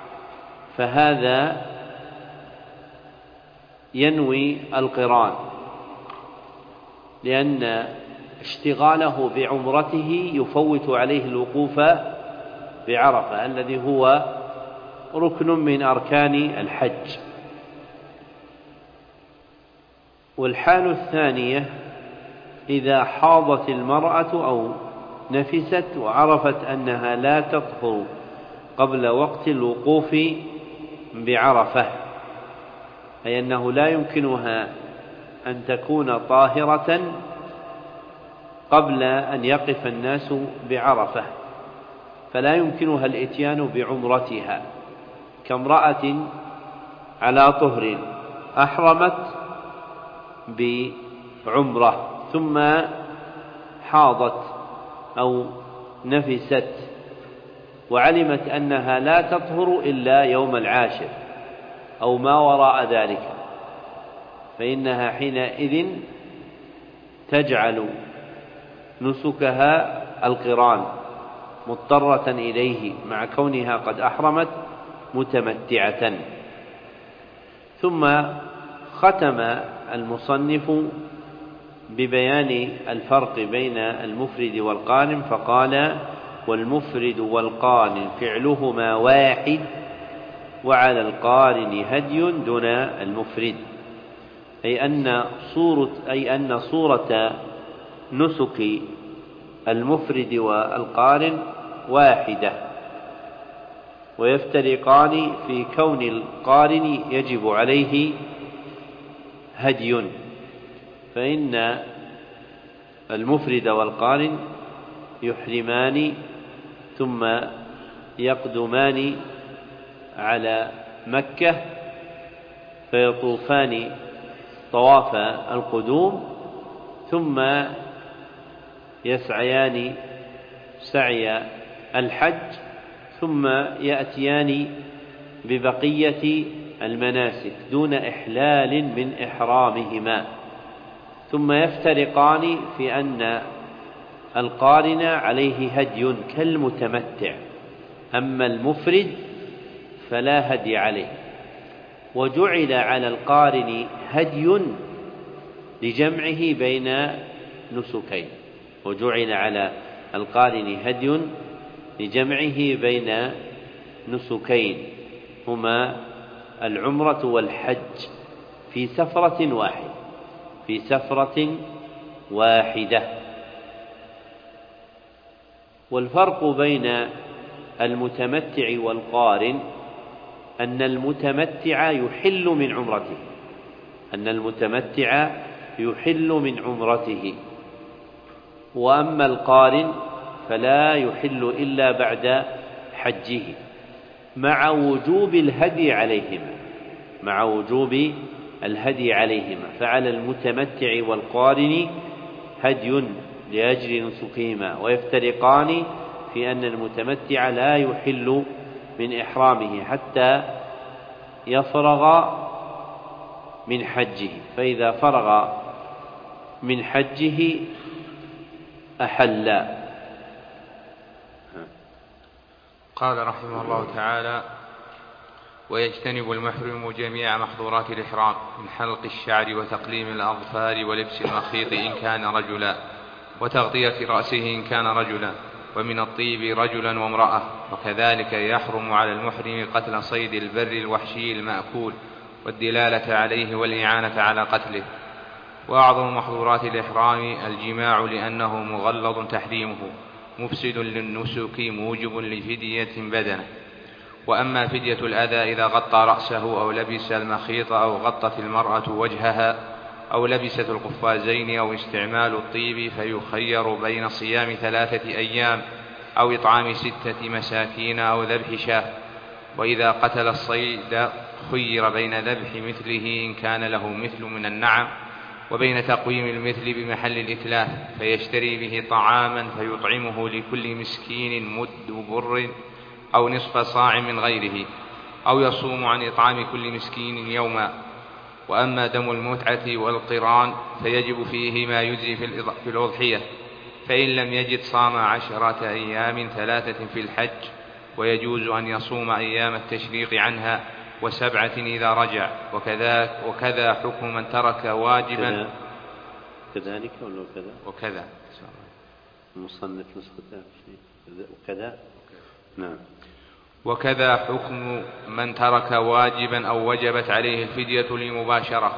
فهذا ينوي القران لأن اشتغاله بعمرته يفوت عليه الوقوف بعرفة الذي هو ركن من أركان الحج. والحال الثانية إذا حاضت المرأة أو نفست وعرفت أنها لا تطهر قبل وقت الوقوف بعرفة، أي أنه لا يمكنها أن تكون طاهرة قبل أن يقف الناس بعرفة، فلا يمكنها الإتيان بعمرتها، كامرأة على طهر أحرمت بعمرة ثم حاضت أو نفست وعلمت أنها لا تطهر إلا يوم العاشر أو ما وراء ذلك، فإنها حينئذ تجعل نسكها القران مضطرة إليه مع كونها قد أحرمت متمتعة. ثم ختم المصنف ببيان الفرق بين المفرد والقارن فقال والمفرد والقارن فعلهما واحد وعلى القارن هدي دون المفرد، أي أن صورة, أي أن صورة نسك المفرد والقارن واحدة، ويفترقان في كون القارن يجب عليه هدي، فإن المفرد والقارن يحرمان ثم يقدمان على مكة فيطوفان طواف القدوم، ثم يسعيان سعي الحج، ثم يأتيان ببقية المناسك دون إحلال من إحرامهما، ثم يفترقان في أن القارن عليه هدي كالمتمتع، أما المفرد فلا هدي عليه. وجعل على القارن هدي لجمعه بين نسكين، وجعل على القارن هدي لجمعه بين نسكين هما العمرة والحج في سفرة واحدة في سفرة واحدة. والفرق بين المتمتع والقارن أن المتمتع يحل من عمرته أن المتمتع يحل من عمرته وأما القارن فلا يحل إلا بعد حجه، مع وجوب الهدي عليهما مع وجوب الهدي عليهما فعلى المتمتع والقارن هدي لأجل نسكهما، ويفترقان في أن المتمتع لا يحل من إحرامه حتى يفرغ من حجه، فإذا فرغ من حجه أحل. قال رحمه الله تعالى: ويجتنب المحرم جميع محظورات الإحرام من حلق الشعر وتقليم الأظفار ولبس المخيط إن كان رجلا، وتغطية رأسه إن كان رجلا، ومن الطيب رجلا وامرأة. وكذلك يحرم على المحرم قتل صيد البر الوحشي المأكول والدلالة عليه والإعانة على قتله. وأعظم محظورات الإحرام الجماع، لأنه مغلظ تحريمه مفسد للنسك موجب لفدية بدنه. وأما فدية الأذى إذا غطى رأسه أو لبس المخيط أو غطت المرأة وجهها أو لبست القفازين أو استعمال الطيب، فيخير بين صيام ثلاثة أيام أو إطعام ستة مساكين أو ذبح شاة. وإذا قتل الصيد خير بين ذبح مثله إن كان له مثل من النعم، وبين تقويم المثل بمحل الإتلاف، فيشتري به طعاما فيطعمه لكل مسكين مد بر أو نصف صاع من غيره، أو يصوم عن إطعام كل مسكين يوما. وأما دم المتعة والقران فيجب فيه ما يجزي في الأضحية، فإن لم يجد صام عشرة أيام ثلاثة في الحج، ويجوز أن يصوم أيام التشريق عنها وسبعة إذا رجع. وكذا, وكذا حكم من ترك واجبا كذلك ولا كذا وكذا المصنف نسخة وكذا نعم. وكذا حكم من ترك واجبا أو وجبت عليه الفدية لمباشرة.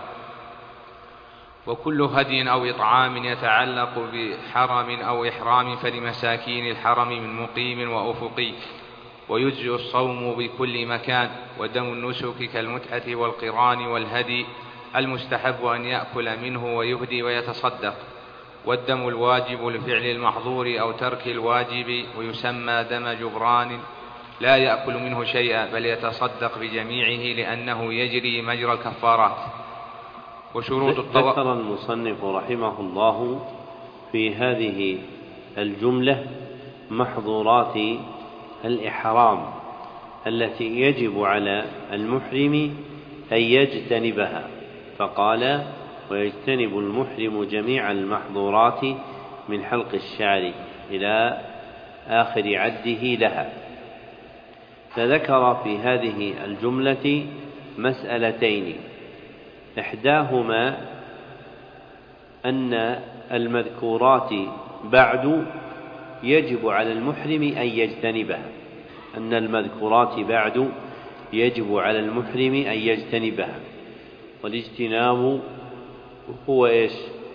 وكل هدي أو إطعام يتعلق بحرم أو إحرام فلمساكين الحرم من مقيم وأفقي، ويجزئ الصوم بكل مكان. ودم النسك كالمتعة والقران والهدي المستحب أن يأكل منه ويهدي ويتصدق. والدم الواجب لفعل المحظور أو ترك الواجب ويسمى دم جبران، لا يأكل منه شيئا بل يتصدق بجميعه لأنه يجري مجرى الكفارات. وشروط الطواف. ذكر المصنف رحمه الله في هذه الجملة محظورات الإحرام التي يجب على المحرم أن يجتنبها، فقال: ويجتنب المحرم جميع المحظورات من حلق الشعر إلى آخر عده لها. فذكر في هذه الجملة مسألتين، إحداهما أن المذكورات بعد يجب على المحرم أن يجتنبها أن المذكورات بعد يجب على المحرم أن يجتنبها. والاجتناب هو إيش؟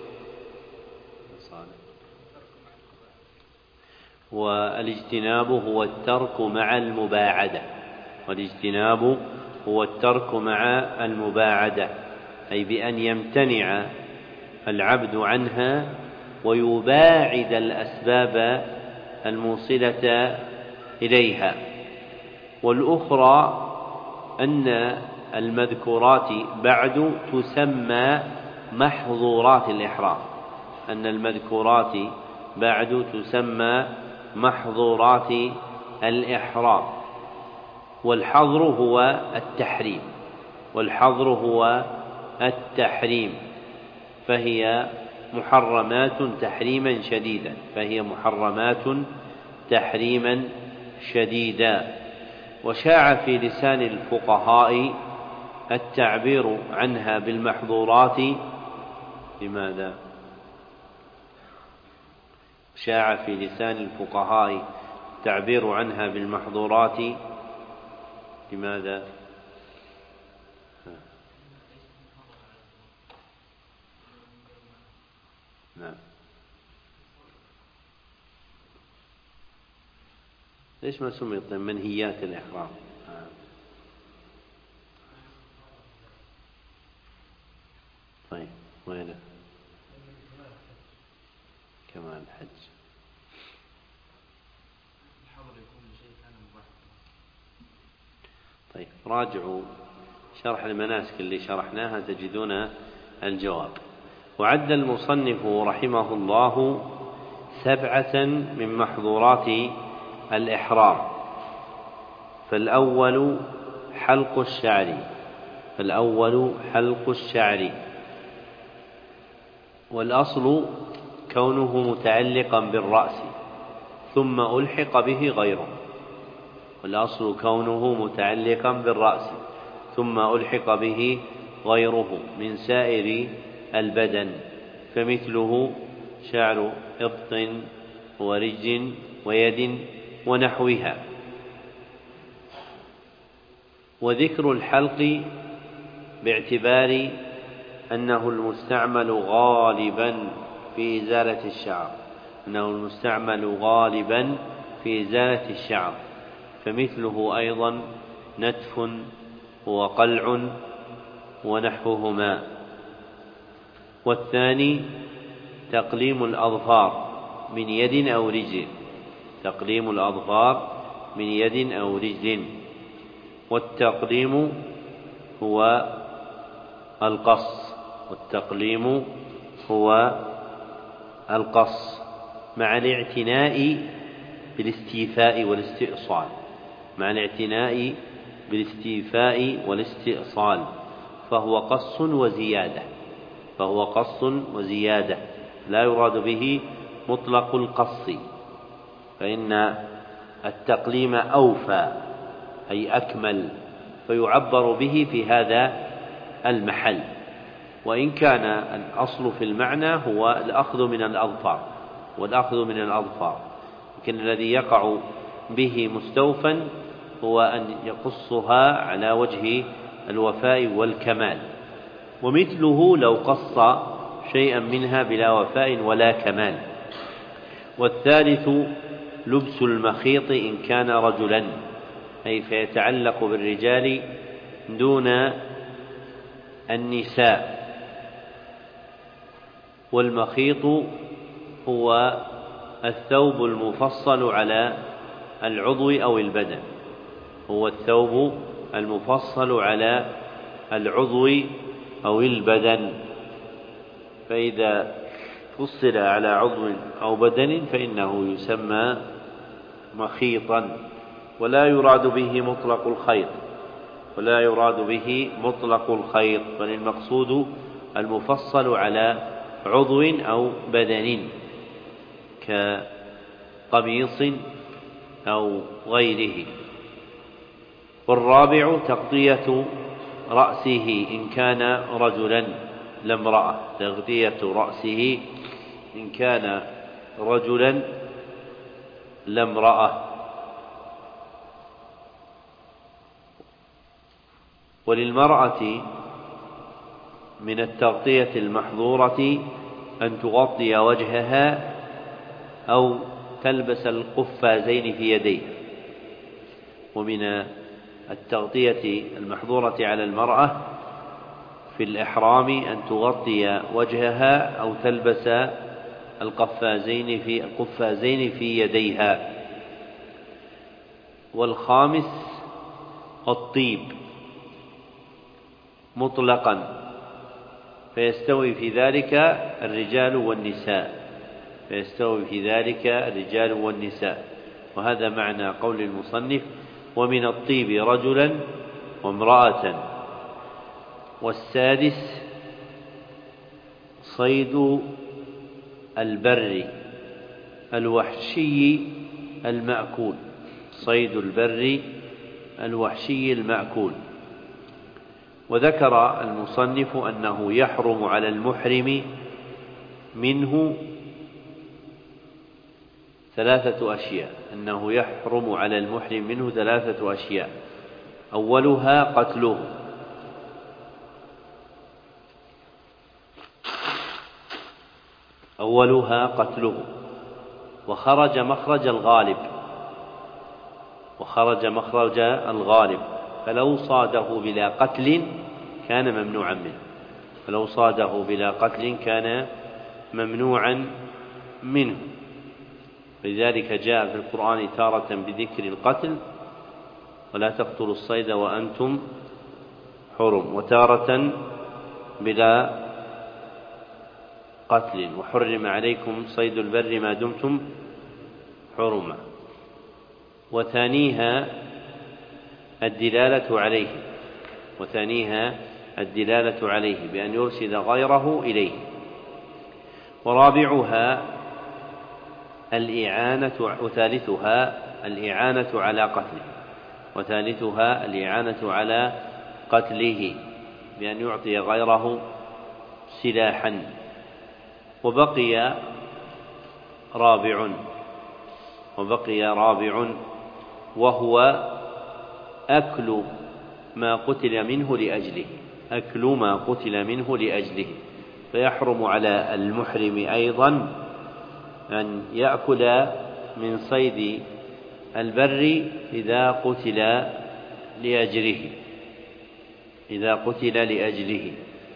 والاجتناب هو الترك مع المباعدة والاجتناب هو الترك مع المباعدة أي بأن يمتنع العبد عنها ويباعد الأسباب الموصلة إليها. والأخرى أن المذكورات بعد تسمى محظورات الإحرام أن المذكورات بعد تسمى محظورات الإحرام. والحظر هو التحريم والحظر هو التحريم فهي محرمات تحريما شديدا فهي محرمات تحريما شديدا. وشاع في لسان الفقهاء التعبير عنها بالمحظورات. لماذا؟ شاع في لسان الفقهاء التعبير عنها بالمحظورات. لماذا؟ نعم. ليش ما سميت منهيات الإحرام؟ طيب وين كمان الحج؟ طيب راجعوا شرح المناسك اللي شرحناها تجدون الجواب. وعد المصنف رحمه الله سبعة من محظورات الإحرام. فالأول حلق الشعر فالأول حلق الشعر والأصل كونه متعلقا بالرأس ثم ألحق به غيره والأصل كونه متعلقا بالرأس ثم ألحق به غيره من سائر البدن فمثله شعر إبط ورج ويد ونحوها. وذكر الحلق باعتبار أنه المستعمل غالبا في إزالة الشعر أنه المستعمل غالبا في إزالة الشعر فمثله أيضا نتف وقلع ونحوهما. والثاني تقليم الأظفار من يد أو رجل تقليم الأظفار من يد أو رجل. والتقليم هو القص والتقليم هو القص مع الاعتناء بالاستيفاء والاستئصال مع الاعتناء بالاستيفاء والاستئصال فهو قص وزيادة فهو قص وزيادة لا يراد به مطلق القص فإن التقليم أوفى أي أكمل فيعبر به في هذا المحل. وإن كان الأصل في المعنى هو الأخذ من الأظفار والأخذ من الأظفار لكن الذي يقع به مستوفا هو أن يقصها على وجه الوفاء والكمال. ومثله لو قص شيئا منها بلا وفاء ولا كمال. والثالث لبس المخيط إن كان رجلا أي فيتعلق بالرجال دون النساء. والمخيط هو الثوب المفصل على العضو أو البدن هو الثوب المفصل على العضو أو البدن فإذا فصل على عضو أو بدن فإنه يسمى مخيطا ولا يراد به مطلق الخيط ولا يراد به مطلق الخيط بل المقصود المفصل على عضو أو بدن كقميص أو غيره. والرابع تغطية رأسه إن كان رجلا لا امرأة تغطية رأسه إن كان رجلا لا امرأة. وللمرأة من التغطية المحظورة أن تغطي وجهها أو تلبس القفازين في يديها. ومن التغطية المحظورة على المرأة في الإحرام أن تغطي وجهها أو تلبس القفازين في القفازين في يديها. والخامس الطيب مطلقا، فيستوي في ذلك الرجال والنساء فيستوي في ذلك الرجال والنساء وهذا معنى قول المصنف: ومن الطيب رجلا وامرأة. والسادس صيد البر الوحشي المأكول صيد البر الوحشي المأكول. وذكر المصنف أنه يحرم على المحرم منه ثلاثة أشياء أنه يحرم على المحرم منه ثلاثة أشياء أولها قتله أولها قتله وخرج مخرج الغالب وخرج مخرج الغالب فلو صاده بلا قتل كان ممنوعا منه فلو صاده بلا قتل كان ممنوعا منه لذلك جاء في القرآن تارة بذكر القتل: ولا تقتلوا الصيد وأنتم حرم، وتارة بلا قتل: وحرم عليكم صيد البر ما دمتم حرما. وثانيها الدلالة عليه وثانيها الدلالة عليه بأن يرشد غيره إليه. ورابعها الإعانة وثالثها الإعانة على قتله وثالثها الإعانة على قتله بأن يعطي غيره سلاحا. وبقي رابع وبقي رابع وهو أكل ما قتل منه لأجله أكل ما قتل منه لأجله فيحرم على المحرم أيضا أن يأكل من صيد البر إذا قتل لأجله إذا قتل لأجله.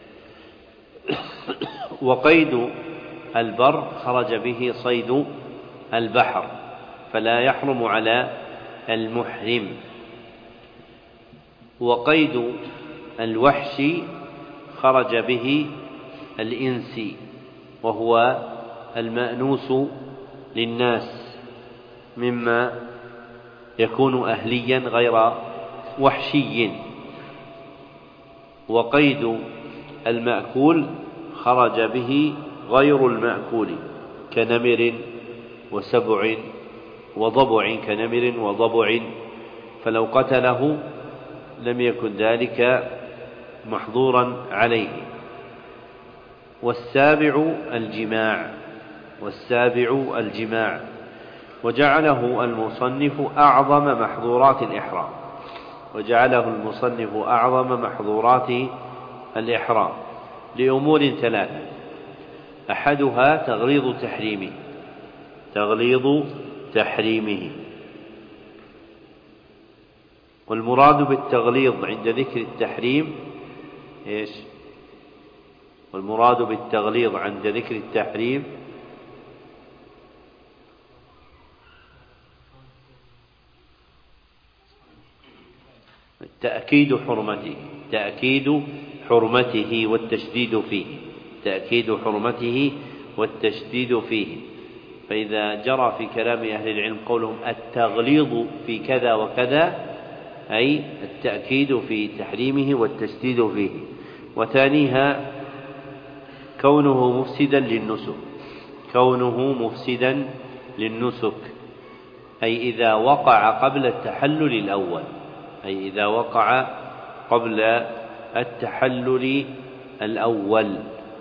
وقيد البر خرج به صيد البحر فلا يحرم على المحرم. وقيد الوحش خرج به الإنس وهو المأنوس للناس مما يكون أهليا غير وحشي. وقيد المأكول خرج به غير المأكول كنمر وسبع وضبع كنمر وضبع فلو قتله لم يكن ذلك محظورا عليه. والسابع الجماع والسابع الجماع وجعله المصنف أعظم محظورات الإحرام وجعله المصنف أعظم محظورات الإحرام لأمور ثلاثة: أحدها تغليظ تحريمه تغليظ تحريمه والمراد بالتغليظ عند ذكر التحريم إيش؟ والمراد بالتغليظ عند ذكر التحريم تأكيد حرمته تأكيد حرمته والتشديد فيه تأكيد حرمته والتشديد فيه. فإذا جرى في كلام أهل العلم قولهم التغليظ في كذا وكذا أي التأكيد في تحريمه والتشديد فيه. وثانيها كونه مفسدا للنسك كونه مفسدا للنسك أي إذا وقع قبل التحلل الأول أي إذا وقع قبل التحلل الأول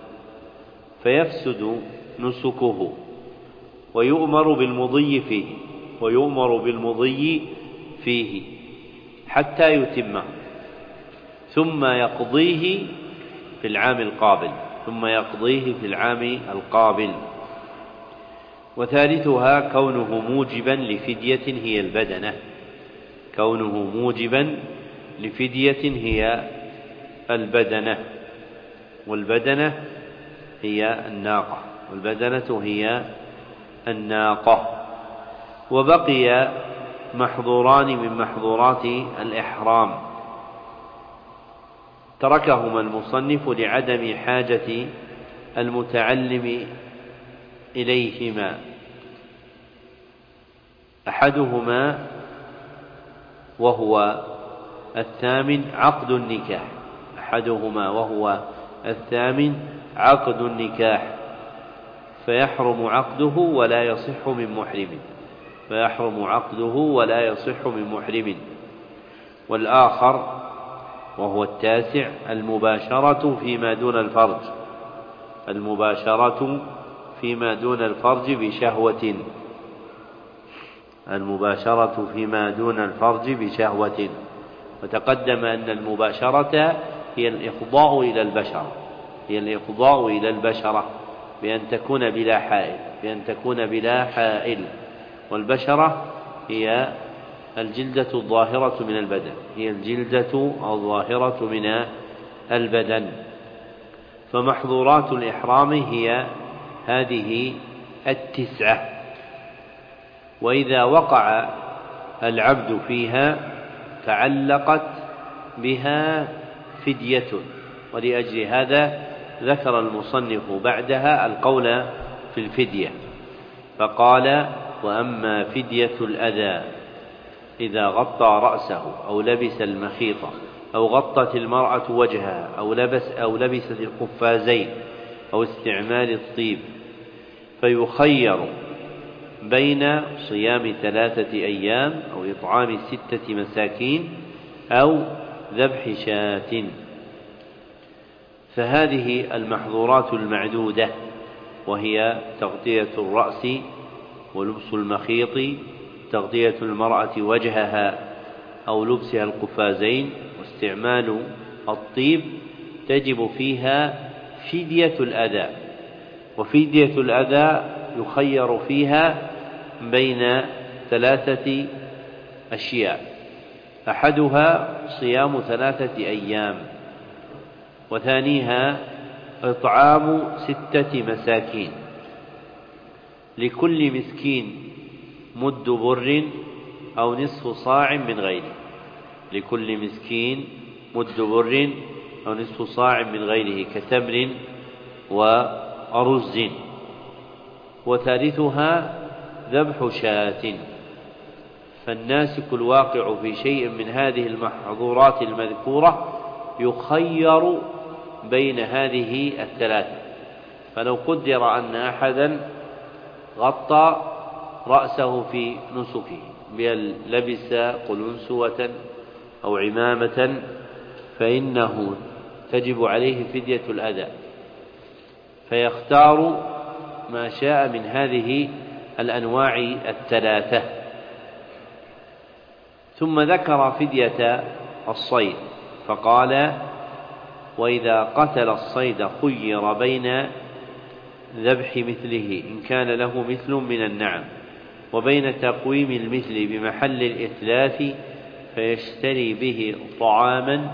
فيفسد نسكه ويؤمر بالمضي فيه ويؤمر بالمضي فيه حتى يتمه ثم يقضيه في العام القابل ثم يقضيه في العام القابل. وثالثها كونه موجبا لفدية هي البدنة كونه موجبا لفدية هي البدنة والبدنة هي الناقة والبدنة هي الناقة. وبقي محظوران من محظورات الإحرام تركهما المصنف لعدم حاجة المتعلم إليهما. أحدهما وهو الثامن عقد النكاح أحدهما وهو الثامن عقد النكاح فيحرم عقده ولا يصح من محرم فيحرم عقده ولا يصح من محرم. والآخر وهو التاسع المباشرة فيما دون الفرج المباشرة فيما دون الفرج بشهوة المباشرة فيما دون الفرج بشهوة. وتقدم أن المباشرة هي الإفضاء إلى البشرة هي الإفضاء إلى البشرة بأن تكون بلا حائل بأن تكون بلا حائل والبشرة هي الجلدة الظاهرة من البدن هي الجلدة الظاهرة من البدن. فمحظورات الإحرام هي هذه التسعة. وإذا وقع العبد فيها تعلقت بها فدية ولأجل هذا ذكر المصنف بعدها القول في الفدية فقال وأما فدية الأذى إذا غطى رأسه أو لبس المخيط أو غطت المرأة وجهها أو لبس أو لبست القفازين أو استعمال الطيب فيخير بين صيام ثلاثة أيام أو إطعام ستة مساكين أو ذبح شاة. فهذه المحظورات المعدودة وهي تغطية الرأس ولبس المخيط تغطية المرأة وجهها أو لبسها القفازين واستعمال الطيب تجب فيها فدية الأذى. وفدية الأذى يخير فيها بين ثلاثة أشياء أحدها صيام ثلاثة أيام وثانيها إطعام ستة مساكين لكل مسكين مد بر أو نصف صاع من غيره لكل مسكين مد بر أو نصف صاع من غيره كتمر وأرز. وثالثها ذبح شاة. فالناسك الواقع في شيء من هذه المحظورات المذكورة يخير بين هذه الثلاثة. فلو قدر أن أحدا غطى رأسه في نسكه بأن لبس قلنسوة أو عمامة فإنه تجب عليه فدية الأذى فيختار ما شاء من هذه الأنواع الثلاثة. ثم ذكر فدية الصيد فقال وإذا قتل الصيد خير بين ذبح مثله إن كان له مثل من النعم وبين تقويم المثل بمحل الإتلاف فيشتري به طعاما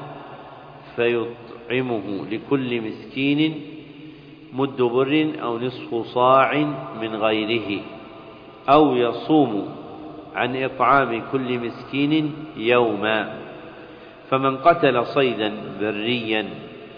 فيطعمه لكل مسكين مد بر أو نصف صاع من غيره أو يصوم عن إطعام كل مسكين يوما. فمن قتل صيدا بريا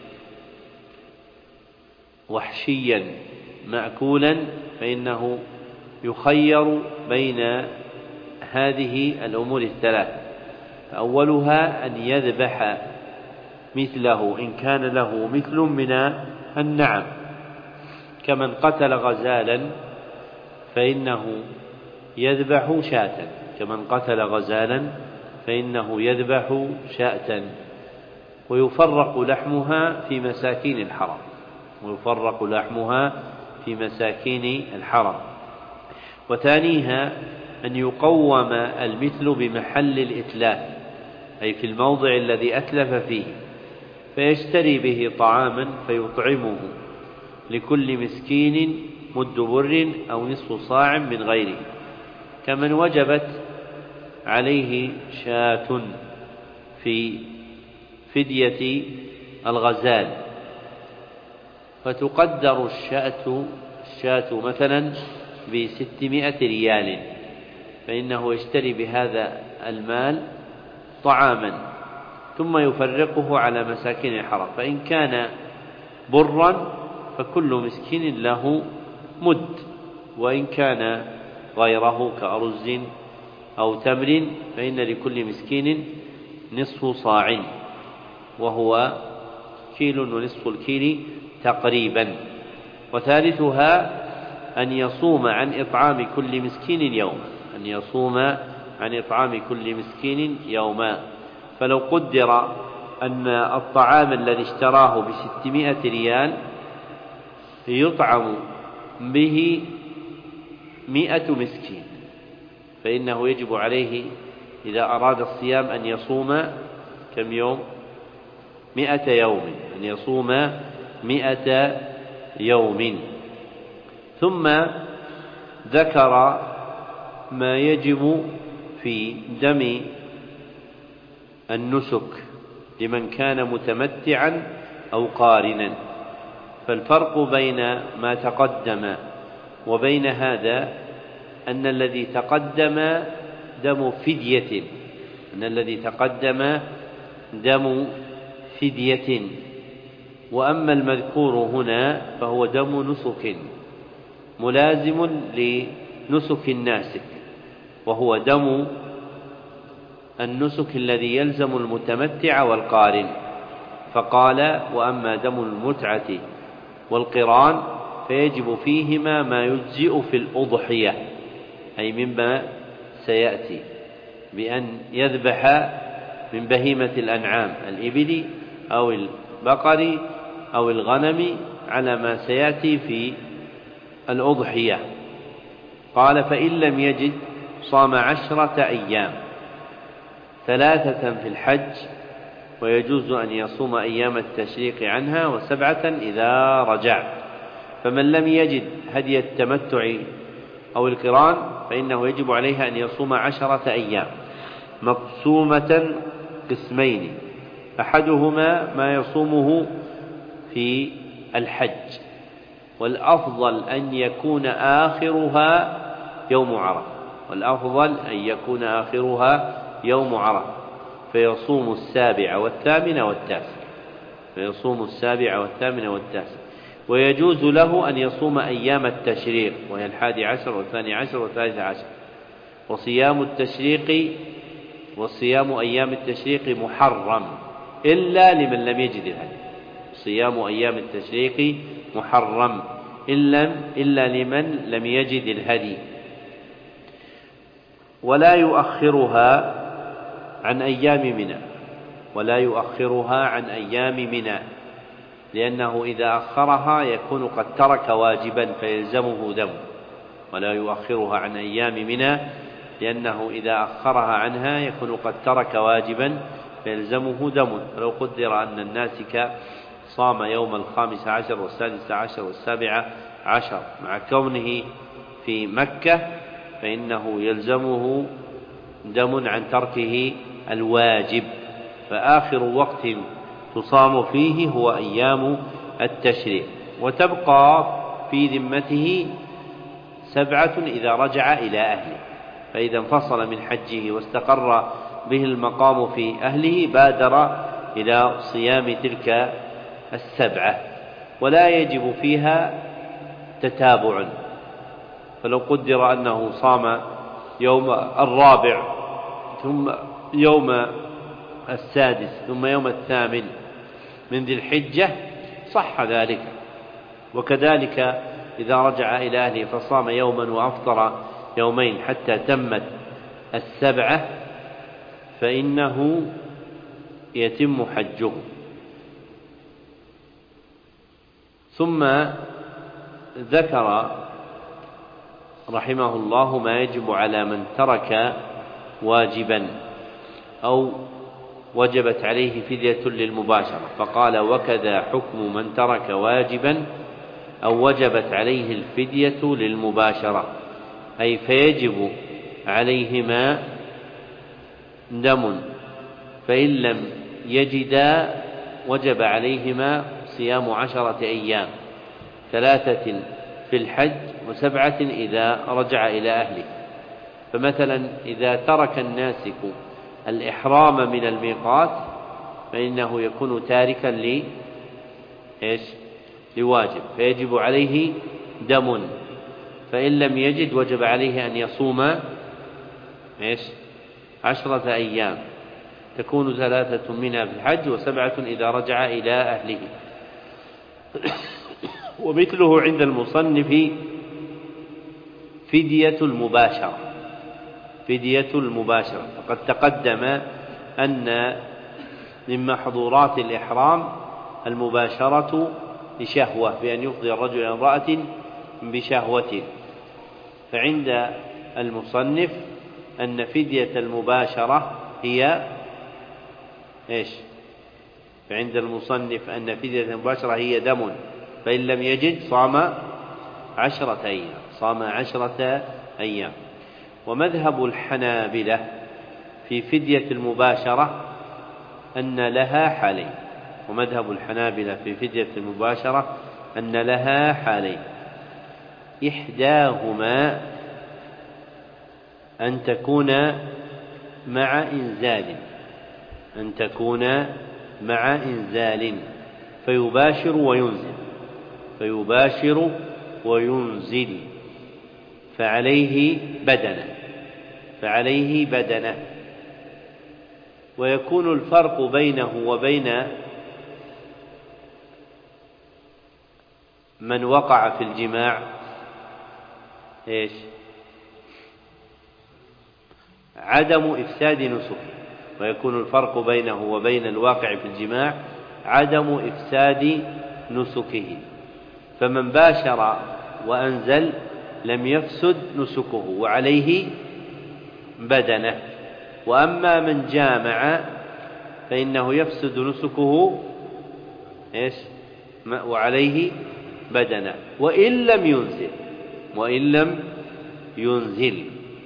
وحشيا مأكولا فإنه يخير بين هذه الأمور الثلاثة. أولها أن يذبح مثله إن كان له مثل من النعم كمن قتل غزالا فإنه يذبح شاة كمن قتل غزالا فإنه يذبح شاة ويفرق لحمها في مساكين الحرم ويفرق لحمها في مساكين الحرم. وثانيها أن يقوم المثل بمحل الإتلاف أي في الموضع الذي أتلف فيه فيشتري به طعاما فيطعمه لكل مسكين مد بر أو نصف صاع من غيره، كمن وجبت عليه شاة في فدية الغزال، فتقدر الشاة الشاة مثلا بستمائة ريال، فإنه يشتري بهذا المال طعاما ثم يفرقه على مساكين الحرم، فإن كان برا فكل مسكين له مد، وإن كان غيره كأرز أو تمر فإن لكل مسكين نصف صاع، وهو كيل ونصف الكيل تقريبا. وثالثها أن يصوم عن إطعام كل مسكين يوما، أن يصوم عن إطعام كل مسكين يوما. فلو قدر أن الطعام الذي اشتراه بستمائة ريال يطعم به مئة مسكين، فإنه يجب عليه إذا أراد الصيام أن يصوم كم يوم؟ مئة يوم، أن يصوم مئة يوم. ثم ذكر ما يجب في دم النسك لمن كان متمتعا أو قارنا. فالفرق بين ما تقدم وبين هذا أن الذي تقدم دم فدية أن الذي تقدم دم فدية وأما المذكور هنا فهو دم نسك ملازم لنسك الناسك، وهو دم النسك الذي يلزم المتمتع والقارن. فقال: وأما دم المتعة والقران فيجب فيهما ما يجزئ في الأضحية، أي مما سيأتي، بأن يذبح من بهيمة الأنعام الإبل أو البقر أو الغنم على ما سيأتي في الأضحية. قال: فإن لم يجد صام عشرة أيام، ثلاثة في الحج، ويجوز أن يصوم أيام التشريق عنها، وسبعة إذا رجع. فمن لم يجد هدي التمتع أو القران فإنه يجب عليه أن يصوم عشرة أيام مقسومة قسمين، أحدهما ما يصومه في الحج، والأفضل أن يكون آخرها يوم عرفة والأفضل أن يكون آخرها يوم عرفة فيصوم السابع والثامن والتاسع فيصوم السابع والثامن والتاسع ويجوز له أن يصوم أيام التشريق، وهي الحادي عشر والثاني عشر والثالث عشر. وصيام التشريق وصيام أيام التشريق محرم إلا لمن لم يجد الهدي. صيام أيام التشريق محرم إلا, إلا لمن لم يجد الهدي. ولا يؤخرها عن أيام منى ولا يؤخرها عن أيام منى لأنه إذا أخرها يكون قد ترك واجبا فيلزمه دم. ولا يؤخرها عن أيام منى لأنه إذا أخرها عنها يكون قد ترك واجبا فيلزمه دم. فلو قدر أن الناسك صام يوم الخامس عشر والسادس عشر والسابع عشر مع كونه في مكة فإنه يلزمه دم عن تركه الواجب. فآخر وقت تصام فيه هو أيام التشريق، وتبقى في ذمته سبعة إذا رجع إلى أهله. فإذا انفصل من حجه واستقر به المقام في أهله بادر إلى صيام تلك السبعة، ولا يجب فيها تتابع. فلو قدر أنه صام يوم الرابع ثم يوم السادس ثم يوم الثامن من ذي الحجة صح ذلك. وكذلك إذا رجع إلى أهله فصام يوما وأفطر يومين حتى تمت السبعة فإنه يتم حجه. ثم ذكر رحمه الله ما يجب على من ترك واجبا أو وجبت عليه فدية للمباشرة، فقال وكذا حكم من ترك واجبا أو وجبت عليه الفدية للمباشرة، أي فيجب عليهما دم، فإن لم يجدا وجب عليهما صيام عشرة أيام، ثلاثة في الحج وسبعة إذا رجع إلى أهله. فمثلا إذا ترك الناسك الإحرام من الميقات فإنه يكون تاركا ل إيش؟ لواجب، فيجب عليه دم، فإن لم يجد وجب عليه أن يصوم إيش؟ عشرة أيام، تكون ثلاثة منها في الحج وسبعة إذا رجع إلى أهله. ومثله عند المصنف فدية المباشرة، فدية المباشرة، فقد تقدم أن من محظورات الإحرام المباشرة لشهوة، بأن يفضي الرجل إلى امرأة بشهوة، فعند المصنف أن فدية المباشرة هي إيش؟ فعند المصنف أن فدية المباشرة هي دم، فإن لم يجد صام عشرة أيام، صام عشرة أيام. ومذهب الحنابلة في فدية المباشرة أن لها حالين، ومذهب الحنابلة في فدية المباشرة أن لها حالين، إحداهما أن تكون مع إنزال، أن تكون مع إنزال فيباشر وينزل، فيباشر وينزل فعليه بدنة، فعليه بدنة. ويكون الفرق بينه وبين من وقع في الجماع إيش؟ عدم إفساد نسكه، ويكون الفرق بينه وبين الواقع في الجماع عدم إفساد نسكه، فمن باشر وأنزل لم يفسد نسكه وعليه بدنة، وأما من جامع فإنه يفسد نسكه إيش؟ وعليه بدنة، وإن لم ينزل، وإن لم ينزل.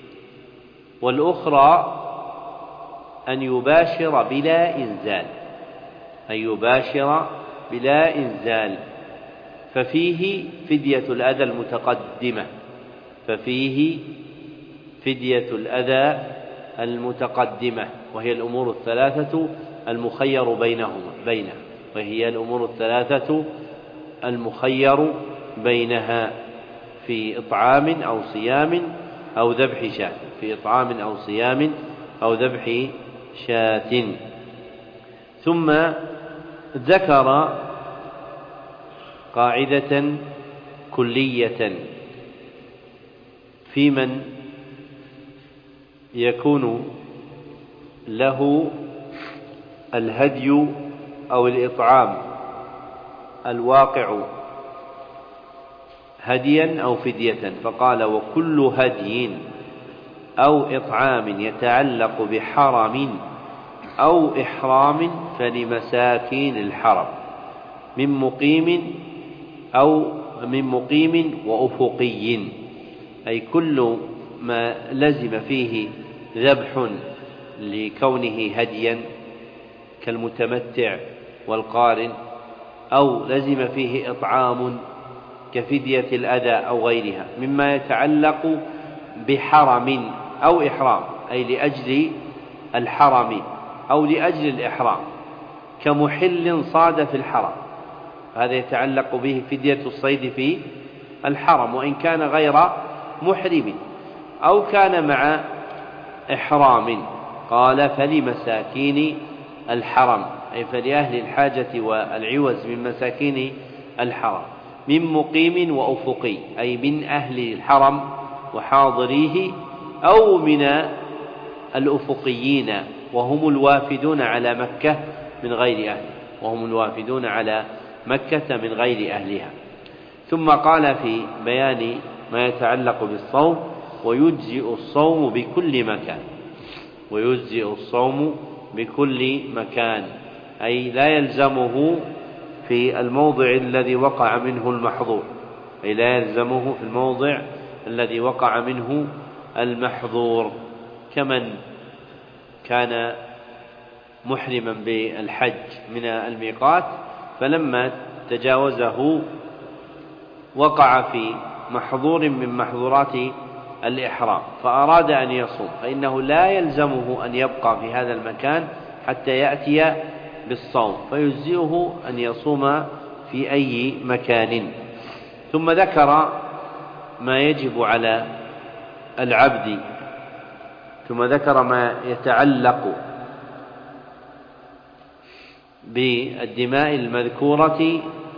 والأخرى أن يباشر بلا إنزال، أن يباشر بلا إنزال، ففيه فدية الأذى المتقدمة، ففيه فدية الأذى المتقدمة، وهي الأمور الثلاثة المخير بينهما بينها وهي الأمور الثلاثة المخير بينها في إطعام أو صيام أو ذبح شاة، في إطعام أو صيام أو ذبح شاة. ثم ذكر قاعدة كلية في من يكون له الهدي أو الإطعام الواقع هديا أو فدية، فقال وكل هدي أو إطعام يتعلق بحرم أو إحرام فلمساكين الحرم من مقيم أو من مقيم وأفقي، أي كل ما لزم فيه ذبح لكونه هديا كالمتمتع والقارن، أو لزم فيه إطعام كفدية الأذى أو غيرها مما يتعلق بحرم أو إحرام، أي لأجل الحرم أو لأجل الإحرام، كمحل صاد في الحرم، هذا يتعلق به فدية الصيد في الحرم وإن كان غير محرم، أو كان مع إحرام، قال فلمساكين الحرم، أي فلأهل الحاجة والعوز من مساكين الحرم، من مقيم وأفقي، أي من أهل الحرم وحاضريه، أو من الأفقيين وهم الوافدون على مكة من غير أهله، وهم الوافدون على مكة من غير أهلها. ثم قال في بيان ما يتعلق بالصوم ويجزئ الصوم بكل مكان، ويجزئ الصوم بكل مكان، أي لا يلزمه في الموضع الذي وقع منه المحظور، أي لا يلزمه في الموضع الذي وقع منه المحظور، كمن كان محرما بالحج من الميقات فلما تجاوزه وقع في محظور من محظورات الإحرام فأراد أن يصوم، فإنه لا يلزمه أن يبقى في هذا المكان حتى يأتي بالصوم، فيجزئه أن يصوم في أي مكان. ثم ذكر ما يجب على العبد ثم ذكر ما يتعلق بالدماء المذكورة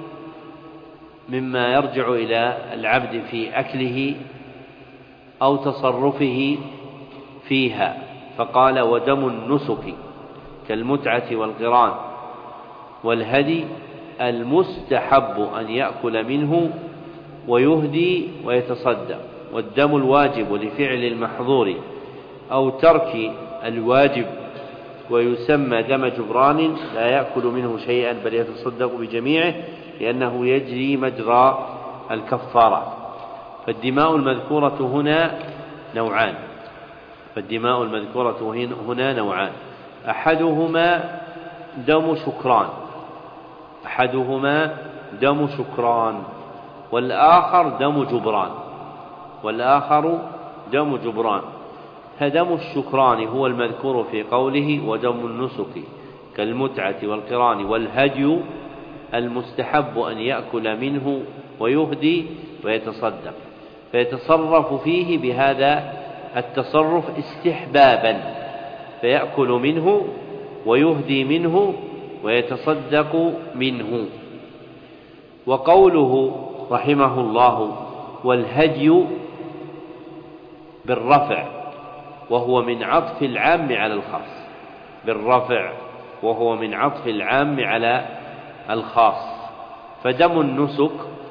مما يرجع إلى العبد في أكله أو تصرفه فيها، فقال: ودم النسك كالمتعة والقران والهدي المستحب أن يأكل منه ويهدي ويتصدق، والدم الواجب لفعل المحظور أو ترك الواجب ويسمى دم جبران لا يأكل منه شيئا بل يتصدق بجميعه لأنه يجري مجرى الكفارات. فالدماء المذكورة هنا نوعان فالدماء المذكورة هنا نوعان أحدهما دم شكران أحدهما دم شكران والآخر دم جبران والآخر دم جبران فدم الشكران هو المذكور في قوله: ودم النسك كالمتعة والقران والهدي المستحب أن يأكل منه ويهدي ويتصدق، فيتصرف فيه بهذا التصرف استحبابا، فيأكل منه ويهدي منه ويتصدق منه. وقوله رحمه الله: والهدي بالرفع وهو من عطف العام على الخاص بالرفع وهو من عطف العام على الخاص فدم النسك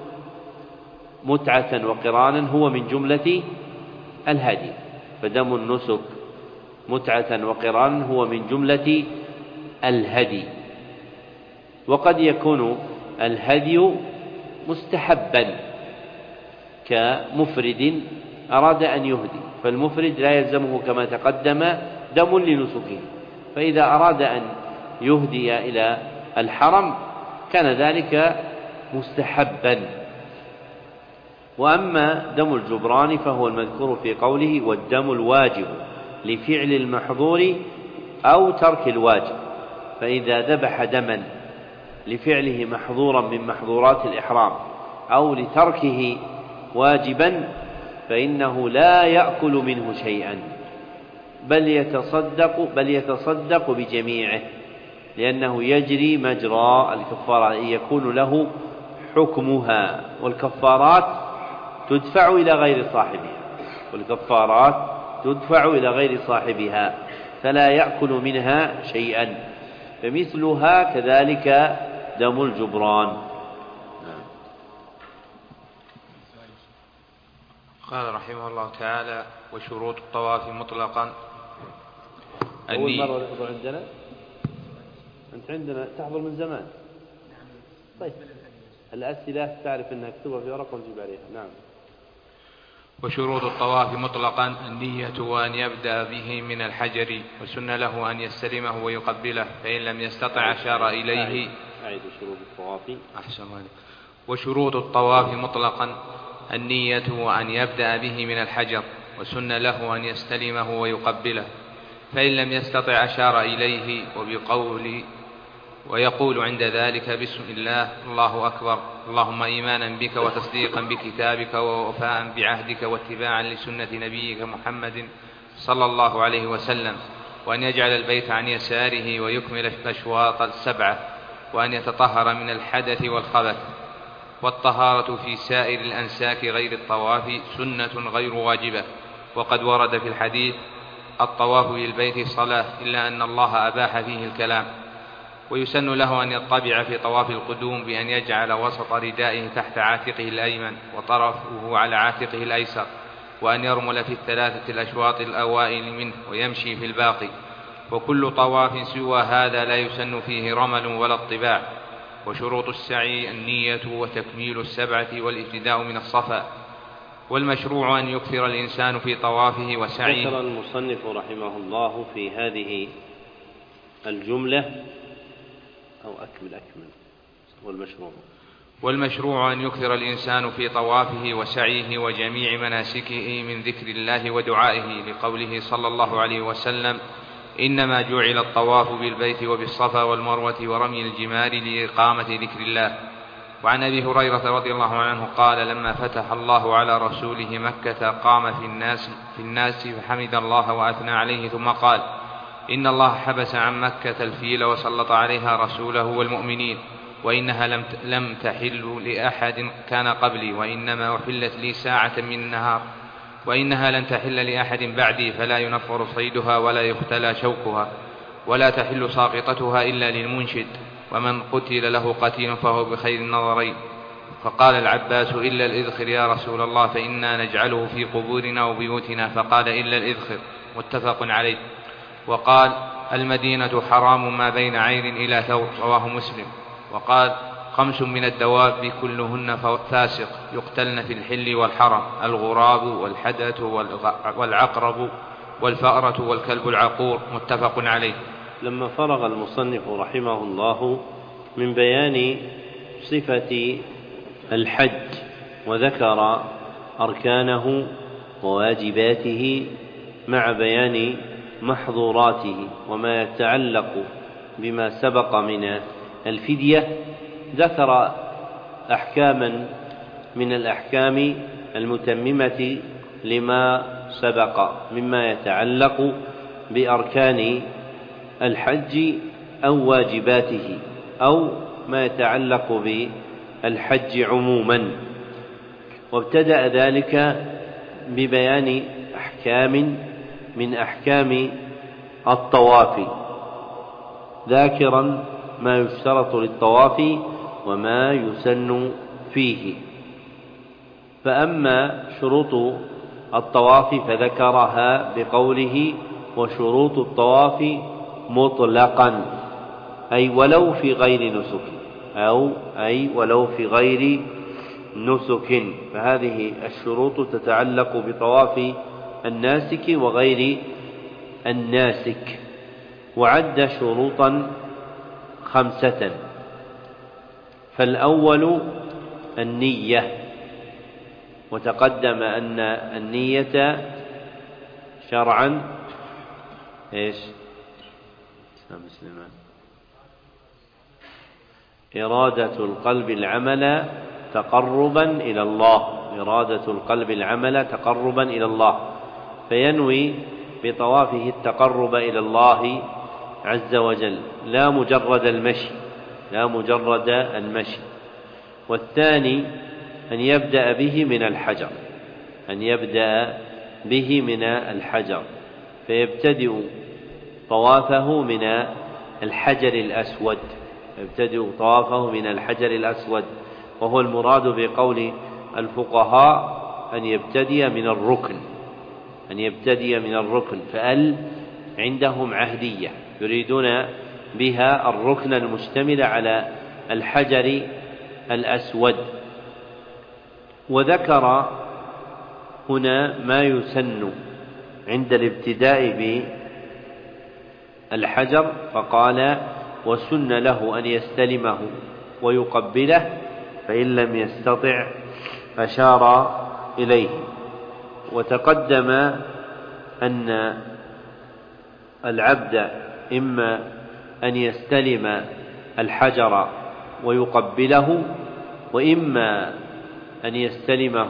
متعة وقرانا هو من جملة الهدي فدم النسك متعة وقرانا هو من جملة الهدي. وقد يكون الهدي مستحبا كمفرد أراد أن يهدي، فالمفرد لا يلزمه كما تقدم دم لنسكه، فإذا أراد أن يهدي إلى الحرم كان ذلك مستحبا. وأما دم الجبران فهو المذكور في قوله: والدم الواجب لفعل المحظور أو ترك الواجب، فإذا ذبح دما لفعله محظورا من محظورات الإحرام أو لتركه واجبا فإنه لا يأكل منه شيئا بل يتصدق بل يتصدق بجميعه، لأنه يجري مجرى الكفارة يكون له حكمها، والكفارات تدفع إلى غير صاحبها والكفارات تدفع إلى غير صاحبها فلا يأكل منها شيئا، فمثلها كذلك دم الجبران. قال رحمه الله تعالى: وشروط الطواف مطلقا. أول مرة تحضر عندنا؟ أنت عندنا تحضر من زمان. طيب الأسئلة تعرف أنها كتبها في ورقة ونجيب عليها. نعم. وشروط الطواف مطلقا النية وأن يبدأ به من الحجر، وسن له أن يستلمه ويقبله، فإن لم يستطع أشار إليه. أعيد شروط الطواف. أحسن ذلك. وشروط الطواف مطلقا النية وأن يبدأ به من الحجر، وسن له أن يستلمه ويقبله، فإن لم يستطع أشار إليه وبقول ويقول عند ذلك: بسم الله، الله أكبر، اللهم إيمانا بك وتصديقا بكتابك ووفاء بعهدك واتباعا لسنة نبيك محمد صلى الله عليه وسلم، وأن يجعل البيت عن يساره ويكمل الأشواط السبعة، وأن يتطهر من الحدث والخبث. والطهارة في سائر الأنساك غير الطواف سنة غير واجبة، وقد ورد في الحديث: الطواف بالبيت صلاة إلا أن الله أباح فيه الكلام. ويسن له أن يطبع في طواف القدوم بأن يجعل وسط ردائه تحت عاتقه الأيمن وطرفه على عاتقه الأيسر، وأن يرمل في الثلاثة الأشواط الأوائل منه ويمشي في الباقي. وكل طواف سوى هذا لا يسن فيه رمل ولا اطباع. وشروط السعي النية وتكميل السبعة والابتداء من الصفا. والمشروع أن يكثر الإنسان في طوافه وسعيه. ذكر المصنف رحمه الله في هذه الجملة أو أكمل أكمل والمشروع والمشروع أن يكثر الإنسان في طوافه وسعيه وجميع مناسكه من ذكر الله ودعائه، لقوله صلى الله عليه وسلم: إنما جعل الطواف بالبيت وبالصفا والمروة ورمي الجمار لإقامة ذكر الله. وعن أبي هريرة رضي الله عنه قال: لما فتح الله على رسوله مكة قام في الناس, في الناس فحمد الله وأثنى عليه، ثم قال: إن الله حبس عن مكة الفيل وسلط عليها رسوله والمؤمنين، وإنها لم, لم تحل لأحد كان قبلي، وإنما أحلت لي ساعة من النهار، وإنها لن تحل لأحد بعدي، فلا ينفر صيدها ولا يختلى شوكها، ولا تحل ساقطتها إلا للمنشد، ومن قتل له قتيل فهو بخير النظرين. فقال العباس: إلا الإذخر يا رسول الله، فإنا نجعله في قبورنا وبيوتنا. فقال: إلا الإذخر، متفق عليه. وقال: المدينة حرام ما بين عين إلى ثور، رواه مسلم. وقال: خمس من الدواب كلهن فاسق يقتلن في الحل والحرم: الغراب والحدث والعقرب والفأرة والكلب العقور، متفق عليه. لما فرغ المصنف رحمه الله من بيان صفة الحج وذكر أركانه وواجباته مع بيان محظوراته وما يتعلق بما سبق من الفدية، ذكر أحكاما من الأحكام المتممة لما سبق مما يتعلق بأركان الحج أو واجباته أو ما يتعلق بالحج عموما. وابتدأ ذلك ببيان أحكام من أحكام الطواف، ذاكرا ما يشترط للطواف وما يسن فيه. فأما شروط الطواف فذكرها بقوله: وشروط الطواف مطلقا، أي ولو في غير نسك، أو أي ولو في غير نسك. فهذه الشروط تتعلق بطواف الناسك وغير الناسك. وعد شروطا خمسة. فالأول النية، وتقدم أن النية شرعا إيش؟ إرادة القلب العمل تقربا إلى الله، إرادة القلب العمل تقربا إلى الله، فينوي بطوافه التقرب إلى الله عز وجل، لا مجرد المشي، لا مجرد المشي. والثاني أن يبدأ به من الحجر، أن يبدأ به من الحجر، فيبتدئ طوافه من الحجر الأسود، يبتدئ طوافه من الحجر الأسود، وهو المراد بقول الفقهاء أن يبتدئ من الركن، أن يبتدئ من الركن. فأل عندهم عهدية، يريدون بها الركن المشتمل على الحجر الأسود. وذكر هنا ما يسن عند الابتداء بالحجر، فقال: وسن له أن يستلمه ويقبله، فإن لم يستطع أشار إليه. وتقدم أن العبد إما أن يستلم الحجر ويقبله، وإما أن يستلمه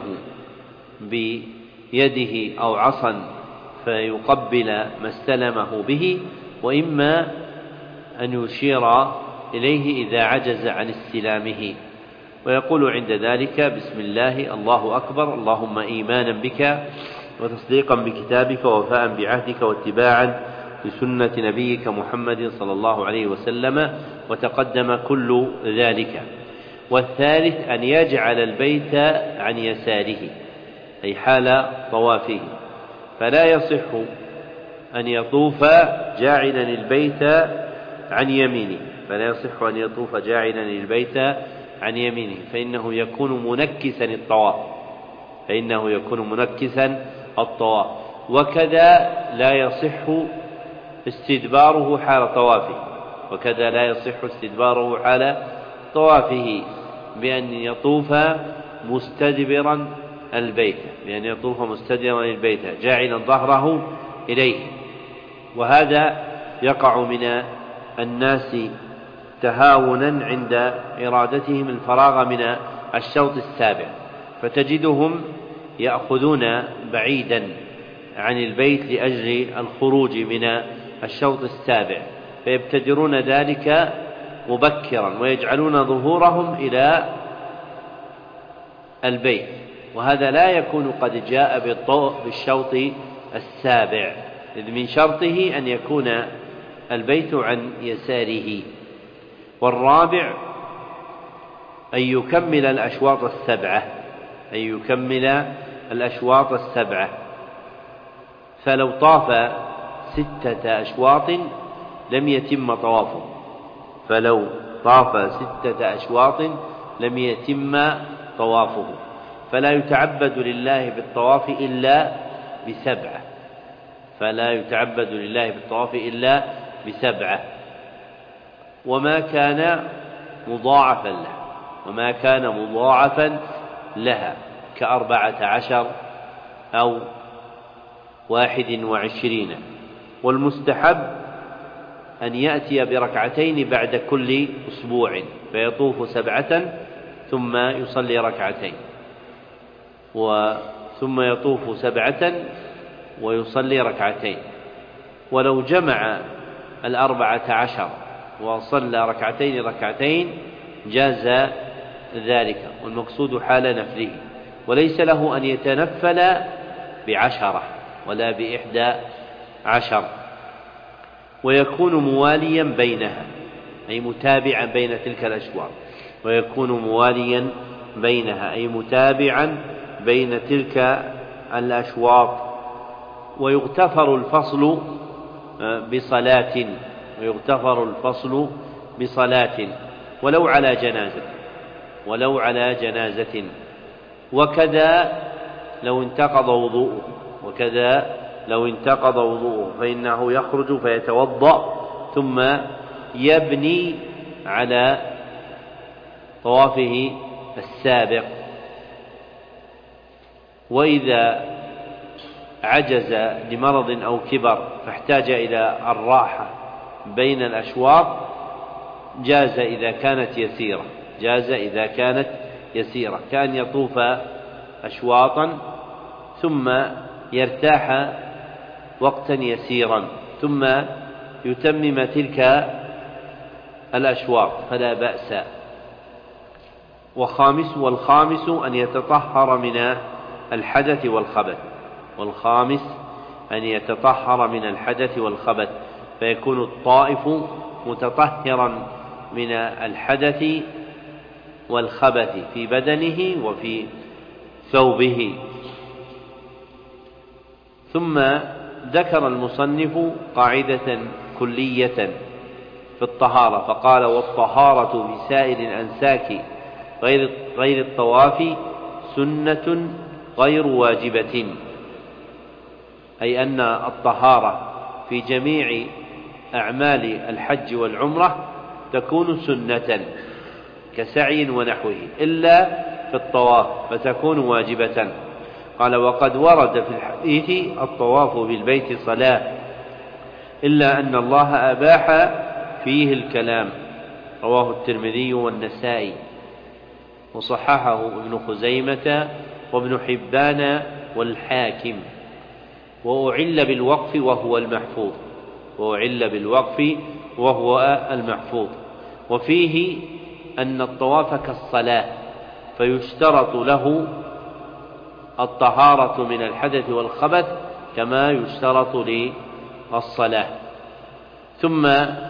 بيده أو عصا فيقبل ما استلمه به، وإما أن يشير إليه إذا عجز عن استلامه، ويقول عند ذلك: بسم الله، الله أكبر، اللهم إيمانا بك وتصديقا بكتابك ووفاء بعهدك واتباعا لسنة نبيك محمد صلى الله عليه وسلم. وتقدم كل ذلك. والثالث أن يجعل البيت عن يساره، أي حال طوافه، فلا يصح أن يطوف جاعلا البيت عن يمينه، فلا يصح أن يطوف جاعلا البيت عن يمينه، فإنه يكون منكسا الطواف فإنه يكون منكسا الطواف وكذا لا يصح استدباره حال طوافه وكذا لا يصح استدباره حال طوافه بأن يطوف مستدبرا البيت بأن يطوف مستدبرا البيت جاعلا ظهره إليه. وهذا يقع من الناس تهاونا عند إرادتهم الفراغ من الشوط السابع، فتجدهم يأخذون بعيدا عن البيت لأجل الخروج من الشوط السابع، فيبتدرون ذلك مبكرا ويجعلون ظهورهم إلى البيت، وهذا لا يكون قد جاء بالشوط السابع، إذ من شرطه أن يكون البيت عن يساره. والرابع أن يكمل الأشواط السبعة أن يكمل الأشواط السبعة فلو طاف ستة أشواط لم يتم طوافه فلو طاف ستة أشواط لم يتم طوافه فلا يتعبد لله بالطواف إلا بسبعة فلا يتعبد لله بالطواف إلا بسبعة وما كان مضاعفا له وما كان مضاعفا لها كأربعة عشر أو واحد وعشرين. والمستحب أن يأتي بركعتين بعد كل أسبوع فيطوف سبعة ثم يصلي ركعتين ثم يطوف سبعة ويصلي ركعتين. ولو جمع الأربعة عشر وصلى ركعتين ركعتين جاز ذلك، والمقصود حال نفله، وليس له أن يتنفل بعشرة ولا بإحدى عشر، ويكون مواليا بينها أي متابعا بين تلك الأشواط ويكون مواليا بينها أي متابعا بين تلك الأشواط. ويغتفر الفصل بصلاة ويغتفر الفصل بصلاة ولو على جنازة ولو على جنازة وكذا لو انتقض وضوءه وكذا لو انتقض وضوءه فإنه يخرج فيتوضأ ثم يبني على طوافه السابق. وإذا عجز لمرض أو كبر فاحتاج إلى الراحة بين الأشواط جاز إذا كانت يسيرة جاز إذا كانت يسيرة كأن يطوف أشواطا ثم يرتاح وقتا يسيرا ثم يتمم تلك الأشواط فلا بأس. وخامس والخامس أن يتطهر من الحدث والخبث والخامس أن يتطهر من الحدث والخبث فيكون الطائف متطهرا من الحدث والخبث في بدنه وفي ثوبه. ثم ذكر المصنف قاعدة كلية في الطهارة فقال: والطهارة بسائر الأنساك غير غير الطواف سنة غير واجبة، أي أن الطهارة في جميع أعمال الحج والعمرة تكون سنة كسعي ونحوه إلا في الطواف فتكون واجبة. قال: وقد ورد في الحديث الطواف بالبيت صلاة إلا أن الله أباح فيه الكلام، رواه الترمذي والنسائي وصححه ابن خزيمة وابن حبان والحاكم. وأعل بالوقف وهو المحفوظ وأعل بالوقف وهو المحفوظ وفيه أن الطواف كالصلاة فيشترط له الطهارة من الحدث والخبث كما يشترط للصلاة. ثم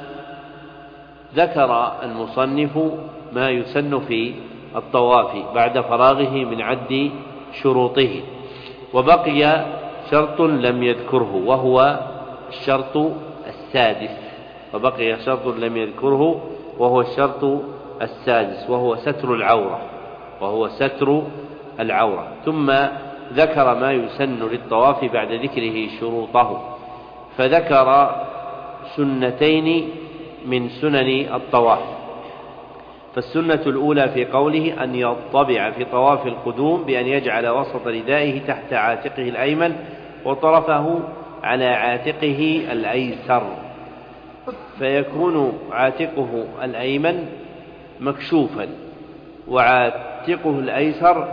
ذكر المصنف ما يسن في الطواف بعد فراغه من عد شروطه، وبقي شرط لم يذكره وهو الشرط السادس، وبقي شرط لم يذكره وهو الشرط السادس، وهو ستر العورة وهو ستر العورة. ثم ذكر ما يسن للطواف بعد ذكره شروطه، فذكر سنتين من سنن الطواف. فالسنة الأولى في قوله أن يطبع في طواف القدوم بأن يجعل وسط ردائه تحت عاتقه الأيمن وطرفه على عاتقه الأيسر، فيكون عاتقه الأيمن مكشوفا وعاتقه الأيسر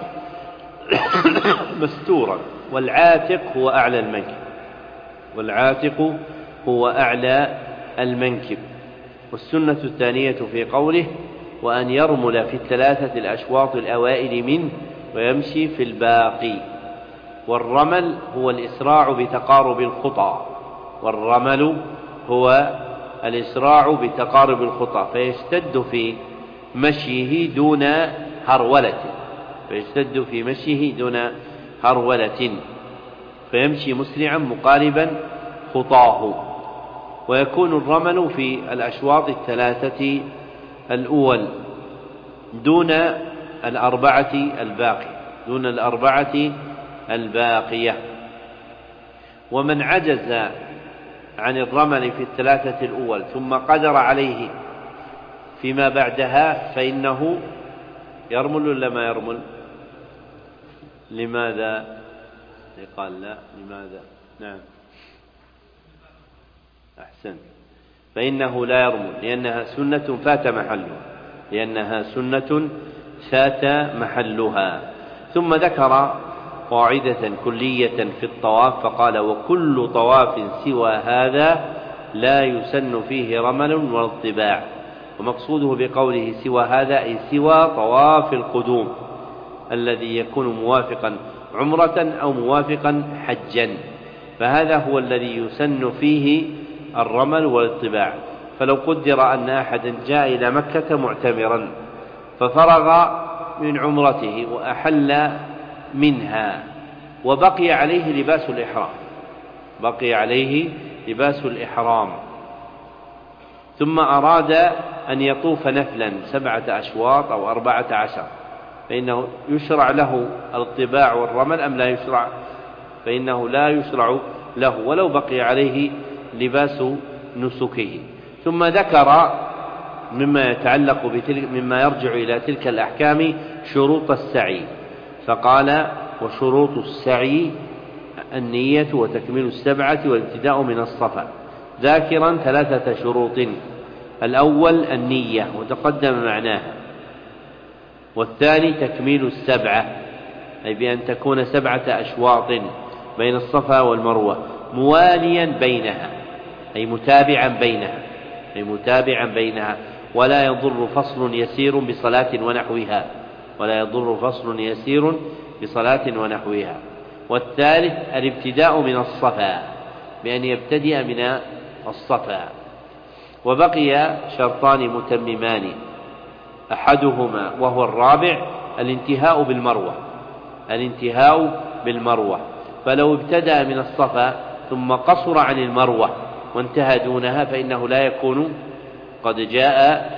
مستورا، والعاتق هو أعلى المنكب والعاتق هو أعلى المنكب. والسنة الثانية في قوله وأن يرمل في الثلاثة الأشواط الأوائل منه ويمشي في الباقي. والرمل هو الإسراع بتقارب الخطى والرمل هو الإسراع بتقارب الخطى فيشتد في مشيه دون هرولة فيشتد في مشيه دون هرولة فيمشي مسرعا مقاربا خطاه. ويكون الرمل في الأشواط الثلاثة الأول دون الأربعة الباقية دون الأربعة الباقية. ومن عجز عن الرمل في الثلاثة الأول ثم قدر عليه فيما بعدها فإنه يرمل ولا ما يرمل؟ لماذا؟ قال لا. لماذا؟ نعم أحسن، فإنه لا يرمل لأنها سنة فات محلها لأنها سنة فات محلها. ثم ذكر قاعدة كلية في الطواف فقال وكل طواف سوى هذا لا يسن فيه رمل ولا اطباع. ومقصوده بقوله سوى هذا أي سوى طواف القدوم الذي يكون موافقا عمرة أو موافقا حجا، فهذا هو الذي يسن فيه الرمل والاطباع. فلو قدر أن أحدا جاء إلى مكة معتمرا ففرغ من عمرته وأحل منها وبقي عليه لباس الإحرام بقي عليه لباس الإحرام ثم أراد أن يطوف نفلا سبعة أشواط أو أربعة عشر فإنه يشرع له الاطباع والرمل أم لا يشرع؟ فإنه لا يشرع له ولو بقي عليه لباس نسكه. ثم ذكر مما يتعلق بتلك مما يرجع إلى تلك الأحكام شروط السعي فقال وشروط السعي النية وتكميل السبعة والابتداء من الصفا، ذاكرا ثلاثة شروط. الأول النية وتقدم معناها، والثاني تكميل السبعة أي بأن تكون سبعة أشواط بين الصفا والمروة مواليا بينها أي متابعا بينها أي متابعا بينها ولا يضر فصل يسير بصلاة ونحوها ولا يضر فصل يسير بصلاة ونحوها. والثالث الابتداء من الصفا بأن يبتدئ من الصفا. وبقي شرطان متممان أحدهما وهو الرابع الانتهاء بالمروة الانتهاء بالمروة فلو ابتدأ من الصفا ثم قصر عن المروة وانتهى دونها فإنه لا يكون قد جاء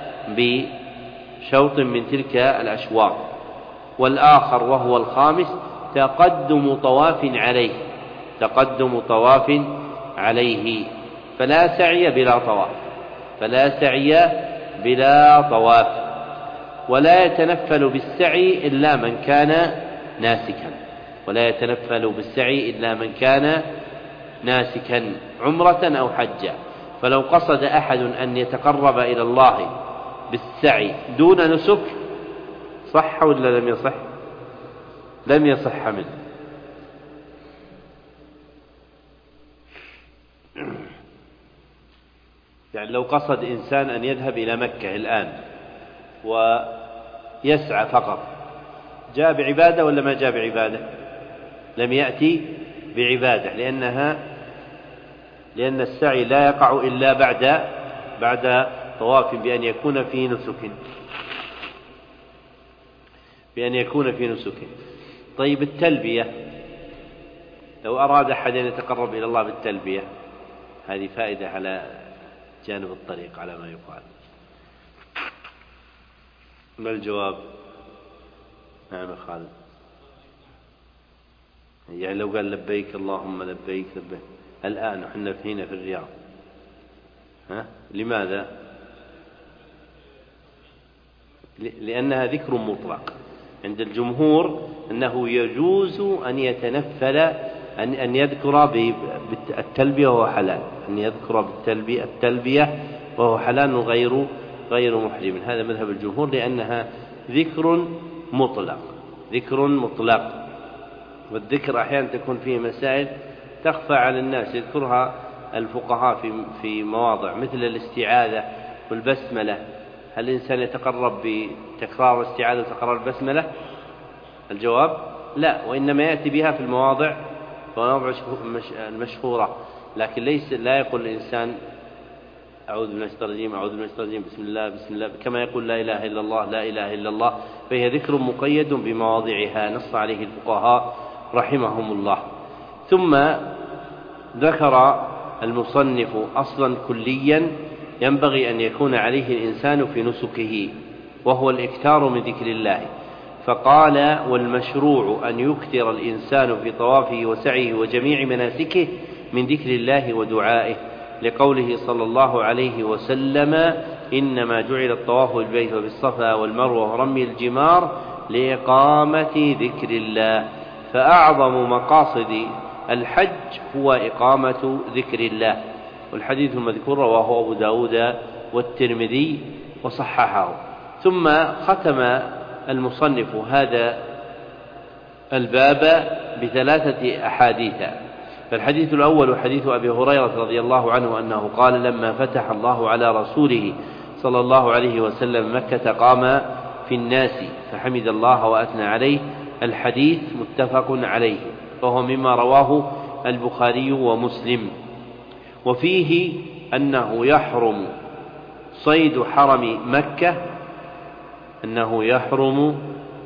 بشوط من تلك الأشواط. والآخر وهو الخامس تقدم طواف عليه تقدم طواف عليه فلا سعي بلا طواف فلا سعي بلا طواف ولا يتنفل بالسعي إلا من كان ناسكا ولا يتنفل بالسعي إلا من كان ناسكا عمرة أو حجا. فلو قصد أحد أن يتقرب إلى الله بالسعي دون نسك صح ولا لم يصح؟ لم يصح منه. يعني لو قصد إنسان أن يذهب إلى مكة الآن ويسعى فقط جاء بعبادة ولا ما جاء بعبادة؟ لم يأتي بعبادة لأنها لأن السعي لا يقع إلا بعد بعد طواف بأن يكون في نسك بأن يكون في نسك. طيب التلبية لو أراد أحد أن يتقرب إلى الله بالتلبية هذه فائدة على جانب الطريق على ما يقال. ما الجواب؟ نعم يا خالد. يعني لو قال لبيك اللهم لبيك لبيك الآن نحن هنا في الرياض، ها؟ لماذا؟ لأنها ذكر مطلق عند الجمهور، أنه يجوز أن يتنفل أن أن يذكر بالتلبية وهو حلال، أن يذكر بالتلبية التلبية وهو حلال غير غير محرم. هذا مذهب الجمهور، لأنها ذكر مطلق ذكر مطلق والذكر أحيانا تكون فيه مسائل تخفى على الناس، يذكرها الفقهاء في في مواضع مثل الاستعاذة والبسملة. هل الإنسان يتقرب بتكرار الاستعاذة وتكرار البسملة؟ الجواب لا، وإنما يأتي بها في المواضع المواضع المشهورة، لكن ليس لا يقول الإنسان أعوذ بالله من الشيطان الرجيم أعوذ بالله من الشيطان الرجيم بسم الله بسم الله، كما يقول لا إله إلا الله لا إله إلا الله. فهي ذكر مقيد بمواضعها نص عليه الفقهاء رحمهم الله. ثم ذكر المصنف أصلا كليا ينبغي أن يكون عليه الإنسان في نسكه، وهو الإكثار من ذكر الله، فقال والمشروع أن يكثر الإنسان في طوافه وسعيه وجميع مناسكه من ذكر الله ودعائه، لقوله صلى الله عليه وسلم إنما جعل الطواف بالبيت وبالصفا والمروة ورمي الجمار لإقامة ذكر الله، فأعظم مقاصد الحج هو إقامة ذكر الله. والحديث المذكور رواه أبو داود والترمذي وصححه. ثم ختم المصنف هذا الباب بثلاثة أحاديث. فالحديث الأول حديث أبي هريرة رضي الله عنه أنه قال لما فتح الله على رسوله صلى الله عليه وسلم مكة قام في الناس فحمد الله وأثنى عليه. الحديث متفق عليه، وهو مما رواه البخاري ومسلم. وفيه أنه يحرم صيد حرم مكة أنه يحرم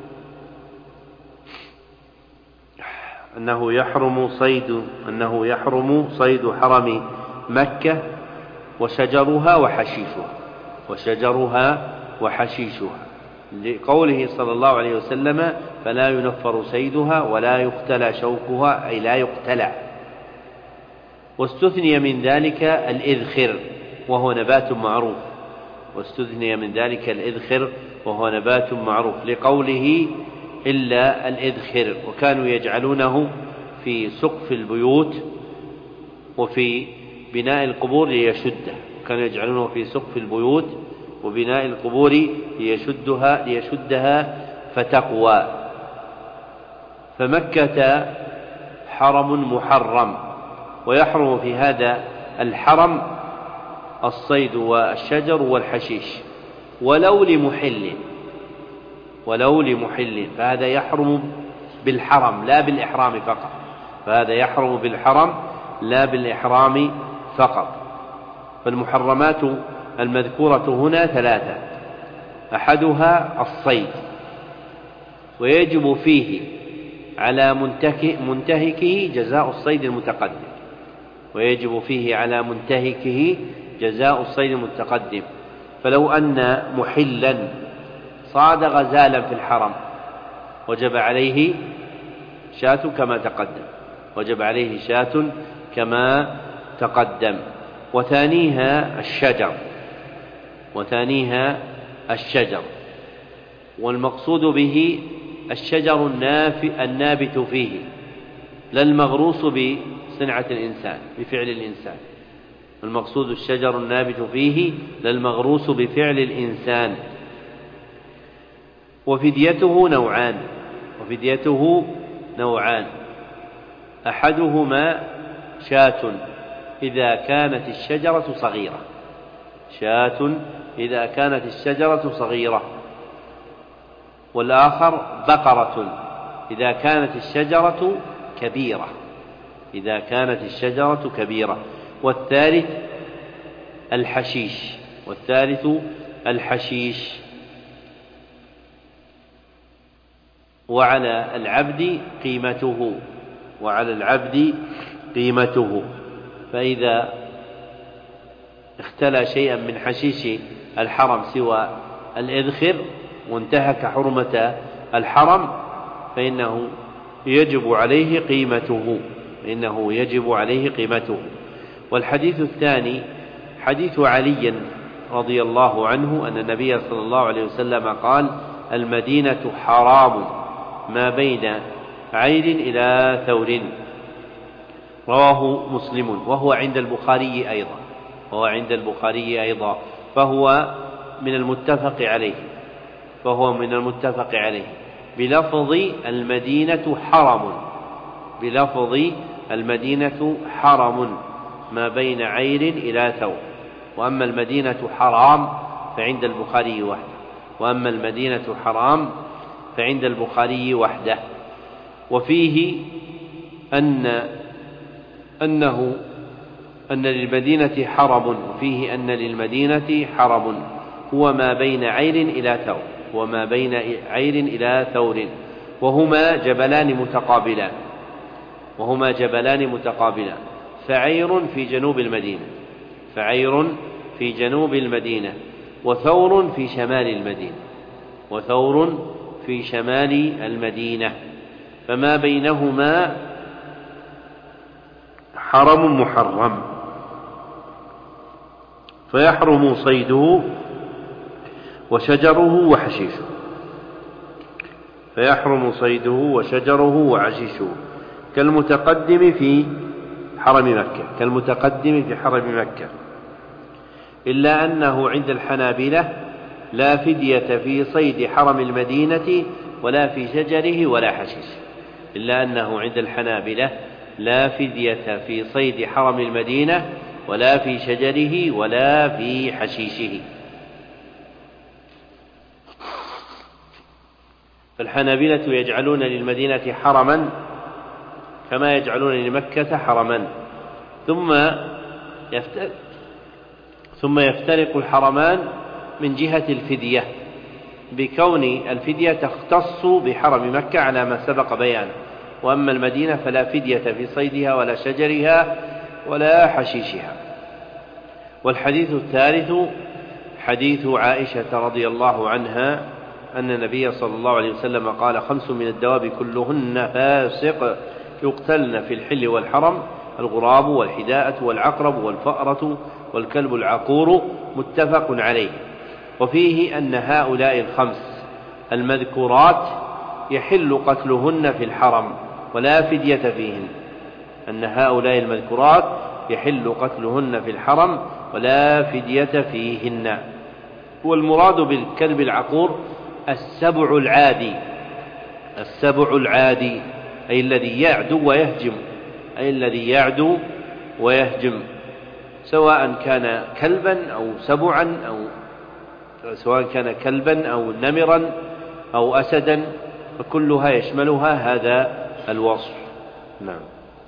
أنه يحرم صيد أنه يحرم صيد حرم مكة وشجرها وحشيشها وشجرها وحشيشها لقوله صلى الله عليه وسلم فلا ينفر صيدها ولا يقتلى شوكها، أي لا يقتلى. واستثني من ذلك الإذخر وهو نبات معروف واستثني من ذلك الإذخر وهو نبات معروف لقوله إلا الإذخر، وكانوا يجعلونه في سقف البيوت وفي بناء القبور ليشده كانوا يجعلونه في سقف البيوت وبناء القبور ليشدها ليشدها فتقوى. فمكة حرم محرم، ويحرم في هذا الحرم الصيد والشجر والحشيش ولو لمحل ولو لمحل فهذا يحرم بالحرم لا بالإحرام فقط فهذا يحرم بالحرم لا بالإحرام فقط. فالمحرمات المذكورة هنا ثلاثة: أحدها الصيد، ويجب فيه على منتهكه جزاء الصيد المتقدم ويجب فيه على منتهكه جزاء الصيد المتقدم. فلو أن محلا صاد غزالا في الحرم وجب عليه شاة كما تقدم وجب عليه شاة كما تقدم. وثانيها الشجر وثانيها الشجر والمقصود به الشجر النابت فيه لا المغروس بصنعة الإنسان بفعل الإنسان المقصود الشجر النابت فيه لا المغروس بفعل الإنسان. وفديته نوعان وفديته نوعان أحدهما شاة إذا كانت الشجرة صغيرة شاة إذا كانت الشجرة صغيرة والآخر بقرة إذا كانت الشجرة كبيرة إذا كانت الشجرة كبيرة. والثالث الحشيش والثالث الحشيش. وعلى العبد قيمته وعلى العبد قيمته فإذا اختلى شيئا من حشيش الحرم سوى الإذخر وانتهك حرمة الحرم فإنه يجب عليه قيمته فإنه يجب عليه قيمته. والحديث الثاني حديث علي رضي الله عنه أن النبي صلى الله عليه وسلم قال: المدينة حرام ما بين عير إلى ثور، رواه مسلم، وهو عند البخاري أيضا وهو عند البخاري أيضا فهو من المتفق عليه فهو من المتفق عليه بلفظ المدينة حرم بلفظ المدينة حرم ما بين عير إلى ثور. وأما المدينة حرام فعند البخاري وحده وأما المدينة حرام فعند البخاري وحده. وفيه أن أنه أن للمدينة حرم وفيه أن للمدينة حرم هو ما بين عير إلى ثور وما بين عير إلى ثور وهما جبلان متقابلان وهما جبلان متقابلان فعير في جنوب المدينة فعير في جنوب المدينة وثور في شمال المدينة وثور في شمال المدينة فما بينهما حرم محرم فيحرم صيده وشجره وحشيشه فيحرم صيده وشجره وحشيشه كالمتقدم في حرم مكة كالمتقدم في حرم مكة إلا أنه عند الحنابلة لا فدية في صيد حرم المدينة ولا في شجره ولا حشيشه إلا أنه عند الحنابلة لا فدية في صيد حرم المدينة ولا في شجره ولا في حشيشه. فالحنابلة يجعلون للمدينة حرما كما يجعلون لمكة حرما ثم يفترق ثم يفترق الحرمان من جهة الفدية بكون الفدية تختص بحرم مكة على ما سبق بيانه وأما المدينة فلا فدية في صيدها ولا شجرها ولا حشيشها. والحديث الثالث حديث عائشة رضي الله عنها أن النبي صلى الله عليه وسلم قال: خمس من الدواب كلهن فاسق يقتلن في الحل والحرم: الغراب والحداءة والعقرب والفأرة والكلب العقور، متفق عليه. وفيه أن هؤلاء الخمس المذكورات يحل قتلهن في الحرم ولا فدية فيهن أن هؤلاء المذكورات يحل قتلهن في الحرم ولا فدية فيهن. والمراد بالكلب العقور السبع العادي السبع العادي أي الذي يعدو ويهجم أي الذي يعدو ويهجم سواء كان كلبا أو سبعا أو سواء كان كلبا أو نمرا أو أسدا فكلها يشملها هذا الوصف. نعم.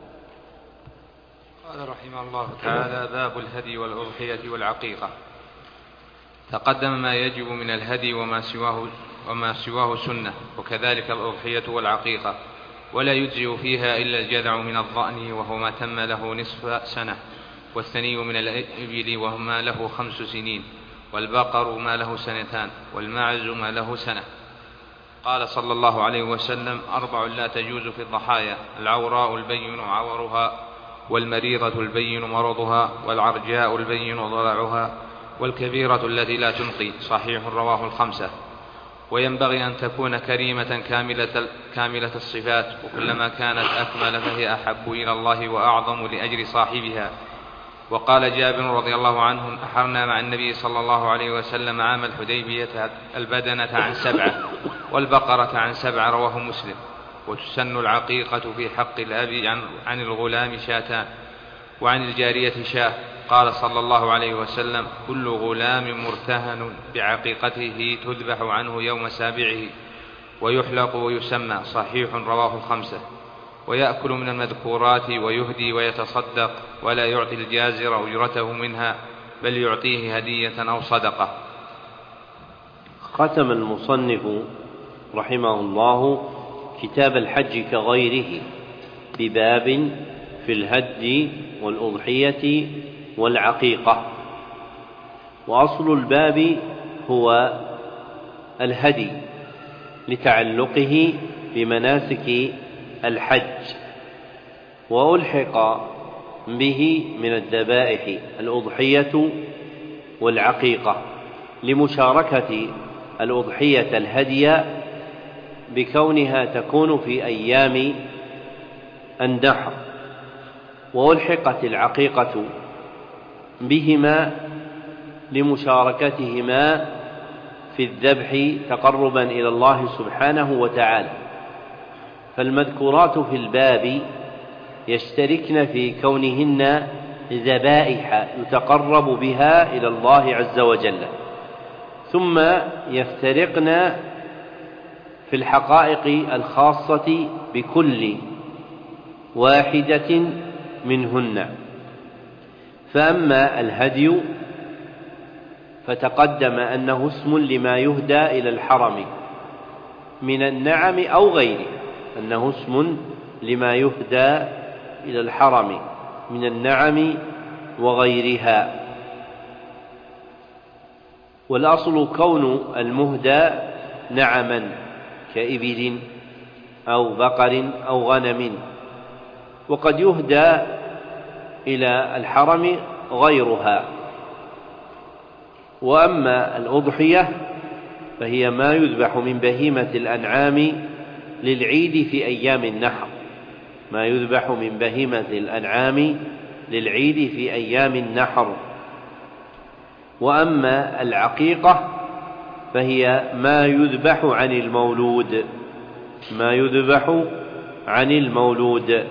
قال رحمه الله تعالى: باب الهدي والأضحية والعقيقة. تقدم ما يجب من الهدي وما سواه وما سواه سنة، وكذلك الأضحية والعقيقة، ولا يجزئ فيها إلا الجذع من الضأن وهو ما تم له نصف سنة، والثني من الإبل وما له خمس سنين، والبقر ما له سنتان، والمعز ما له سنة. قال صلى الله عليه وسلم: أربع لا تجوز في الضحايا: العوراء البين عورها، والمريضة البين مرضها، والعرجاء البين ضلعها، والكبيرة التي لا تنقي. صحيح رواه الخمسة. وينبغي أن تكون كريمة كاملة, كاملة الصفات، وكلما كانت أكمل فهي أحب إلى الله وأعظم لأجر صاحبها. وقال جابر رضي الله عنه: أحرنا مع النبي صلى الله عليه وسلم عام الحديبية البدنة عن سبعة والبقرة عن سبعة، رواه مسلم. وتسن العقيقة في حق الأب عن, عن الغلام شاتان، وعن الجارية شاه. قال صلى الله عليه وسلم: كل غلام مرتهن بعقيقته تذبح عنه يوم سابعه ويحلق ويسمى. صحيح رواه الخمسة. ويأكل من المذكورات ويهدي ويتصدق، ولا يعطي الجازر أجرته منها، بل يعطيه هدية أو صدقة. ختم المصنف رحمه الله كتاب الحج كغيره بباب في الهدي والأضحية والعقيقة. وأصل الباب هو الهدي لتعلقه بمناسك الحج، وألحق به من الذبائح الأضحية والعقيقة لمشاركة الأضحية الهدي بكونها تكون في أيام النحر، وألحقت العقيقة بهما لمشاركتهما في الذبح تقربا إلى الله سبحانه وتعالى. فالمذكورات في الباب يشتركن في كونهن ذبائح يتقرب بها إلى الله عز وجل، ثم يفترقن في الحقائق الخاصة بكل واحدة منهن. فأما الهدي فتقدم أنه اسم لما يهدى إلى الحرم من النعم أو غيره، أنه اسم لما يهدى إلى الحرم من النعم وغيرها. والأصل كون المهدى نعما كإبل أو بقر أو غنم، وقد يهدى إلى الحرم غيرها. وأما الأضحية فهي ما يذبح من بهيمة الأنعام للعيد في أيام النحر، ما يذبح من بهيمة الأنعام للعيد في أيام النحر. وأما العقيقة فهي ما يذبح عن المولود، ما يذبح عن المولود.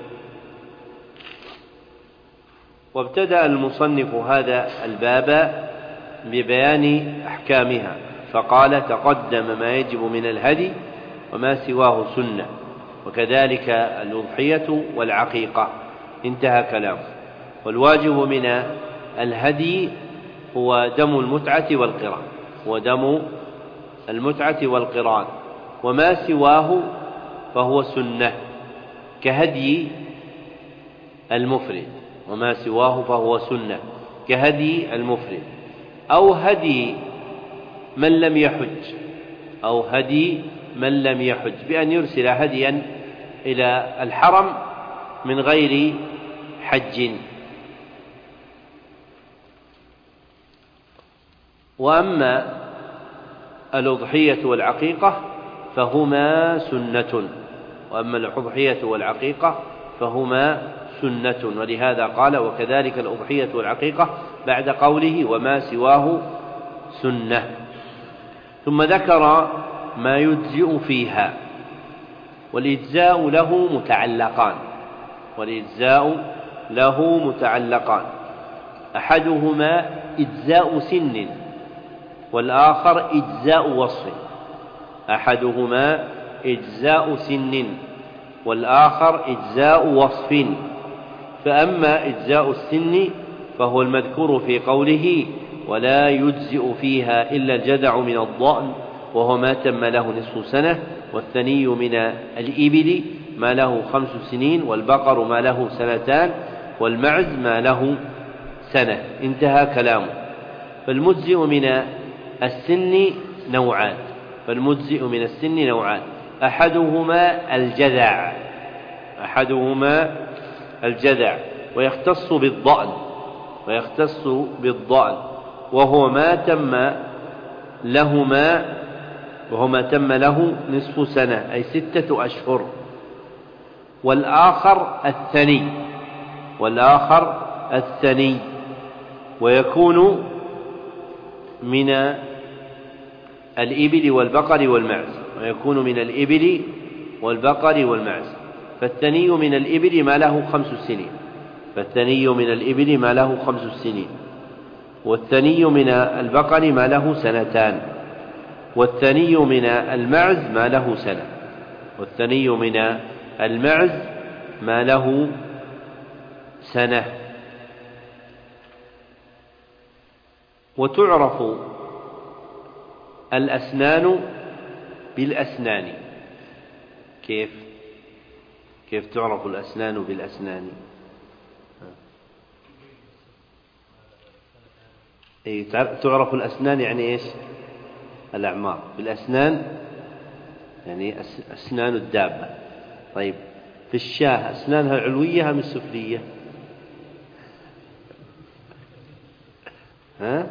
وابتدأ المصنف هذا الباب ببيان أحكامها، فقال: تقدم ما يجب من الهدي وما سواه سنة، وكذلك الأضحية والعقيقة، انتهى كلامه. والواجب من الهدي هو دم المتعة والقران، ودم المتعة والقران، وما سواه فهو سنة كهدي المفرد، وما سواه فهو سنة كهدي المفرد، أو هدي من لم يحج، أو هدي من لم يحج بأن يرسل هديا إلى الحرم من غير حج. وأما الأضحية والعقيقة فهما سنة، وأما الأضحية والعقيقة فهما سنة، ولهذا قال: وكذلك الأضحية والعقيقة بعد قوله: وما سواه سنة. ثم ذكر ما يجزئ فيها، والإجزاء له متعلقان، والإجزاء له متعلقان أحدهما إجزاء سن، والآخر إجزاء وصف. أحدهما إجزاء سن، والآخر إجزاء وصف. فأما إجزاء السن فهو المذكور في قوله: ولا يجزئ فيها إلا الجذع من الضأن وهو ما تم له نصف سنة، والثني من الإبل ما له خمس سنين، والبقر ما له سنتان، والمعز ما له سنة، انتهى كلامه. فالمجزئ من السن نوعان، فالمجزئ من السن نوعان أحدهما الجذع، أحدهما الجذع ويختص بالضأن، ويختص بالضأن وهو ما تم لهما وهو ما تم له نصف سنة أي ستة أشهر. والآخر الثني، والآخر الثني ويكون من الإبل والبقر والمعز، ويكون من الإبل والبقر والمعز. فالثني من الإبل ما له خمس سنين، فالثني من الإبل ما له خمس سنين، والثني من البقر ما له سنتان، والثني من المعز ما له سنة، والثني من المعز ما له سنة. وتعرف الأسنان بالأسنان. كيف كيف تعرف الأسنان بالأسنان؟ أي تعرف الأسنان يعني إيش؟ الأعمار. بالأسنان يعني أسنان الدابة. طيب في الشاة أسنانها العلوية أم السفلية؟ ها؟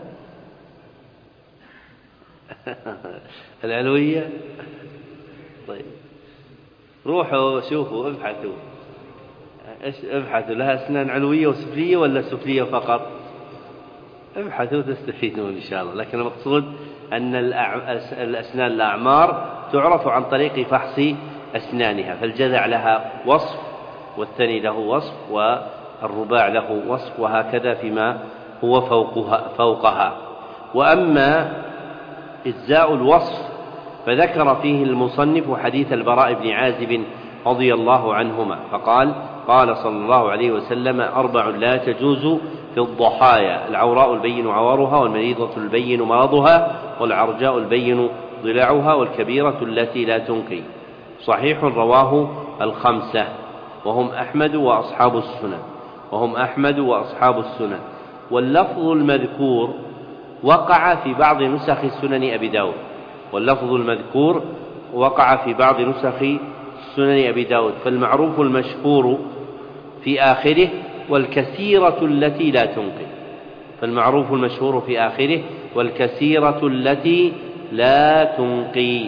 العلوية. طيب روحوا شوفوا ابحثوا ابحثوا لها أسنان علوية وسفلية ولا سفلية فقط؟ ابحثوا تستفيدون إن شاء الله. لكن المقصود أن الأسنان الأعمار تعرف عن طريق فحص أسنانها، فالجذع لها وصف والثاني له وصف والرباع له وصف وهكذا فيما هو فوقها, فوقها. وأما إجزاء الوصف فذكر فيه المصنف حديث البراء بن عازب رضي الله عنهما فقال قال صلى الله عليه وسلم أربع لا تجوز في الضحايا: العوراء البين عورها، والمريضة البين مرضها، والعرجاء البين ضلعها، والكبيرة التي لا تنقي. صحيح رواه الخمسة وهم أحمد وأصحاب السنن وهم أحمد وأصحاب السنن. واللفظ المذكور وقع في بعض نسخ سنن أبي داود واللفظ المذكور وقع في بعض نسخ سنن أبي داود فالمعروف المشهور في آخره والكثيرة التي لا تنقي فالمعروف المشهور في آخره والكثيرة التي لا تنقي.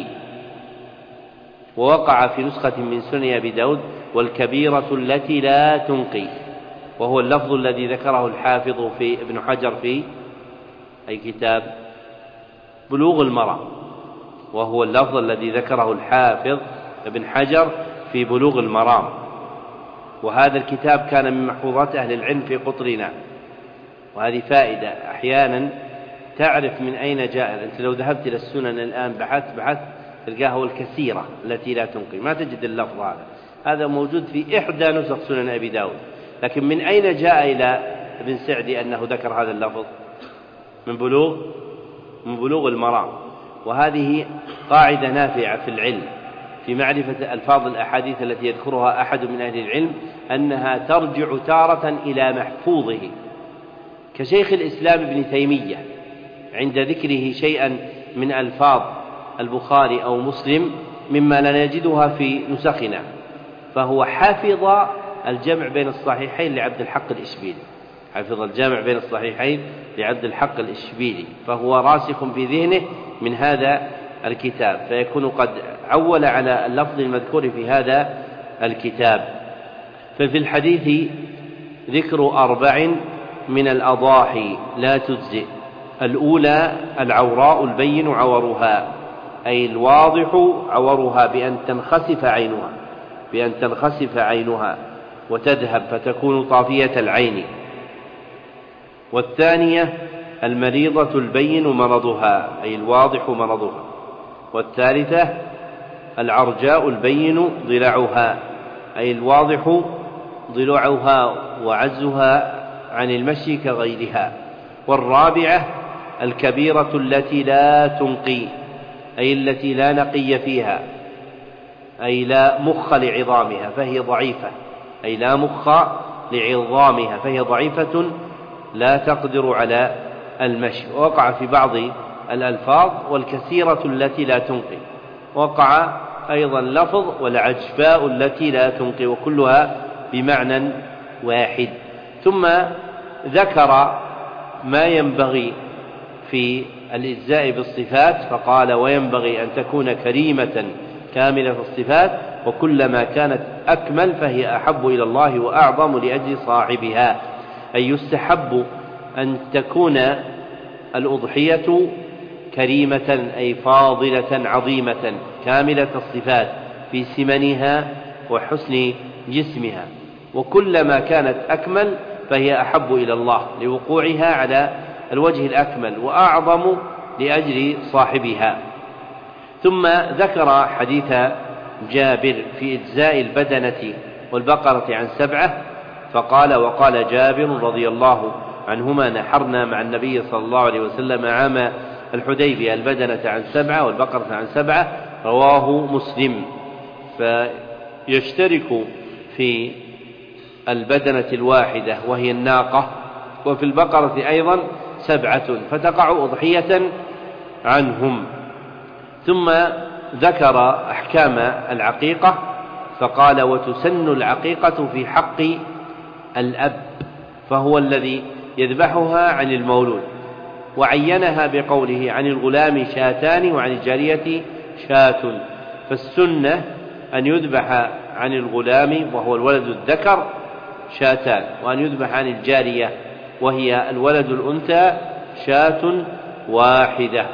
ووقع في نسخة من سنن أبي داود والكبيرة التي لا تنقي، وهو اللفظ الذي ذكره الحافظ في ابن حجر في أي كتاب؟ بلوغ المرام. وهو اللفظ الذي ذكره الحافظ ابن حجر في بلوغ المرام. وهذا الكتاب كان من محفوظات أهل العلم في قطرنا، وهذه فائدة أحيانا تعرف من أين جاء. أنت لو ذهبت إلى السنن الآن بحثت بحثت تلقاها الكثيرة التي لا تنقي، ما تجد اللفظ هذا. هذا موجود في إحدى نسخ سنن أبي داود، لكن من أين جاء إلى ابن سعدي أنه ذكر هذا اللفظ؟ من بلوغ من بلوغ المرام. وهذه قاعدة نافعة في العلم في معرفة ألفاظ الأحاديث التي يذكرها أحد من أهل العلم، أنها ترجع تارة إلى محفوظه، كشيخ الإسلام ابن تيمية عند ذكره شيئا من ألفاظ البخاري أو مسلم مما لا نجدها في نسخنا، فهو حفظ الجمع بين الصحيحين لعبد الحق الإشبيلي حفظ الجامع بين الصحيحين لعبد الحق الإشبيلي فهو راسخ في ذهنه من هذا الكتاب، فيكون قد عول على اللفظ المذكور في هذا الكتاب. ففي الحديث ذكر أربع من الأضاحي لا تجزئ: الأولى العوراء البين عورها، أي الواضح عورها بأن تنخسف عينها بأن تنخسف عينها وتذهب فتكون طافية العين. والثانية المريضة البين مرضها، أي الواضح مرضها. والثالثة العرجاء البين ضلعها، أي الواضح ضلعها وعجزها عن المشي كغيرها. والرابعة الكبيرة التي لا تنقي، أي التي لا نقي فيها، أي لا مخ لعظامها فهي ضعيفة أي لا مخ لعظامها فهي ضعيفة لا تقدر على المشي. وقع في بعض الألفاظ والكثيرة التي لا تنقي، وقع أيضا لفظ والعجفاء التي لا تنقي، وكلها بمعنى واحد. ثم ذكر ما ينبغي في الإجزاء بالصفات فقال: وينبغي أن تكون كريمة كاملة الصفات، وكلما كانت أكمل فهي أحب إلى الله وأعظم لأجل صاحبها. أي يستحب أن تكون الأضحية كريمة أي فاضلة عظيمة كاملة الصفات في سمنها وحسن جسمها، وكلما كانت أكمل فهي أحب إلى الله لوقوعها على الوجه الأكمل وأعظم لأجل صاحبها. ثم ذكر حديث جابر في إجزاء البدنة والبقرة عن سبعة فقال: وقال جابر رضي الله عنهما: نحرنا مع النبي صلى الله عليه وسلم عام الحديبية البدنة عن سبعة والبقرة عن سبعة. رواه مسلم. فيشترك في البدنة الواحدة وهي الناقة، وفي البقرة أيضا سبعة فتقع أضحية عنهم. ثم ذكر أحكام العقيقة فقال: وتسن العقيقة في حق الأب، فهو الذي يذبحها عن المولود، وعينها بقوله: عن الغلام شاتان وعن الجارية شاة. فالسنة أن يذبح عن الغلام وهو الولد الذكر شاتان، وأن يذبح عن الجارية وهي الولد الأنثى شاة واحدة.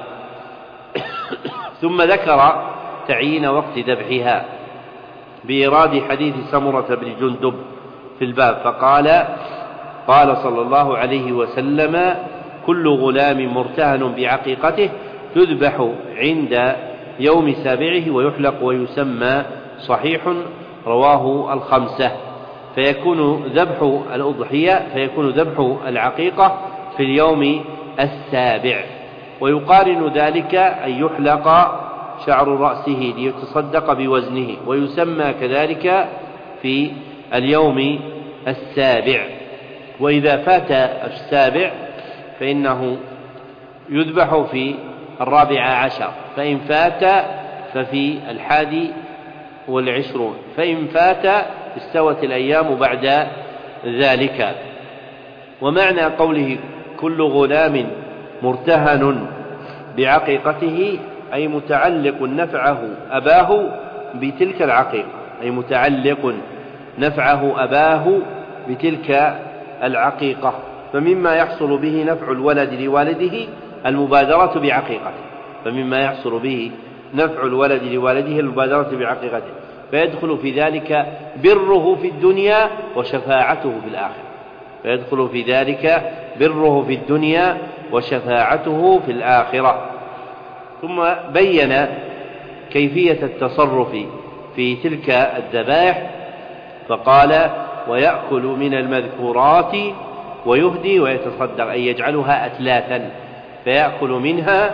ثم ذكر تعيين وقت ذبحها بإيراد حديث سمرة بن جندب في الباب فقال: قال صلى الله عليه وسلم: كل غلام مرتهن بعقيقته تذبح عند يوم سابعه ويحلق ويسمى صحيح، رواه الخمسة. فيكون ذبح الأضحية فيكون ذبح العقيقة في اليوم السابع، ويقارن ذلك أن يحلق شعر رأسه ليتصدق بوزنه، ويسمى كذلك في اليوم السابع. وإذا فات السابع فإنه يذبح في الرابع عشر، فإن فات ففي الحادي والعشرون، فإن فات استوت الأيام بعد ذلك. ومعنى قوله كل غلام مرتهن بعقيقته أي متعلق نفعه أباه بتلك العقيقة، أي متعلق نفعه أباه بتلك العقيقة. فمما يحصل به نفع الولد لوالده المبادرة بعقيقته، فمما يحصل به نفع الولد لوالده المبادرة بعقيقته، فيدخل في ذلك بره في الدنيا وشفاعته في الآخرة، فيدخل في ذلك بره في الدنيا وشفاعته في الآخرة. ثم بين كيفية التصرف في تلك الذبائح فقال: ويأكل من المذكورات ويهدي ويتصدق، أي يجعلها أتلاتا، فيأكل منها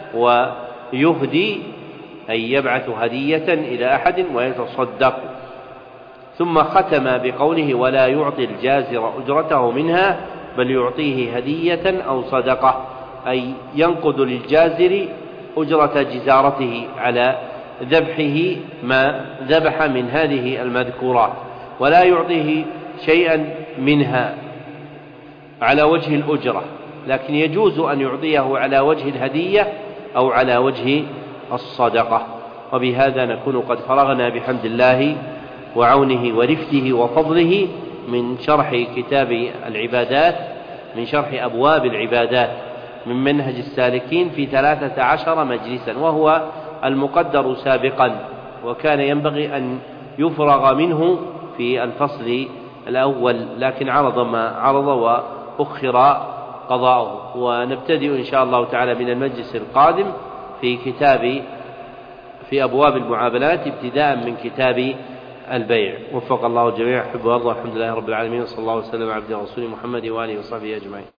ويهدي أي يبعث هدية إلى أحد ويتصدق. ثم ختم بقوله: ولا يعطي الجازر أجرته منها بل يعطيه هدية أو صدقة، أي ينقض للجازر أجرة جزارته على ذبحه ما ذبح من هذه المذكورات، ولا يعطيه شيئا منها على وجه الأجرة، لكن يجوز أن يعطيه على وجه الهدية أو على وجه الصدقة. وبهذا نكون قد فرغنا بحمد الله وعونه ورفته وفضله من شرح كتاب العبادات، من شرح أبواب العبادات من منهج السالكين في ثلاثة عشر مجلسا، وهو المقدر سابقا، وكان ينبغي أن يفرغ منه في الفصل الأول، لكن عرض ما عرض وأخر قضاؤه. ونبتدئ إن شاء الله تعالى من المجلس القادم في كتاب في أبواب المعاملات ابتداء من كتاب البيع. وفق الله الجميع. أحب وأرضى. الحمد لله رب العالمين، صلى الله وسلم على عبده ورسوله محمد وآله وصحبه أجمعين.